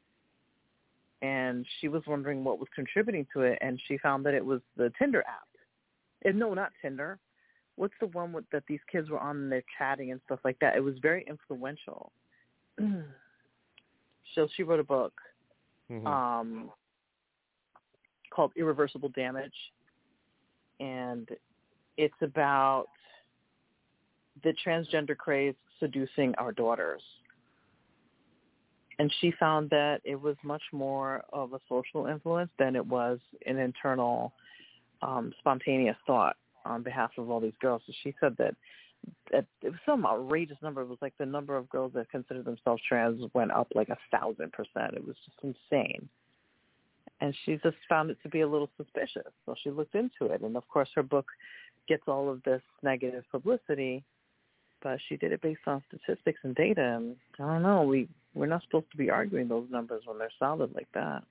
And she was wondering what was contributing to it, and she found that it was the Tinder app. And no, not Tinder. What's the one that these kids were on and they're chatting and stuff like that? It was very influential. So she wrote a book called Irreversible Damage, and it's about the transgender craze seducing our daughters. And she found that it was much more of a social influence than it was an internal, spontaneous thought. on behalf of all these girls. So she said that it was some outrageous number. It was like the number of girls that consider themselves trans went up like 1,000%. It was just insane. And she just found it to be a little suspicious. So she looked into it. And, of course, her book gets all of this negative publicity, but she did it based on statistics and data. And I don't know, we're not supposed to be arguing those numbers when they're solid like that.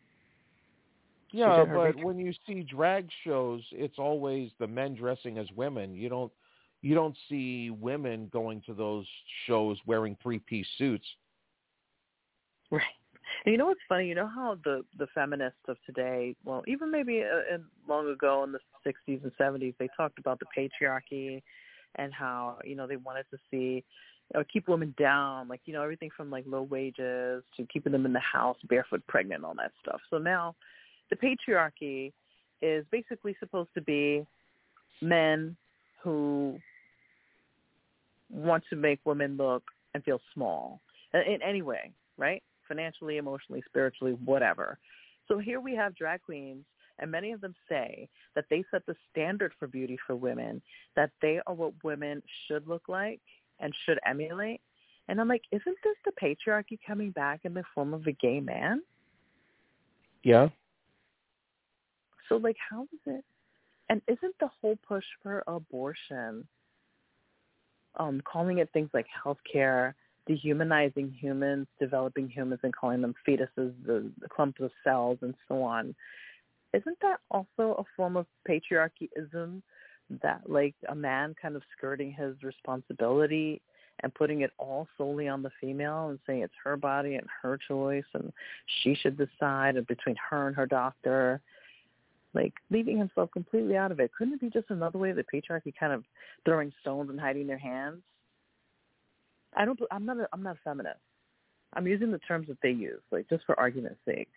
Yeah, but when you see drag shows, it's always the men dressing as women. You don't see women going to those shows wearing three-piece suits. Right. And you know what's funny? You know how the feminists of today, well, even maybe long ago in the 60s and 70s, they talked about the patriarchy and how, they wanted to see, keep women down, like, everything from like low wages to keeping them in the house, barefoot, pregnant, all that stuff. So now the patriarchy is basically supposed to be men who want to make women look and feel small in any way, right? Financially, emotionally, spiritually, whatever. So here we have drag queens, and many of them say that they set the standard for beauty for women, that they are what women should look like and should emulate. And I'm like, isn't this the patriarchy coming back in the form of a gay man? Yeah. So, like, how is it? And isn't the whole push for abortion, calling it things like healthcare, dehumanizing humans, developing humans and calling them fetuses, the clumps of cells and so on, isn't that also a form of patriarchyism, that like a man kind of skirting his responsibility and putting it all solely on the female and saying it's her body and her choice and she should decide between her and her doctor, like leaving himself completely out of it? Couldn't it be just another way of the patriarchy kind of throwing stones and hiding their hands? I'm not a feminist. I'm using the terms that they use, like just for argument's sake.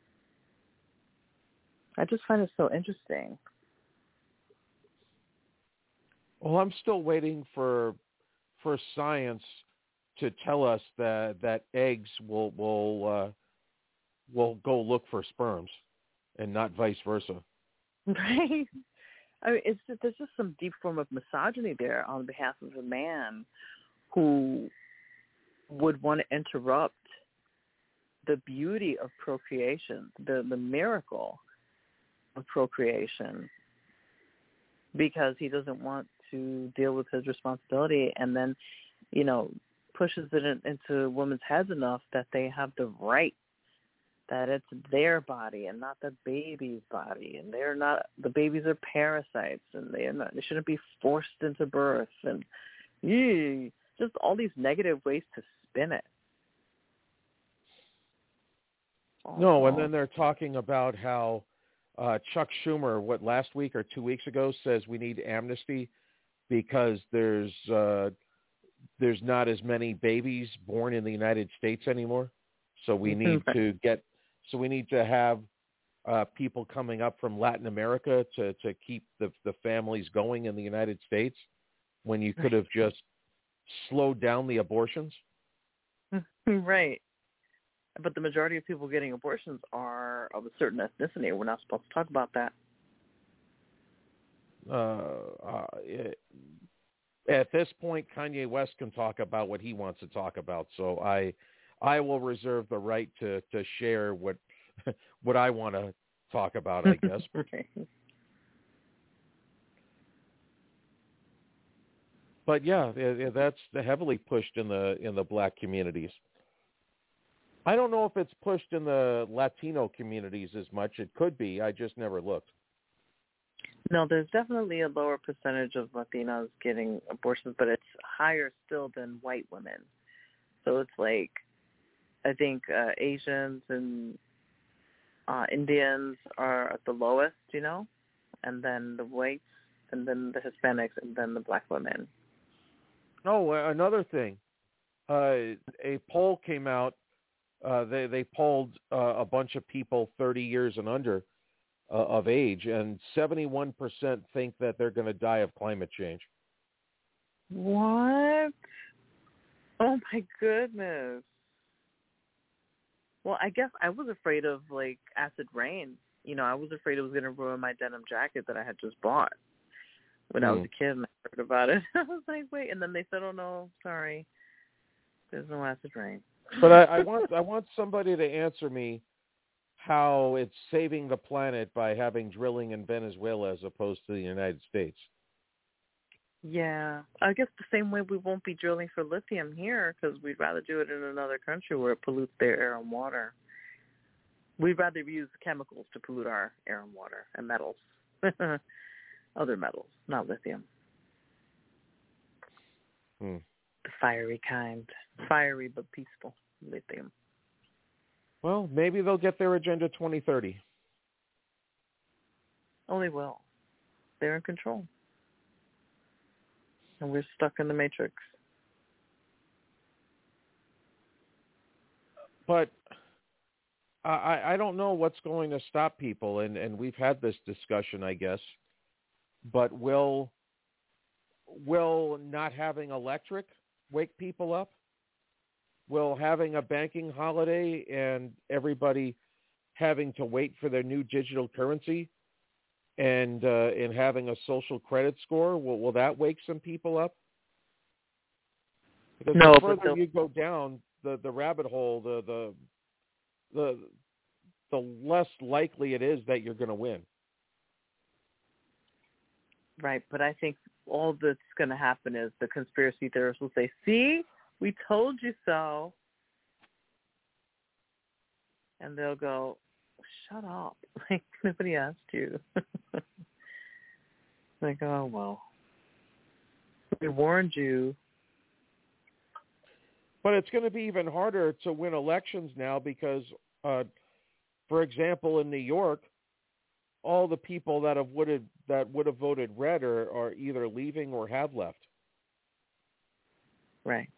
I just find it so interesting. Well, I'm still waiting for science to tell us that eggs will go look for sperms, and not vice versa. Right. I mean, there's just some deep form of misogyny there on behalf of a man who would want to interrupt the beauty of procreation, the miracle of procreation, because he doesn't want to deal with his responsibility, and then, pushes it into women's heads enough that they have the right, that it's their body and not the baby's body, and the babies are parasites, and they shouldn't be forced into birth, and just all these negative ways to spin it. No, and then they're talking about how Chuck Schumer, last week or 2 weeks ago, says we need amnesty because there's not as many babies born in the United States anymore. So we need to have people coming up from Latin America to keep the families going in the United States, when you could have just slowed down the abortions. Right. But the majority of people getting abortions are of a certain ethnicity. We're not supposed to talk about that. At this point, Kanye West can talk about what he wants to talk about. So I will reserve the right to share what I want to talk about, I guess. But yeah, that's heavily pushed in the black communities. I don't know if it's pushed in the Latino communities as much. It could be. I just never looked. No, there's definitely a lower percentage of Latinos getting abortions, but it's higher still than white women. So it's like, I think Asians and Indians are at the lowest, and then the whites, and then the Hispanics, and then the black women. Oh, another thing. A poll came out. They polled a bunch of people 30 years and under of age, and 71% think that they're going to die of climate change. What? Oh, my goodness. Well, I guess I was afraid of, acid rain. I was afraid it was going to ruin my denim jacket that I had just bought. when I was a kid and I heard about it. I was like, wait, and then they said, oh no, sorry, there's no acid rain. But I want somebody to answer me how it's saving the planet by having drilling in Venezuela as opposed to the United States. Yeah, I guess the same way we won't be drilling for lithium here because we'd rather do it in another country where it pollutes their air and water. We'd rather use chemicals to pollute our air and water and metals, other metals, not lithium. The fiery kind, fiery but peaceful lithium. Well, maybe they'll get their Agenda 2030. Oh, they will. They're in control. And we're stuck in the matrix. But I don't know what's going to stop people, and we've had this discussion, I guess. But will not having electric wake people up? Will having a banking holiday and everybody having to wait for their new digital currency and having a social credit score, will that wake some people up? Because no, the further you go down the rabbit hole, the less likely it is that you're going to win. Right, but I think all that's going to happen is the conspiracy theorists will say, see, we told you so. And they'll go, shut up. Like, nobody asked you. Like, oh, well, we warned you. But it's going to be even harder to win elections now because, for example, in New York, all the people that would have voted red are either leaving or have left. Right.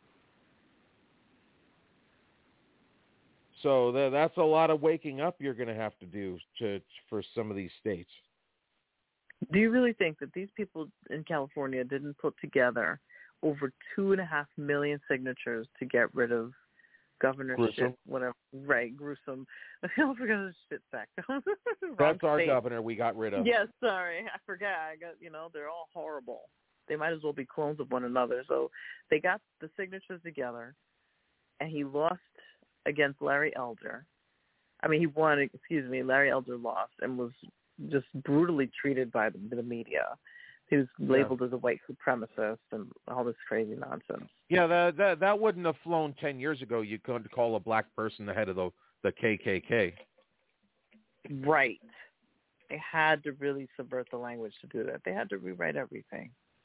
So that's a lot of waking up you're going to have to do for some of these states. Do you really think that these people in California didn't put together over 2.5 million signatures to get rid of governorship, whatever? Right, Gruesome. I forgot his shit sack. That's our governor we got rid of. Yes, sorry, I forgot. They're all horrible. They might as well be clones of one another. So they got the signatures together, and he lost against Larry Elder. I mean, he won, Larry Elder lost and was just brutally treated by the media. He was labeled as a white supremacist and all this crazy nonsense. Yeah, that wouldn't have flown 10 years ago. You couldn't call a black person the head of the KKK. Right. They had to really subvert the language to do that. They had to rewrite everything.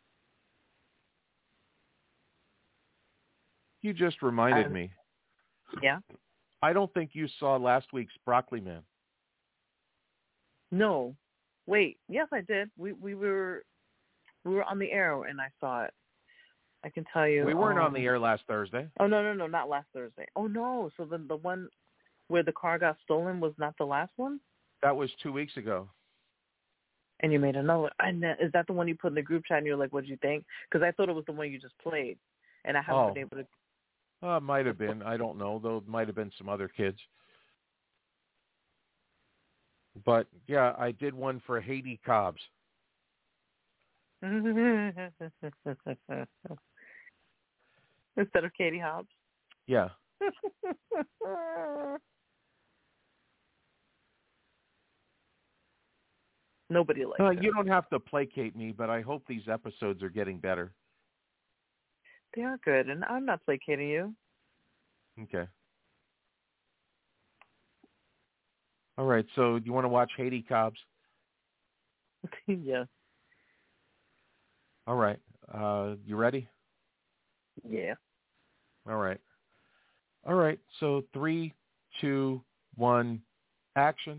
You just reminded me. Yeah? I don't think you saw last week's Broccoli Man. No. Wait. Yes, I did. We were on the air and I saw it. I can tell you. We weren't on the air last Thursday. Oh, no, not last Thursday. Oh, no. So then the one where the car got stolen was not the last one? That was 2 weeks ago. And you made another. And is that the one you put in the group chat and you're like, what did you think? Because I thought it was the one you just played. And I haven't been able to. It might have been. I don't know. Though it might have been some other kids. But, yeah, I did one for Haiti Cobbs. Instead of Katie Hobbs? Yeah. Nobody likes it. You don't have to placate me, but I hope these episodes are getting better. They are good, and I'm not placating you. Okay. All right, so you want to watch Haiti Cobbs? Yeah. All right. You ready? Yeah. All right. So 3, 2, 1, action.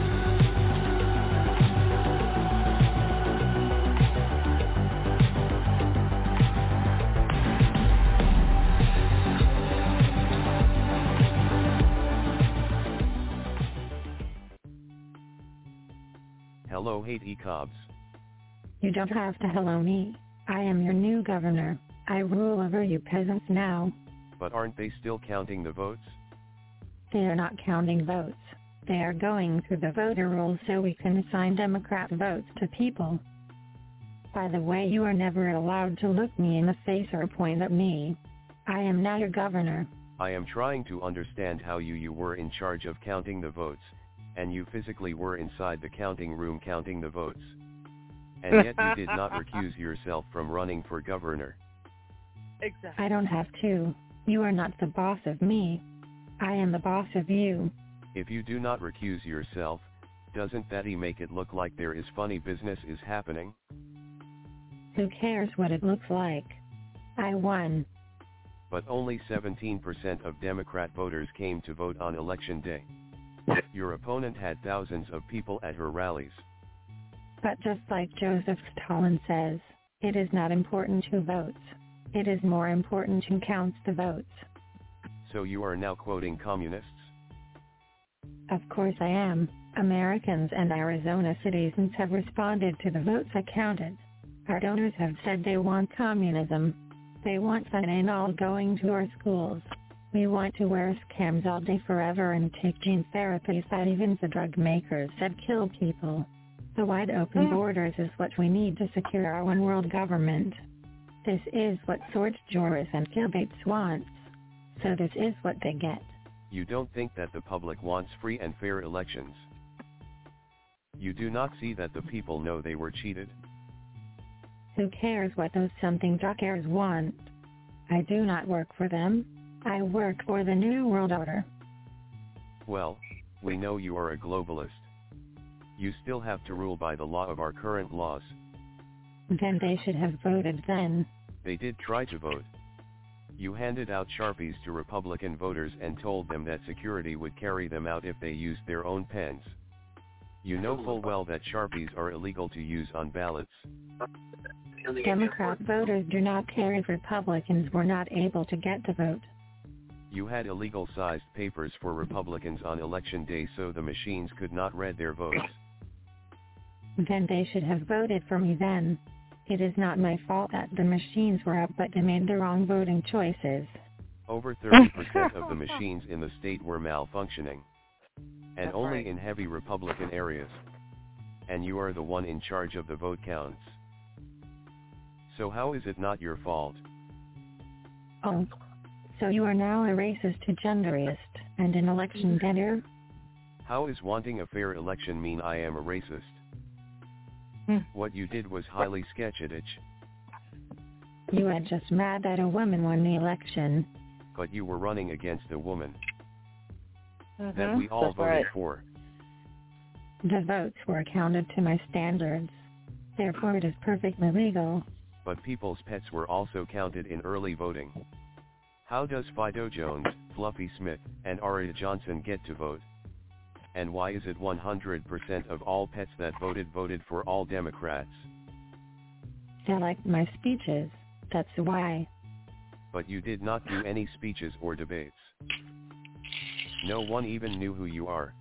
Hello, Haiti Cobbs. You don't have to hello me. I am your new governor. I rule over you peasants now. But aren't they still counting the votes? They are not counting votes. They are going through the voter rolls so we can assign Democrat votes to people. By the way, you are never allowed to look me in the face or point at me. I am now your governor. I am trying to understand how you were in charge of counting the votes, and you physically were inside the counting room counting the votes. And yet you did not recuse yourself from running for governor. Exactly. I don't have to. You are not the boss of me. I am the boss of you. If you do not recuse yourself, doesn't that make it look like there is funny business is happening? Who cares what it looks like? I won. But only 17% of Democrat voters came to vote on election day. Your opponent had thousands of people at her rallies. But just like Joseph Stalin says, it is not important who votes. It is more important who counts the votes. So you are now quoting communists? Of course I am. Americans and Arizona citizens have responded to the votes I counted. Our donors have said they want communism. They want fun and all going to our schools. We want to wear scams all day forever and take gene therapies that even the drug makers said kill people. The wide open borders is what we need to secure our one world government. This is what George Soros and Bill Gates wants. So this is what they get. You don't think that the public wants free and fair elections? You do not see that the people know they were cheated? Who cares what those something jockers want? I do not work for them. I work for the New World Order. Well, we know you are a globalist. You still have to rule by the law of our current laws. Then they should have voted then. They did try to vote. You handed out Sharpies to Republican voters and told them that security would carry them out if they used their own pens. You know full well that Sharpies are illegal to use on ballots. Democrat voters do not care if Republicans were not able to get the vote. You had illegal-sized papers for Republicans on election day so the machines could not read their votes. Then they should have voted for me then. It is not my fault that the machines were up, but they made the wrong voting choices. Over 30% of the machines in the state were malfunctioning. And only in heavy Republican areas. And you are the one in charge of the vote counts. So how is it not your fault? Oh. So you are now a racist, a genderist, and an election debtor? How is wanting a fair election mean I am a racist? What you did was highly sketchedish. You are just mad that a woman won the election. But you were running against a woman. That we all voted for. The votes were counted to my standards. Therefore it is perfectly legal. But people's pets were also counted in early voting. How does Fido Jones, Fluffy Smith, and Aria Johnson get to vote? And why is it 100% of all pets that voted for all Democrats? They liked my speeches, that's why. But you did not do any speeches or debates. No one even knew who you are.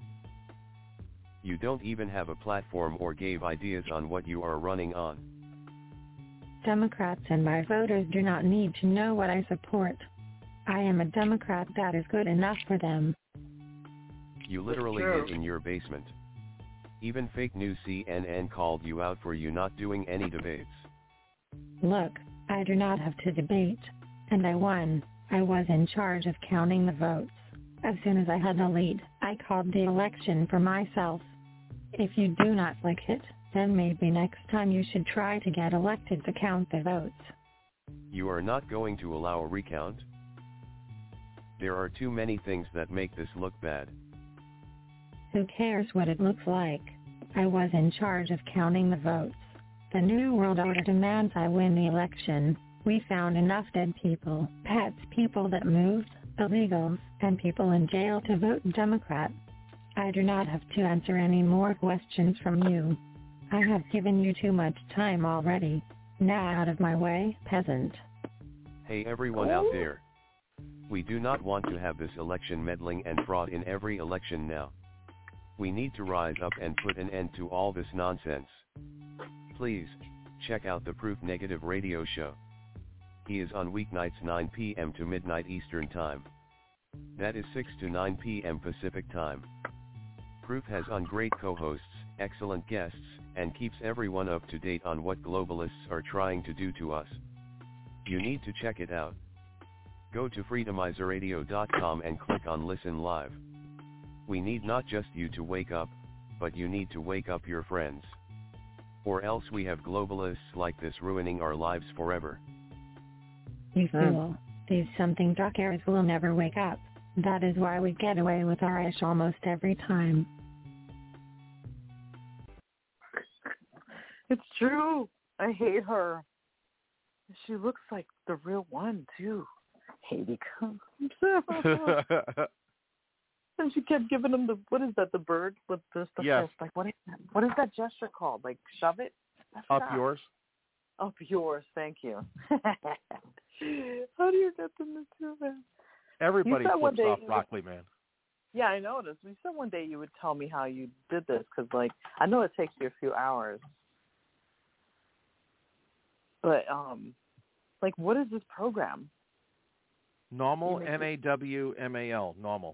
You don't even have a platform or gave ideas on what you are running on. Democrats and my voters do not need to know what I support. I am a Democrat that is good enough for them. You literally hid in your basement. Even fake news CNN called you out for you not doing any debates. Look, I do not have to debate. And I won. I was in charge of counting the votes. As soon as I had the lead, I called the election for myself. If you do not like it, then maybe next time you should try to get elected to count the votes. You are not going to allow a recount? There are too many things that make this look bad. Who cares what it looks like? I was in charge of counting the votes. The New World Order demands I win the election. We found enough dead people, pets, people that moved, illegals, and people in jail to vote Democrat. I do not have to answer any more questions from you. I have given you too much time already. Now out of my way, peasant. Hey everyone out there. We do not want to have this election meddling and fraud in every election now. We need to rise up and put an end to all this nonsense. Please, check out the Proof Negative radio show. He is on weeknights 9 p.m. to midnight Eastern Time. That is 6 to 9 p.m. Pacific Time. Proof has on great co-hosts, excellent guests, and keeps everyone up to date on what globalists are trying to do to us. You need to check it out. Go to freedomizerradio.com and click on Listen Live. We need not just you to wake up, but you need to wake up your friends. Or else we have globalists like this ruining our lives forever. You fool. These something darkers will never wake up. That is why we get away with our ish almost every time. It's true. I hate her. She looks like the real one, too. Haiti comes. And she kept giving him what is that, the bird with the yes. fist? Like, what is that gesture called? Like, shove it? Up yours? Up yours, thank you. How do you get them to do that? Everybody flips off Broccoli Man. Yeah, I noticed. You said one day you would tell me how you did this, because, like, I know it takes you a few hours. But, like, what is this program? Normal, N-A-W-M-A-L, normal.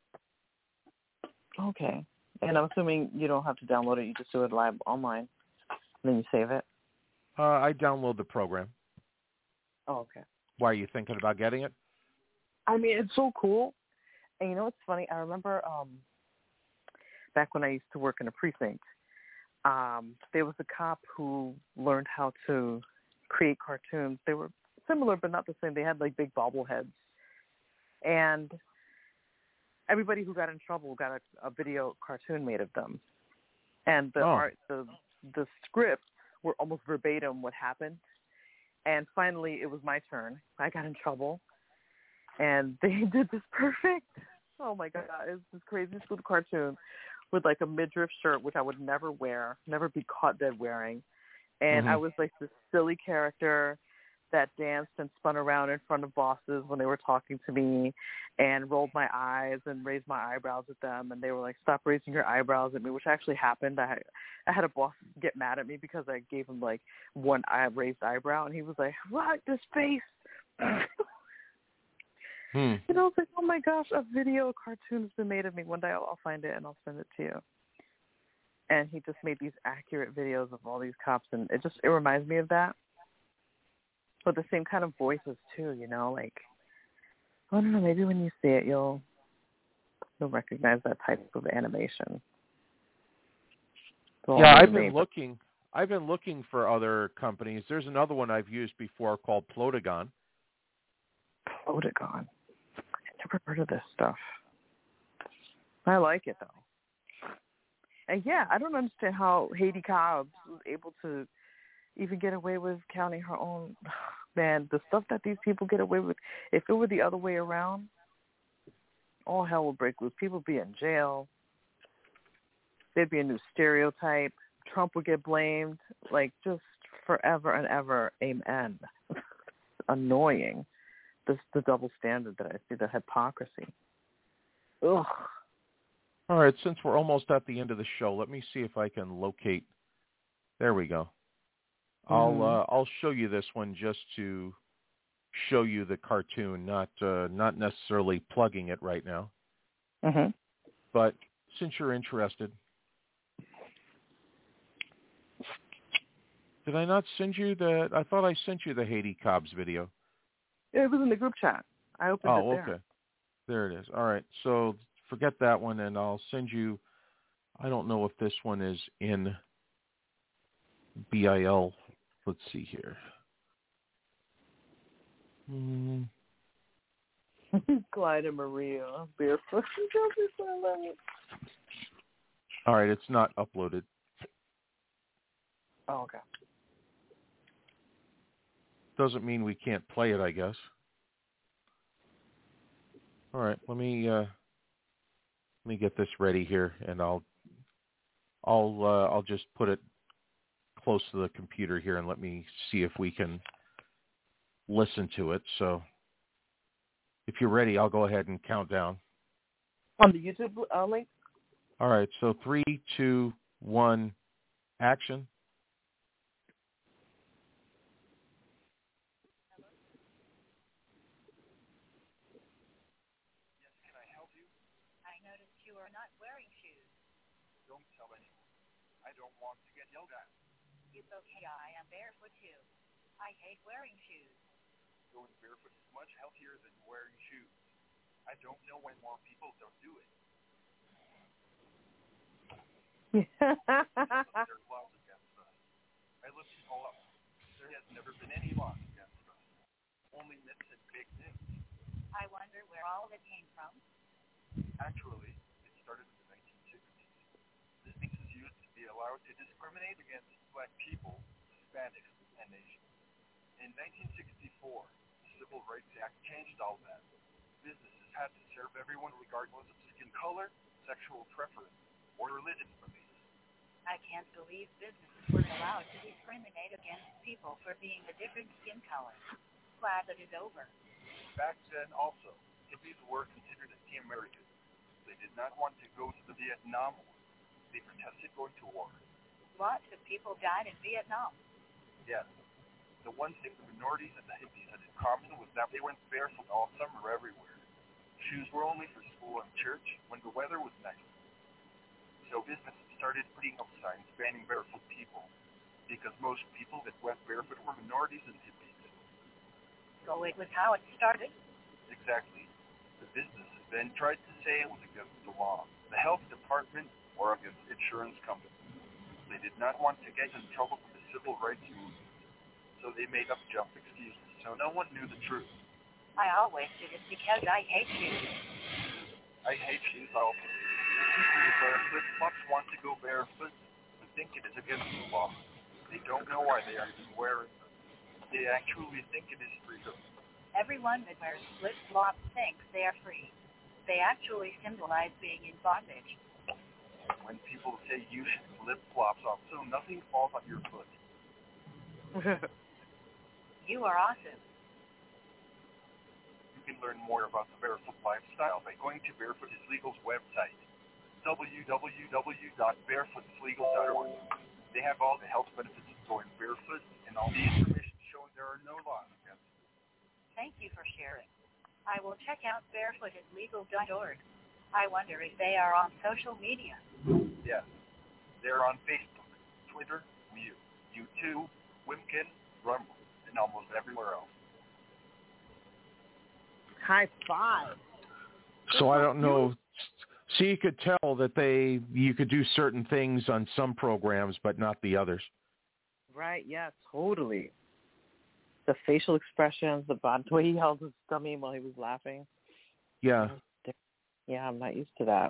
Okay. And I'm assuming you don't have to download it. You just do it live online, and then you save it? I download the program. Oh, okay. Why, are you thinking about getting it? I mean, it's so cool. And you know what's funny? I remember back when I used to work in a precinct, there was a cop who learned how to create cartoons. They were similar but not the same. They had like big bobbleheads. And everybody who got in trouble got a video cartoon made of them. And the scripts were almost verbatim what happened. And finally, it was my turn. I got in trouble. And they did this perfect. Oh, my God. It's this crazy little cartoon with, like, a midriff shirt, which I would never wear, never be caught dead wearing. And I was, like, this silly character that danced and spun around in front of bosses when they were talking to me and rolled my eyes and raised my eyebrows at them. And they were like, stop raising your eyebrows at me, which actually happened. I had a boss get mad at me because I gave him, like, one raised eyebrow. And he was like, what? This face? And I was like, oh, my gosh, a video cartoon has been made of me. One day I'll find it and I'll send it to you. And he just made these accurate videos of all these cops. And it reminds me of that. But the same kind of voices, too, you know, like, I don't know, maybe when you see it, you'll recognize that type of animation. Yeah, I've been looking for other companies. There's another one I've used before called Plotagon. Plotagon? I've never heard of this stuff. I like it, though. And, yeah, I don't understand how Haiti Cobbs was able to even get away with counting her own. Man, the stuff that these people get away with, if it were the other way around, all hell would break loose. People would be in jail. There'd be a new stereotype. Trump would get blamed, like, just forever and ever. Amen. Annoying. The double standard that I see, the hypocrisy. Ugh. All right, since we're almost at the end of the show, let me see if I can locate. There we go. I'll show you this one just to show you the cartoon, not necessarily plugging it right now. But since you're interested, did I not send you the? I thought I sent you the Haiti Cobbs video. It was in the group chat. I opened it there. Okay. There it is. All right. So forget that one, and I'll send you. I don't know if this one is in BIL. Let's see here. Clyde and Maria, barefoot. All right, it's not uploaded. Oh, okay. Doesn't mean we can't play it, I guess. All right, let me get this ready here, and I'll just put it close to the computer here, and let me see if we can listen to it. So if you're ready, I'll go ahead and count down. On the YouTube link? All right, so 3, 2, 1, action. Yes, can I help you? I noticed you are not wearing shoes. Don't tell anyone. I don't want to get yelled at. It's okay, I am barefoot too. I hate wearing shoes. Going barefoot is much healthier than wearing shoes. I don't know why more people don't do it. There are laws against us. I listened all up. There has never been any laws against us. Only myths and fake news. I wonder where all of it came from. Actually, it started in the 1960s. This means it's used to be allowed to discriminate against black people, Hispanics, and Asians. In 1964, the Civil Rights Act changed all that. Businesses had to serve everyone regardless of skin color, sexual preference, or religious beliefs. I can't believe businesses were allowed to discriminate against people for being a different skin color. Glad that is over. Back then also, hippies were considered anti-American. They did not want to go to the Vietnam War. They protested going to war. Lots of people died in Vietnam. Yes. The one thing the minorities and the hippies had in common was that they went barefoot all summer everywhere. Shoes were only for school and church when the weather was nice. So businesses started putting up signs banning barefoot people because most people that went barefoot were minorities and hippies. So it was how it started? Exactly. The businesses then tried to say it was against the law, the health department, or against insurance companies. They did not want to get in trouble with the civil rights movement, so they made up jump excuses, so no one knew the truth. I always did it because I hate shoes. I hate shoes also. People who wear flip-flops want to go barefoot and think it is against the law. They don't know why they are even wearing them. They actually think it is freedom. Everyone that wears flip-flops thinks they are free. They actually symbolize being in bondage. When people say you should flip-flops off so nothing falls on your foot. You are awesome. You can learn more about the barefoot lifestyle by going to Barefoot is Legal's website, www.barefootislegal.org. They have all the health benefits of going barefoot and all the information showing there are no laws against it. Thank you for sharing. I will check out barefootislegal.org. I wonder if they are on social media. Yes. They're on Facebook, Twitter, YouTube, Wimkin, Rumble, and almost everywhere else. High five. So I don't know. So you could tell that you could do certain things on some programs, but not the others. Right, yeah, totally. The facial expressions, the way he held his tummy while he was laughing. Yeah. Yeah, I'm not used to that.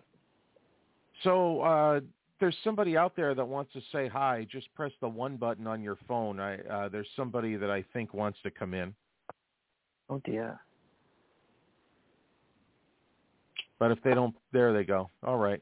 So there's somebody out there that wants to say hi. Just press the 1 button on your phone. There's somebody that I think wants to come in. Oh, dear. But if they don't, there they go. All right.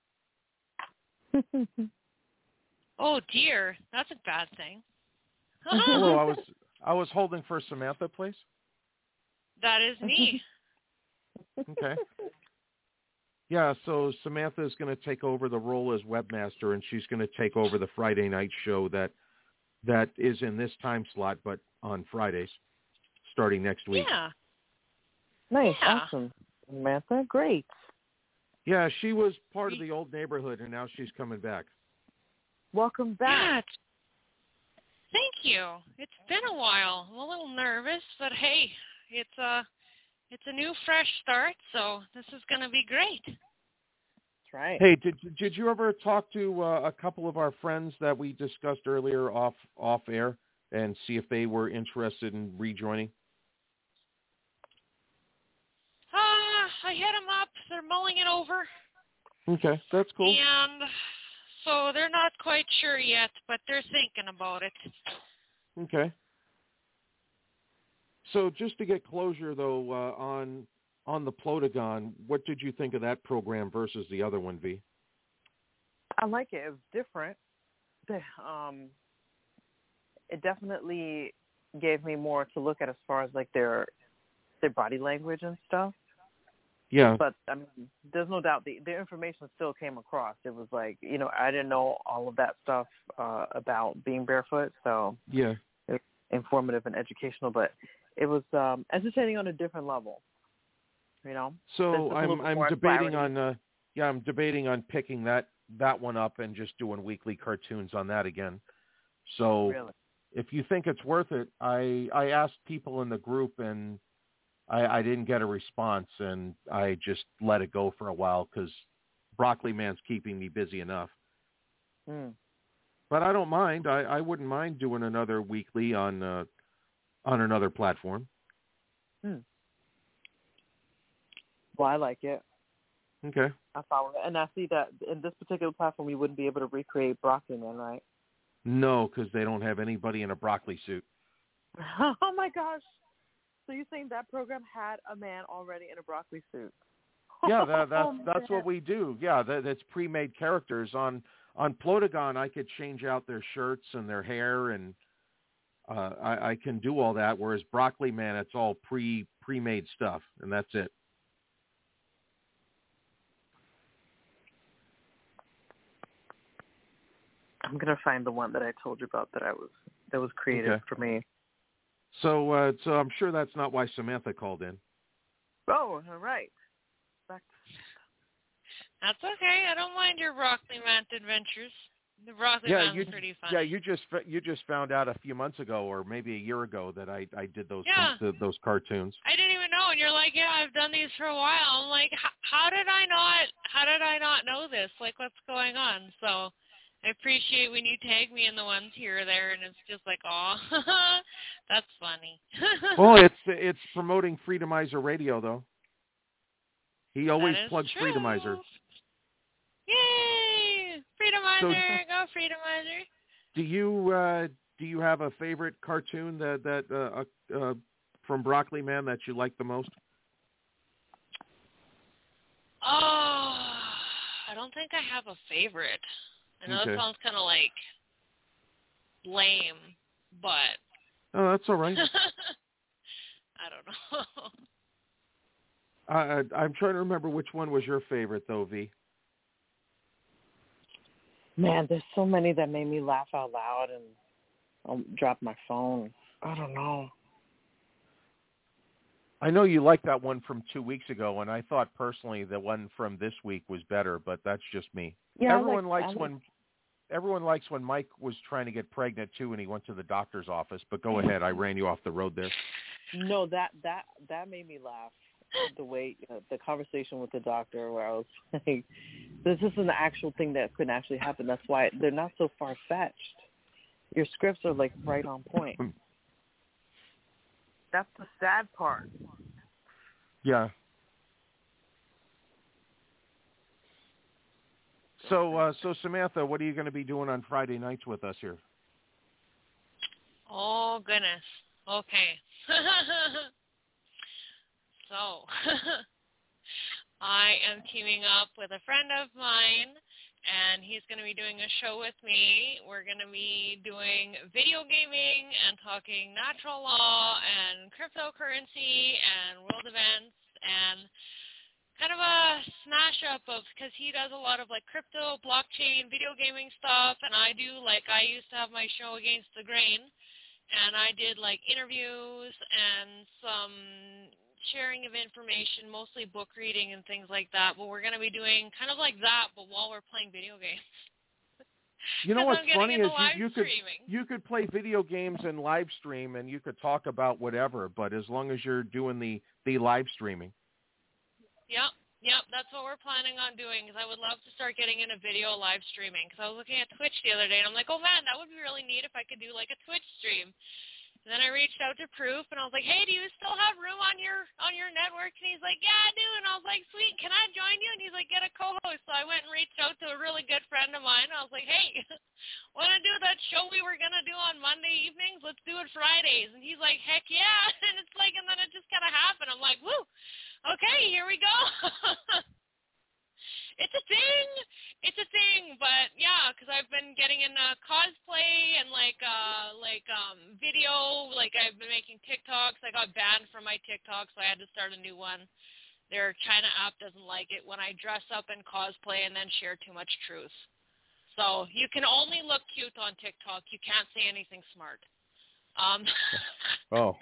Oh dear, that's a bad thing. Hello, I was holding for Samantha, please. That is me. Okay. Yeah, so Samantha is going to take over the role as webmaster, and she's going to take over the Friday night show that is in this time slot, but on Fridays, starting next week. Yeah. Nice, awesome. Samantha, great. Yeah, she was part of the old neighborhood, and now she's coming back. Welcome back. Thank you. It's been a while. I'm a little nervous, but hey, it's a new, fresh start, so this is going to be great. That's right. Hey, did you ever talk to a couple of our friends that we discussed earlier off air and see if they were interested in rejoining? I hit them up. They're mulling it over. Okay, that's cool. And so they're not quite sure yet, but they're thinking about it. Okay. So just to get closure, though, on the Plotagon, what did you think of that program versus the other one, V? I like it. It was different. It definitely gave me more to look at as far as like their body language and stuff. Yeah. But, I mean, there's no doubt the information still came across. It was like, I didn't know all of that stuff about being barefoot, so yeah, it was informative and educational, but it was entertaining on a different level, So I'm debating clarity. on I'm debating on picking that that one up and just doing weekly cartoons on that again. So Really? if you think it's worth it, I asked people in the group and I didn't get a response, and I just let it go for a while because Broccoli Man's keeping me busy enough. But I don't mind. I wouldn't mind doing another weekly on another platform. Well, I like it. Okay. I follow it. And I see that in this particular platform, you wouldn't be able to recreate Broccoli Man, right? No, because they don't have anybody in a broccoli suit. Oh, my gosh. So you're saying that program had a man already in a broccoli suit? Yeah, that's what we do. Yeah, that's pre-made characters. On Plotagon, I could change out their shirts and their hair, and I can do all that, whereas Broccoli Man, it's all pre-made stuff, and that's it. I'm gonna find the one that I told you about that was created for me. So I'm sure that's not why Samantha called in. Oh, all right. That's okay. I don't mind your Broccoli Man adventures. The Broccoli Man's pretty fun. Yeah, you just found out a few months ago, or maybe a year ago, that I did those cartoons. I didn't even know, and you're like, yeah, I've done these for a while. I'm like, how did I not know this? Like, what's going on? So I appreciate when you tag me in the ones here or there, and it's just like, aw, that's funny. Well, it's promoting Freedomizer Radio, though. He always plugs true. Freedomizer. Yay! Freedomizer, go Freedomizer. Do you have a favorite cartoon that from Broccoli Man that you like the most? Oh, I don't think I have a favorite. I know that sounds kind of like lame, but oh, that's all right. I don't know. I'm trying to remember which one was your favorite, though, V. Man, there's so many that made me laugh out loud and I'll drop my phone. I don't know. I know you liked that one from 2 weeks ago, and I thought personally the one from this week was better, but that's just me. Yeah, everyone likes when Mike was trying to get pregnant too, and he went to the doctor's office. But go ahead, I ran you off the road there. No, that made me laugh. The way the conversation with the doctor, where I was like, "This is an actual thing that could actually happen." That's why they're not so far fetched. Your scripts are like right on point. That's the sad part. Yeah. So Samantha, what are you going to be doing on Friday nights with us here? Oh, goodness. Okay. So, I am teaming up with a friend of mine, and he's going to be doing a show with me. We're going to be doing video gaming and talking natural law and cryptocurrency and world events and kind of a smash up of, because he does a lot of like crypto, blockchain, video gaming stuff, and I do, like, I used to have my show Against the Grain, and I did like interviews and some sharing of information, mostly book reading and things like that, but we're going to be doing kind of like that, but while we're playing video games. You know what's funny is you could play video games and live stream, and you could talk about whatever, but as long as you're doing the live streaming. Yep, that's what we're planning on doing, because I would love to start getting into video live streaming, because I was looking at Twitch the other day, and I'm like, oh man, that would be really neat if I could do like a Twitch stream. And then I reached out to Proof, and I was like, hey, do you still have room on your network? And he's like, yeah, I do. And I was like, sweet, can I join you? And he's like, get a co-host. So I went and reached out to a really good friend of mine. I was like, hey, want to do that show we were going to do on Monday evenings? Let's do it Fridays. And he's like, heck yeah. And it's like, and then it just kind of happened. I'm like, woo, okay, here we go. It's a thing, but yeah, because I've been getting into cosplay and like video, like I've been making TikToks. I got banned from my TikTok, so I had to start a new one. Their China app doesn't like it when I dress up in cosplay and then share too much truth. So you can only look cute on TikTok. You can't say anything smart. Oh.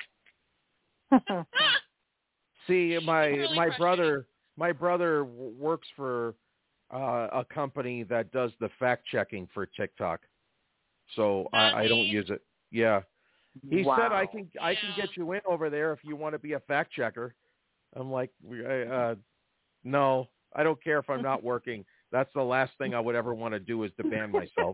See, my brother works for a company that does the fact checking for TikTok. So I don't use it. Yeah. He said I can get you in over there if you want to be a fact checker. I'm like, no, I don't care if I'm not working. That's the last thing I would ever want to do is to ban myself.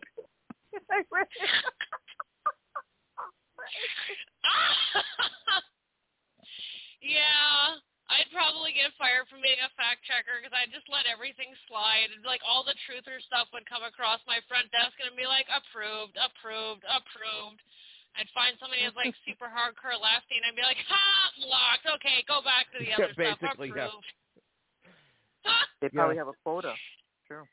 Yeah, I'd probably get fired from being a fact checker because I just let everything slide. Like all the truther stuff would come across my front desk and be like, approved, approved, approved. I'd find somebody who's like super hardcore lefty and I'd be like, ha, blocked. Okay, go back to the other stuff. Approved. Yeah. They probably have a quota. True.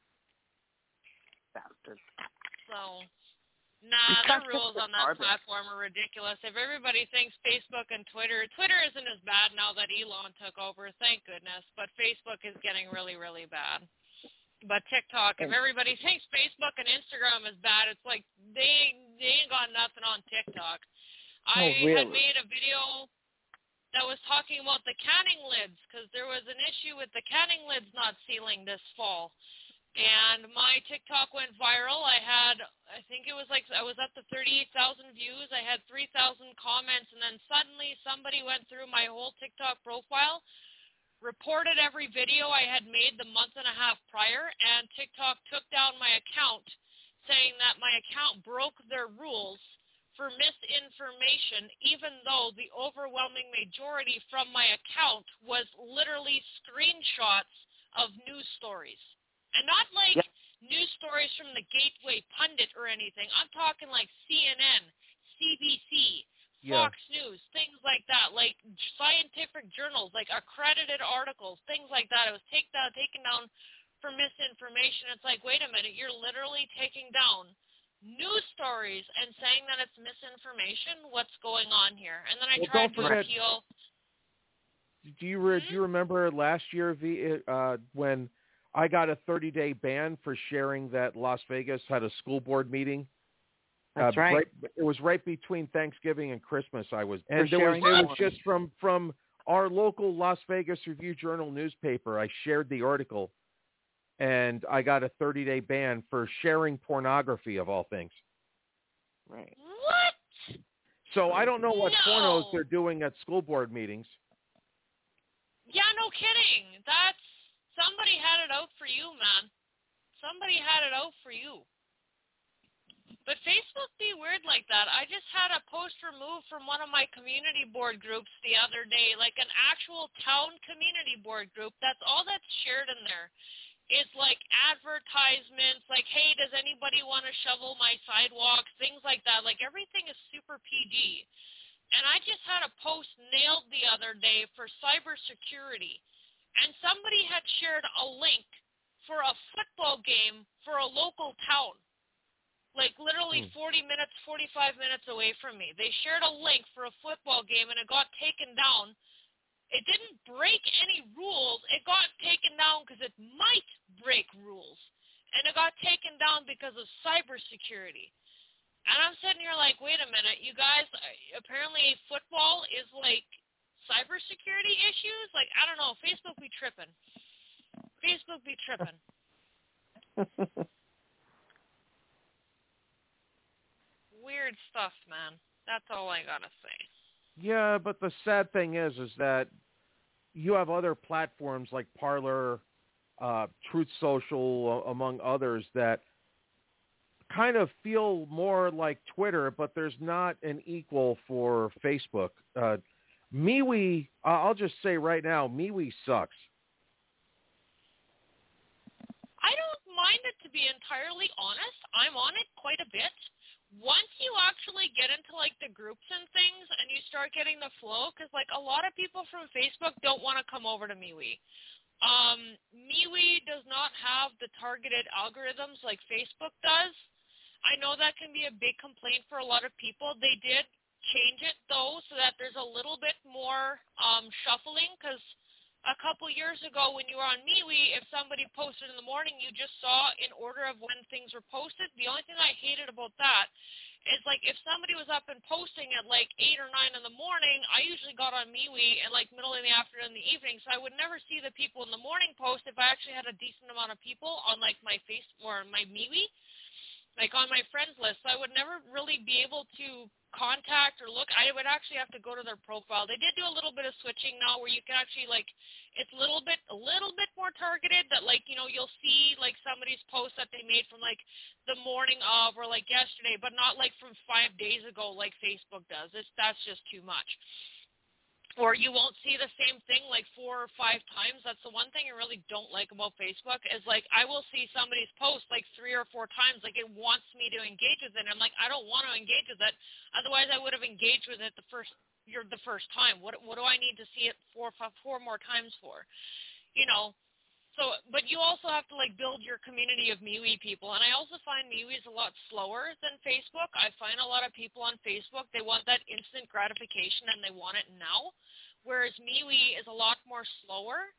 Bastards. So, nah, the rules on that platform are ridiculous. If everybody thinks Facebook and Twitter isn't as bad now that Elon took over, thank goodness, but Facebook is getting really, really bad. But TikTok, if everybody thinks Facebook and Instagram is bad, it's like they ain't got nothing on TikTok. I had made a video that was talking about the canning lids because there was an issue with the canning lids not sealing this fall. And my TikTok went viral. I think it was like I was up to 38,000 views. I had 3,000 comments, and then suddenly somebody went through my whole TikTok profile, reported every video I had made the month and a half prior, and TikTok took down my account, saying that my account broke their rules for misinformation, even though the overwhelming majority from my account was literally screenshots of news stories. And not like news stories from the Gateway Pundit or anything. I'm talking like CNN, CBC, Fox News, things like that, like scientific journals, like accredited articles, things like that. It was taken down for misinformation. It's like, wait a minute, you're literally taking down news stories and saying that it's misinformation? What's going on here? And then I tried to appeal. Do you remember last year when I got a 30-day ban for sharing that Las Vegas had a school board meeting? That's right. It was right between Thanksgiving and Christmas. It was just from our local Las Vegas Review-Journal newspaper. I shared the article, and I got a 30-day ban for sharing pornography of all things. Right. What? So I don't know what pornos they're doing at school board meetings. Yeah, no kidding. Somebody had it out for you, man. Somebody had it out for you. But Facebook be weird like that. I just had a post removed from one of my community board groups the other day, like an actual town community board group. That's all that's shared in there. It's like advertisements, like, hey, does anybody want to shovel my sidewalks, things like that. Like, everything is super PG. And I just had a post nailed the other day for cybersecurity. And somebody had shared a link for a football game for a local town, like literally 40 minutes, 45 minutes away from me. They shared a link for a football game, and it got taken down. It didn't break any rules. It got taken down because it might break rules. And it got taken down because of cybersecurity. And I'm sitting here like, wait a minute, you guys, apparently football is like cybersecurity issues? Like, I don't know. Facebook be tripping. Facebook be tripping. Weird stuff, man. That's all I gotta say. Yeah, but the sad thing is that you have other platforms like Parler, Truth Social, among others, that kind of feel more like Twitter, but there's not an equal for Facebook. MeWe, I'll just say right now, MeWe sucks. I don't mind it, to be entirely honest. I'm on it quite a bit. Once you actually get into, like, the groups and things and you start getting the flow, because, like, a lot of people from Facebook don't want to come over to MeWe. MeWe does not have the targeted algorithms like Facebook does. I know that can be a big complaint for a lot of people. They did change it, though, so that there's a little bit more shuffling, because a couple years ago when you were on MeWe, if somebody posted in the morning, you just saw in order of when things were posted. The only thing I hated about that It's like if somebody was up and posting at like 8 or 9 in the morning, I usually got on MeWe at like middle of the afternoon and the evening, so I would never see the people in the morning post if I actually had a decent amount of people on like my Facebook or my MeWe, like on my friends list. So I would never really be able to contact or look. I would actually have to go to their profile. They did do a little bit of switching now where you can actually like, it's a little bit more targeted, that like, you know, you'll see like somebody's post that they made from like the morning of or like yesterday, but not like from 5 days ago like Facebook does. That's just too much. Or you won't see the same thing like 4 or 5 times. That's the one thing I really don't like about Facebook is like I will see somebody's post like 3 or 4 times. Like it wants me to engage with it. I'm like, I don't want to engage with it. Otherwise, I would have engaged with it the first time. What do I need to see it 4 more times for? You know. So, but you also have to like build your community of MeWe people, and I also find MeWe is a lot slower than Facebook. I find a lot of people on Facebook, they want that instant gratification and they want it now, whereas MeWe is a lot more slower.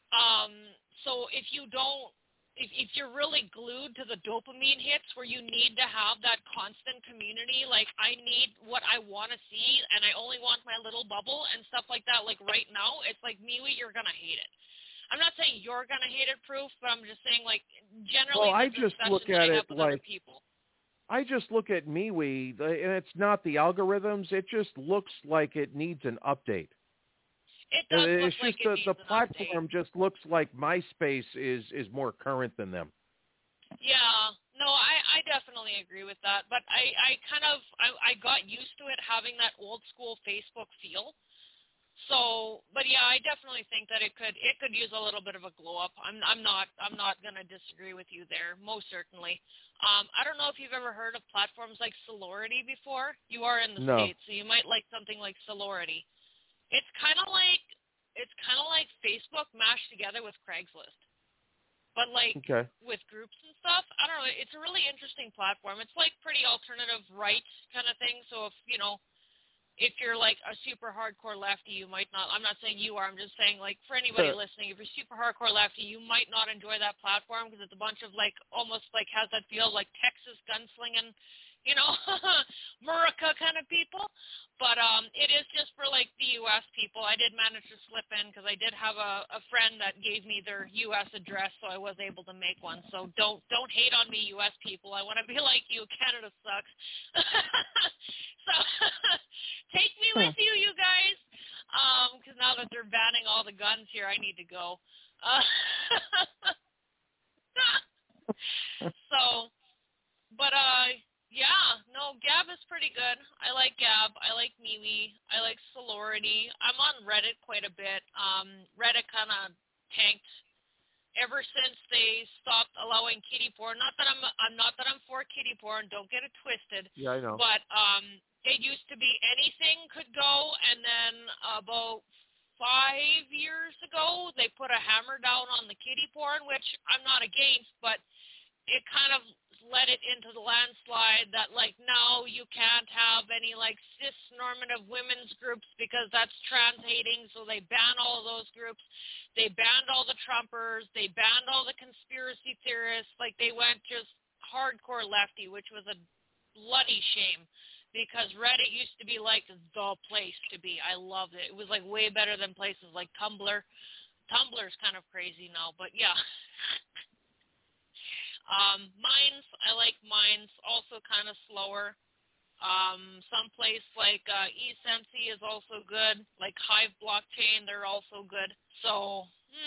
So if you don't, if you're really glued to the dopamine hits where you need to have that constant community, like I need what I want to see and I only want my little bubble and stuff like that, like right now, it's like MeWe, you're going to hate it. I'm not saying you're going to hate it, Proof, but I'm just saying, like, generally well, I just look at it like I just look at MeWe, and it's not the algorithms. It just looks like it needs an update. It does it's look just like the platform just looks like MySpace is more current than them. Yeah, no, I definitely agree with that. But I got used to it having that old school Facebook feel. So, but yeah, I definitely think that it could use a little bit of a glow up. I'm not going to disagree with you there, most certainly. I don't know if you've ever heard of platforms like Sorority before. You are in the States, so you might like something like Sorority. It's kind of like Facebook mashed together with Craigslist, but like with groups and stuff. I don't know. It's a really interesting platform. It's like pretty alternative right kind of thing. So if you're like a super hardcore lefty, you might not. I'm not saying you are. I'm just saying like for anybody listening, if you're super hardcore lefty, you might not enjoy that platform because it's a bunch of like almost like has that feel like Texas gunslinging, you know, Murica kind of people. But it is just for like the U.S. people. I did manage to slip in because I did have a friend that gave me their U.S. address, so I was able to make one. So don't hate on me, U.S. people. I want to be like you. Canada sucks. So take me with you, you guys, because now that they're banning all the guns here, I need to go. Yeah, no, Gab is pretty good. I like Gab. I like MeWe. I like Sorority. I'm on Reddit quite a bit. Reddit kind of tanked ever since they stopped allowing kiddie porn. Not that I'm for kiddie porn. Don't get it twisted. Yeah, I know. But it used to be anything could go, and then about 5 years ago they put a hammer down on the kiddie porn, which I'm not against, but it kind of led it into the landslide that like now you can't have any like cis normative women's groups because that's trans hating, so they ban all of those groups. They banned all the Trumpers, they banned all the conspiracy theorists, like they went just hardcore lefty, which was a bloody shame because Reddit used to be like the place to be. I loved it. It was like way better than places like Tumblr. Tumblr's kind of crazy now, but yeah. Minds, I like Minds, also kind of slower. Some place like eSensi is also good, like Hive Blockchain, they're also good. So,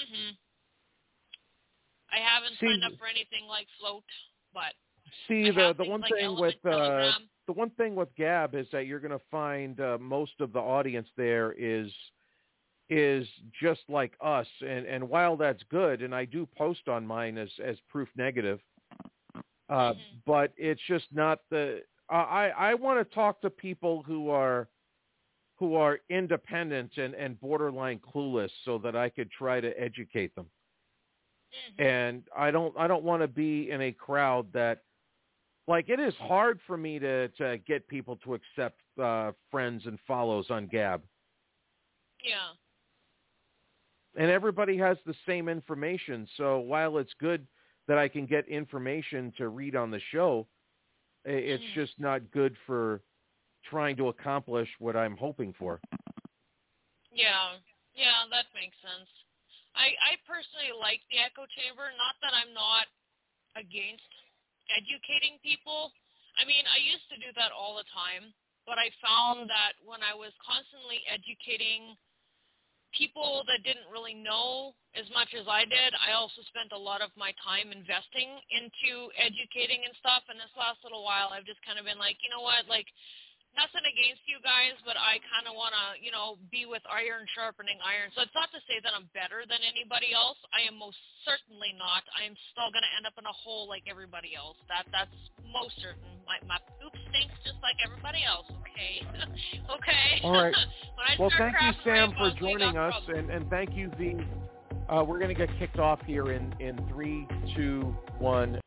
I haven't signed up for anything like Float, but the one thing with Gab is that you're going to find most of the audience there is just like us, and while that's good, and I do post on mine as proof negative, but it's just not the. I want to talk to people who are independent and borderline clueless, so that I could try to educate them. And I don't want to be in a crowd that, like, it is hard for me to get people to accept friends and follows on Gab. Yeah. And everybody has the same information. So while it's good that I can get information to read on the show, It's just not good for trying to accomplish what I'm hoping for. Yeah, that makes sense. I personally like the echo chamber. Not that I'm not against educating people. I mean, I used to do that all the time, but I found that when I was constantly educating people that didn't really know as much as I did, I also spent a lot of my time investing into educating and stuff. And this last little while, I've just kind of been like, you know what, like, nothing against you guys, but I kind of want to, be with iron sharpening iron. So it's not to say that I'm better than anybody else. I am most certainly not. I am still going to end up in a hole like everybody else. That's most certain. My poop stinks just like everybody else, okay? Okay. All right. Well, thank you, Sam, for rainbows, joining us, and thank you, V. We're going to get kicked off here in 3, 2, 1.